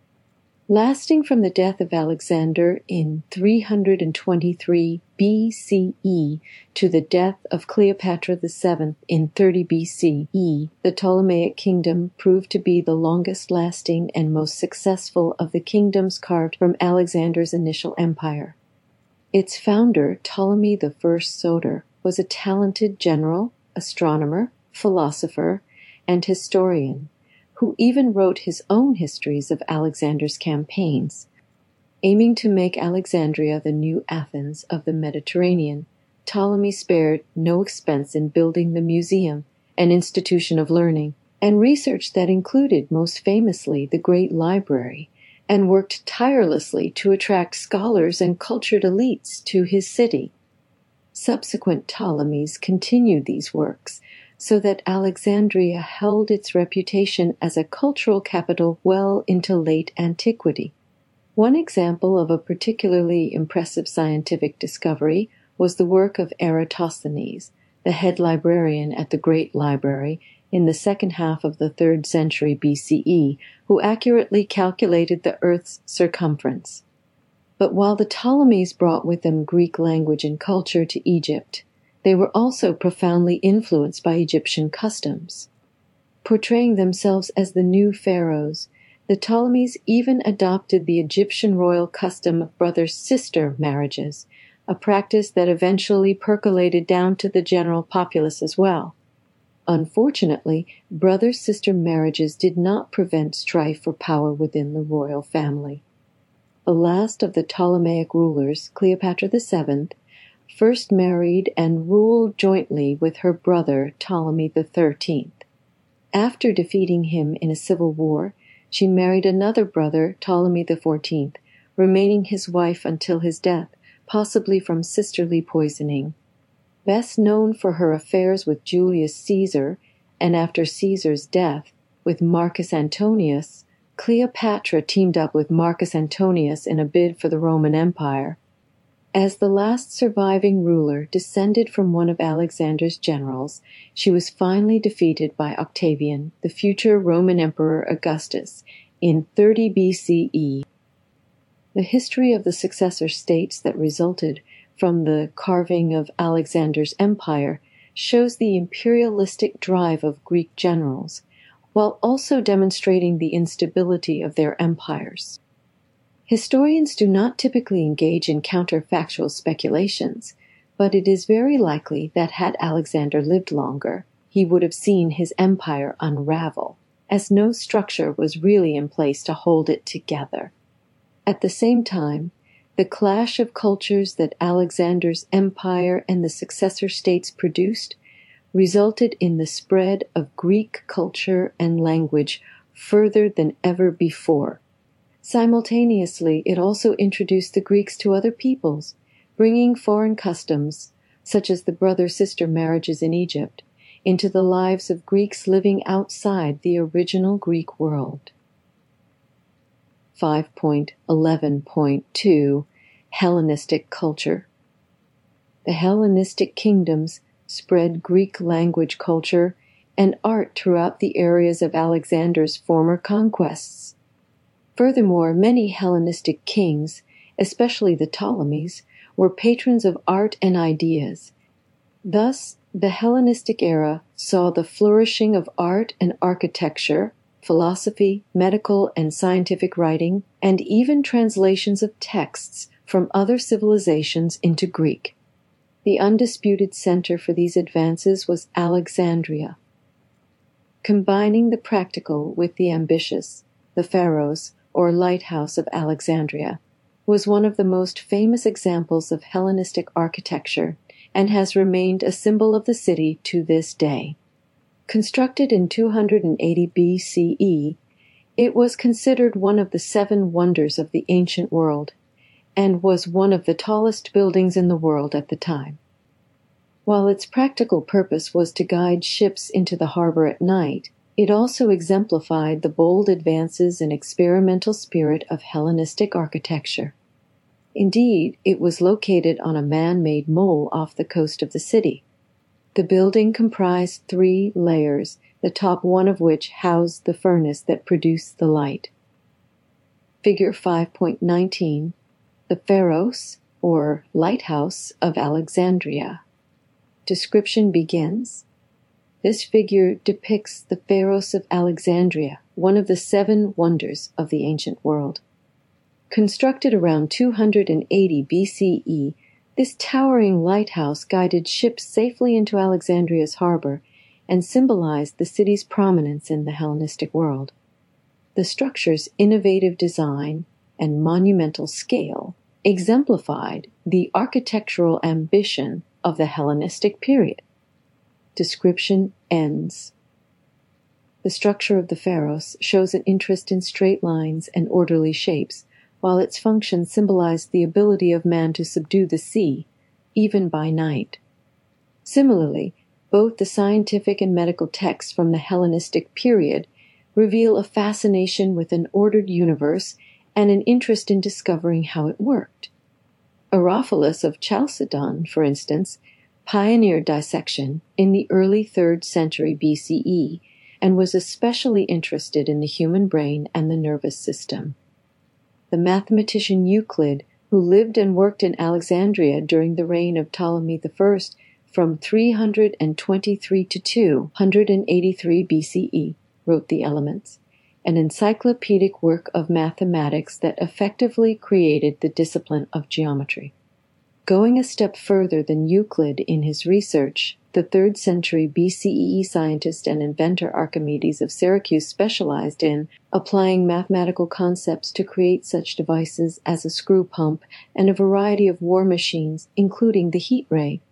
Lasting from the death of Alexander in three hundred twenty-three B C E to the death of Cleopatra the Seventh in thirty B C E, the Ptolemaic kingdom proved to be the longest-lasting and most successful of the kingdoms carved from Alexander's initial empire. Its founder, Ptolemy the First Soter, was a talented general, astronomer, philosopher, and historian, who even wrote his own histories of Alexander's campaigns. Aiming to make Alexandria the new Athens of the Mediterranean, Ptolemy spared no expense in building the museum, an institution of learning, and research that included, most famously, the great library, and worked tirelessly to attract scholars and cultured elites to his city. Subsequent Ptolemies continued these works, so that Alexandria held its reputation as a cultural capital well into late antiquity. One example of a particularly impressive scientific discovery was the work of Eratosthenes, the head librarian at the Great Library in the second half of the third century B C E, who accurately calculated the Earth's circumference. But while the Ptolemies brought with them Greek language and culture to Egypt, they were also profoundly influenced by Egyptian customs. Portraying themselves as the new pharaohs, the Ptolemies even adopted the Egyptian royal custom of brother-sister marriages, a practice that eventually percolated down to the general populace as well. Unfortunately, brother-sister marriages did not prevent strife for power within the royal family. The last of the Ptolemaic rulers, Cleopatra the Seventh, first married and ruled jointly with her brother Ptolemy the Thirteenth. After defeating him in a civil war, she married another brother, Ptolemy the Fourteenth, remaining his wife until his death, possibly from sisterly poisoning. Best known for her affairs with Julius Caesar, and after Caesar's death, with Marcus Antonius, Cleopatra teamed up with Marcus Antonius in a bid for the Roman Empire. As the last surviving ruler descended from one of Alexander's generals, she was finally defeated by Octavian, the future Roman Emperor Augustus, in thirty B C E. The history of the successor states that resulted from the carving of Alexander's empire shows the imperialistic drive of Greek generals, while also demonstrating the instability of their empires. Historians do not typically engage in counterfactual speculations, but it is very likely that had Alexander lived longer, he would have seen his empire unravel, as no structure was really in place to hold it together. At the same time, the clash of cultures that Alexander's empire and the successor states produced resulted in the spread of Greek culture and language further than ever before. Simultaneously, it also introduced the Greeks to other peoples, bringing foreign customs, such as the brother-sister marriages in Egypt, into the lives of Greeks living outside the original Greek world. five point eleven point two Hellenistic Culture. The Hellenistic kingdoms spread Greek language, culture, and art throughout the areas of Alexander's former conquests. Furthermore, many Hellenistic kings, especially the Ptolemies, were patrons of art and ideas. Thus, the Hellenistic era saw the flourishing of art and architecture, philosophy, medical and scientific writing, and even translations of texts from other civilizations into Greek. The undisputed center for these advances was Alexandria. Combining the practical with the ambitious, the Pharos, or Lighthouse of Alexandria, was one of the most famous examples of Hellenistic architecture and has remained a symbol of the city to this day. Constructed in two hundred eighty B C E, it was considered one of the seven wonders of the ancient world and was one of the tallest buildings in the world at the time. While its practical purpose was to guide ships into the harbor at night, it also exemplified the bold advances and experimental spirit of Hellenistic architecture. Indeed, it was located on a man-made mole off the coast of the city. The building comprised three layers, the top one of which housed the furnace that produced the light. Figure five point nineteen, the Pharos, or Lighthouse of Alexandria. Description begins. This figure depicts the Pharos of Alexandria, one of the seven wonders of the ancient world. Constructed around two hundred eighty B C E, this towering lighthouse guided ships safely into Alexandria's harbor and symbolized the city's prominence in the Hellenistic world. The structure's innovative design and monumental scale exemplified the architectural ambition of the Hellenistic period. Description ends. The structure of the Pharos shows an interest in straight lines and orderly shapes, while its function symbolized the ability of man to subdue the sea, even by night. Similarly, both the scientific and medical texts from the Hellenistic period reveal a fascination with an ordered universe and an interest in discovering how it worked. Herophilus of Chalcedon, for instance, pioneered dissection in the early third century B C E and was especially interested in the human brain and the nervous system. The mathematician Euclid, who lived and worked in Alexandria during the reign of Ptolemy the First from three hundred twenty-three to two hundred eighty-three B C E, wrote The Elements, an encyclopedic work of mathematics that effectively created the discipline of geometry. Going a step further than Euclid in his research, the third century B C E scientist and inventor Archimedes of Syracuse specialized in applying mathematical concepts to create such devices as a screw pump and a variety of war machines, including the heat ray.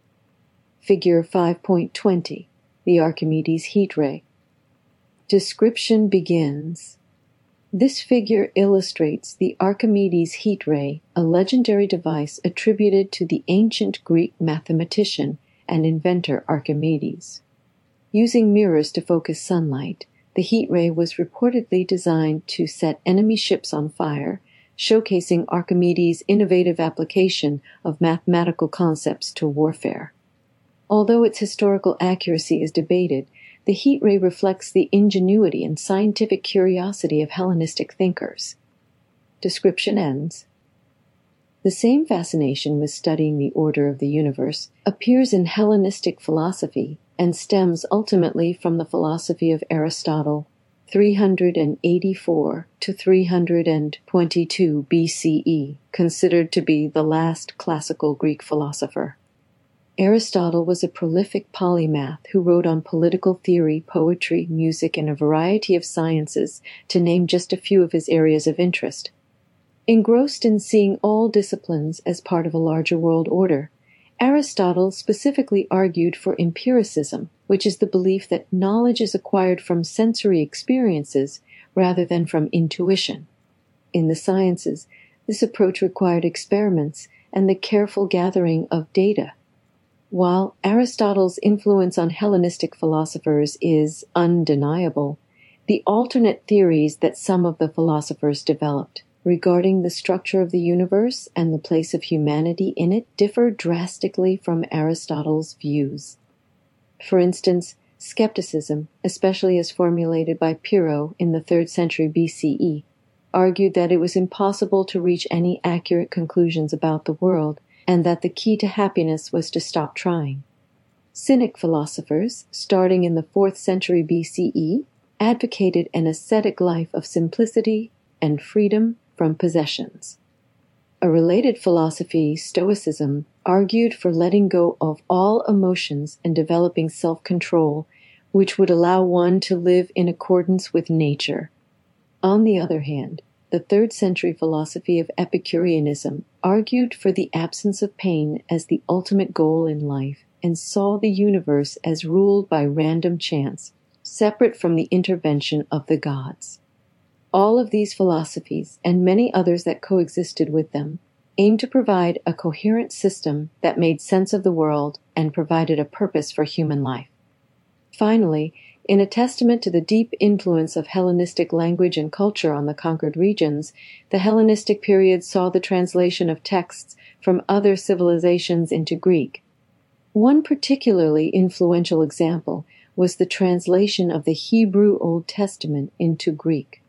Figure five point twenty, the Archimedes heat ray. Description begins. This figure illustrates the Archimedes heat ray, a legendary device attributed to the ancient Greek mathematician and inventor Archimedes. Using mirrors to focus sunlight, the heat ray was reportedly designed to set enemy ships on fire, showcasing Archimedes' innovative application of mathematical concepts to warfare. Although its historical accuracy is debated, the heat ray reflects the ingenuity and scientific curiosity of Hellenistic thinkers. Description ends. The same fascination with studying the order of the universe appears in Hellenistic philosophy and stems ultimately from the philosophy of Aristotle, three hundred eighty-four to three hundred twenty-two B C E, considered to be the last classical Greek philosopher. Aristotle was a prolific polymath who wrote on political theory, poetry, music, and a variety of sciences, to name just a few of his areas of interest. Engrossed in seeing all disciplines as part of a larger world order, Aristotle specifically argued for empiricism, which is the belief that knowledge is acquired from sensory experiences rather than from intuition. In the sciences, this approach required experiments and the careful gathering of data. While Aristotle's influence on Hellenistic philosophers is undeniable, the alternate theories that some of the philosophers developed regarding the structure of the universe and the place of humanity in it differ drastically from Aristotle's views. For instance, skepticism, especially as formulated by Pyrrho in the third century B C E, argued that it was impossible to reach any accurate conclusions about the world, and that the key to happiness was to stop trying. Cynic philosophers, starting in the fourth century B C E, advocated an ascetic life of simplicity and freedom from possessions. A related philosophy, Stoicism, argued for letting go of all emotions and developing self-control, which would allow one to live in accordance with nature. On the other hand, the third century philosophy of Epicureanism argued for the absence of pain as the ultimate goal in life and saw the universe as ruled by random chance, separate from the intervention of the gods. All of these philosophies, and many others that coexisted with them, aimed to provide a coherent system that made sense of the world and provided a purpose for human life. Finally, in a testament to the deep influence of Hellenistic language and culture on the conquered regions, the Hellenistic period saw the translation of texts from other civilizations into Greek. One particularly influential example was the translation of the Hebrew Old Testament into Greek.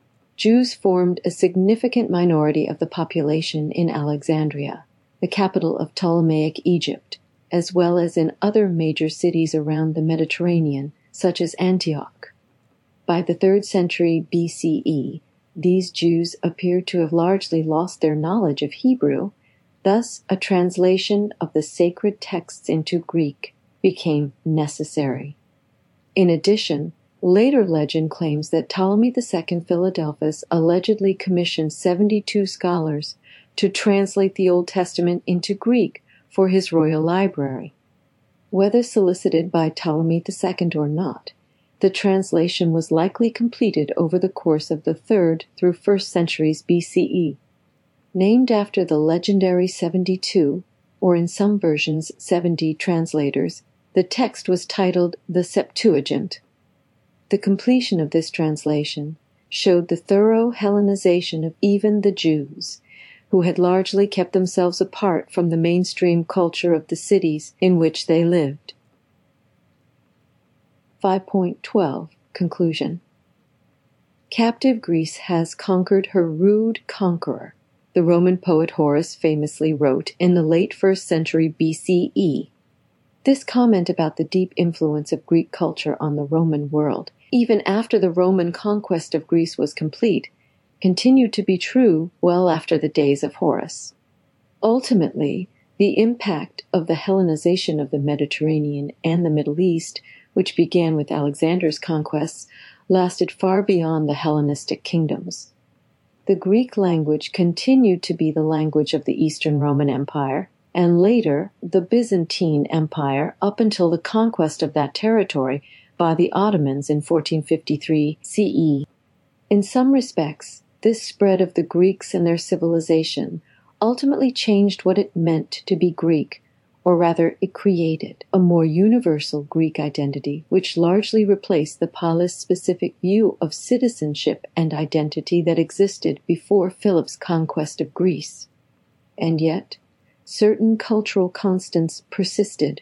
Jews formed a significant minority of the population in Alexandria, the capital of Ptolemaic Egypt, as well as in other major cities around the Mediterranean, such as Antioch. By the third century B C E, these Jews appear to have largely lost their knowledge of Hebrew. Thus, a translation of the sacred texts into Greek became necessary. In addition, later legend claims that Ptolemy the Second Philadelphus allegedly commissioned seventy-two scholars to translate the Old Testament into Greek for his royal library. Whether solicited by Ptolemy the Second or not, the translation was likely completed over the course of the third through first centuries B C E. Named after the legendary seventy-two, or in some versions seventy translators, the text was titled the Septuagint. The completion of this translation showed the thorough Hellenization of even the Jews, who had largely kept themselves apart from the mainstream culture of the cities in which they lived. five point twelve Conclusion. Captive Greece has conquered her rude conqueror, the Roman poet Horace famously wrote in the late first century B C E. This comment about the deep influence of Greek culture on the Roman world, even after the Roman conquest of Greece was complete, continued to be true well after the days of Horace. Ultimately, the impact of the Hellenization of the Mediterranean and the Middle East, which began with Alexander's conquests, lasted far beyond the Hellenistic kingdoms. The Greek language continued to be the language of the Eastern Roman Empire, and later the Byzantine Empire up until the conquest of that territory by the Ottomans in fourteen fifty-three C E. In some respects, this spread of the Greeks and their civilization ultimately changed what it meant to be Greek, or rather it created a more universal Greek identity which largely replaced the polis-specific view of citizenship and identity that existed before Philip's conquest of Greece. And yet, certain cultural constants persisted.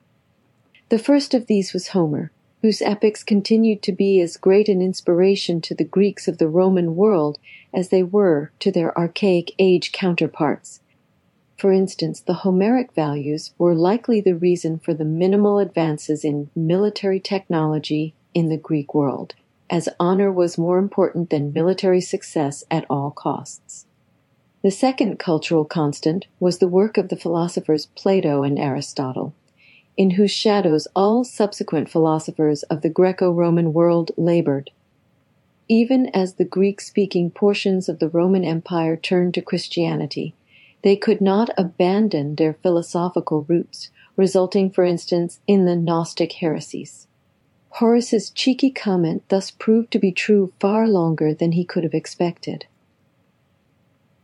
The first of these was Homer, whose epics continued to be as great an inspiration to the Greeks of the Roman world as they were to their archaic age counterparts. For instance, the Homeric values were likely the reason for the minimal advances in military technology in the Greek world, as honor was more important than military success at all costs. The second cultural constant was the work of the philosophers Plato and Aristotle, in whose shadows all subsequent philosophers of the Greco-Roman world labored. Even as the Greek-speaking portions of the Roman Empire turned to Christianity, they could not abandon their philosophical roots, resulting, for instance, in the Gnostic heresies. Horace's cheeky comment thus proved to be true far longer than he could have expected.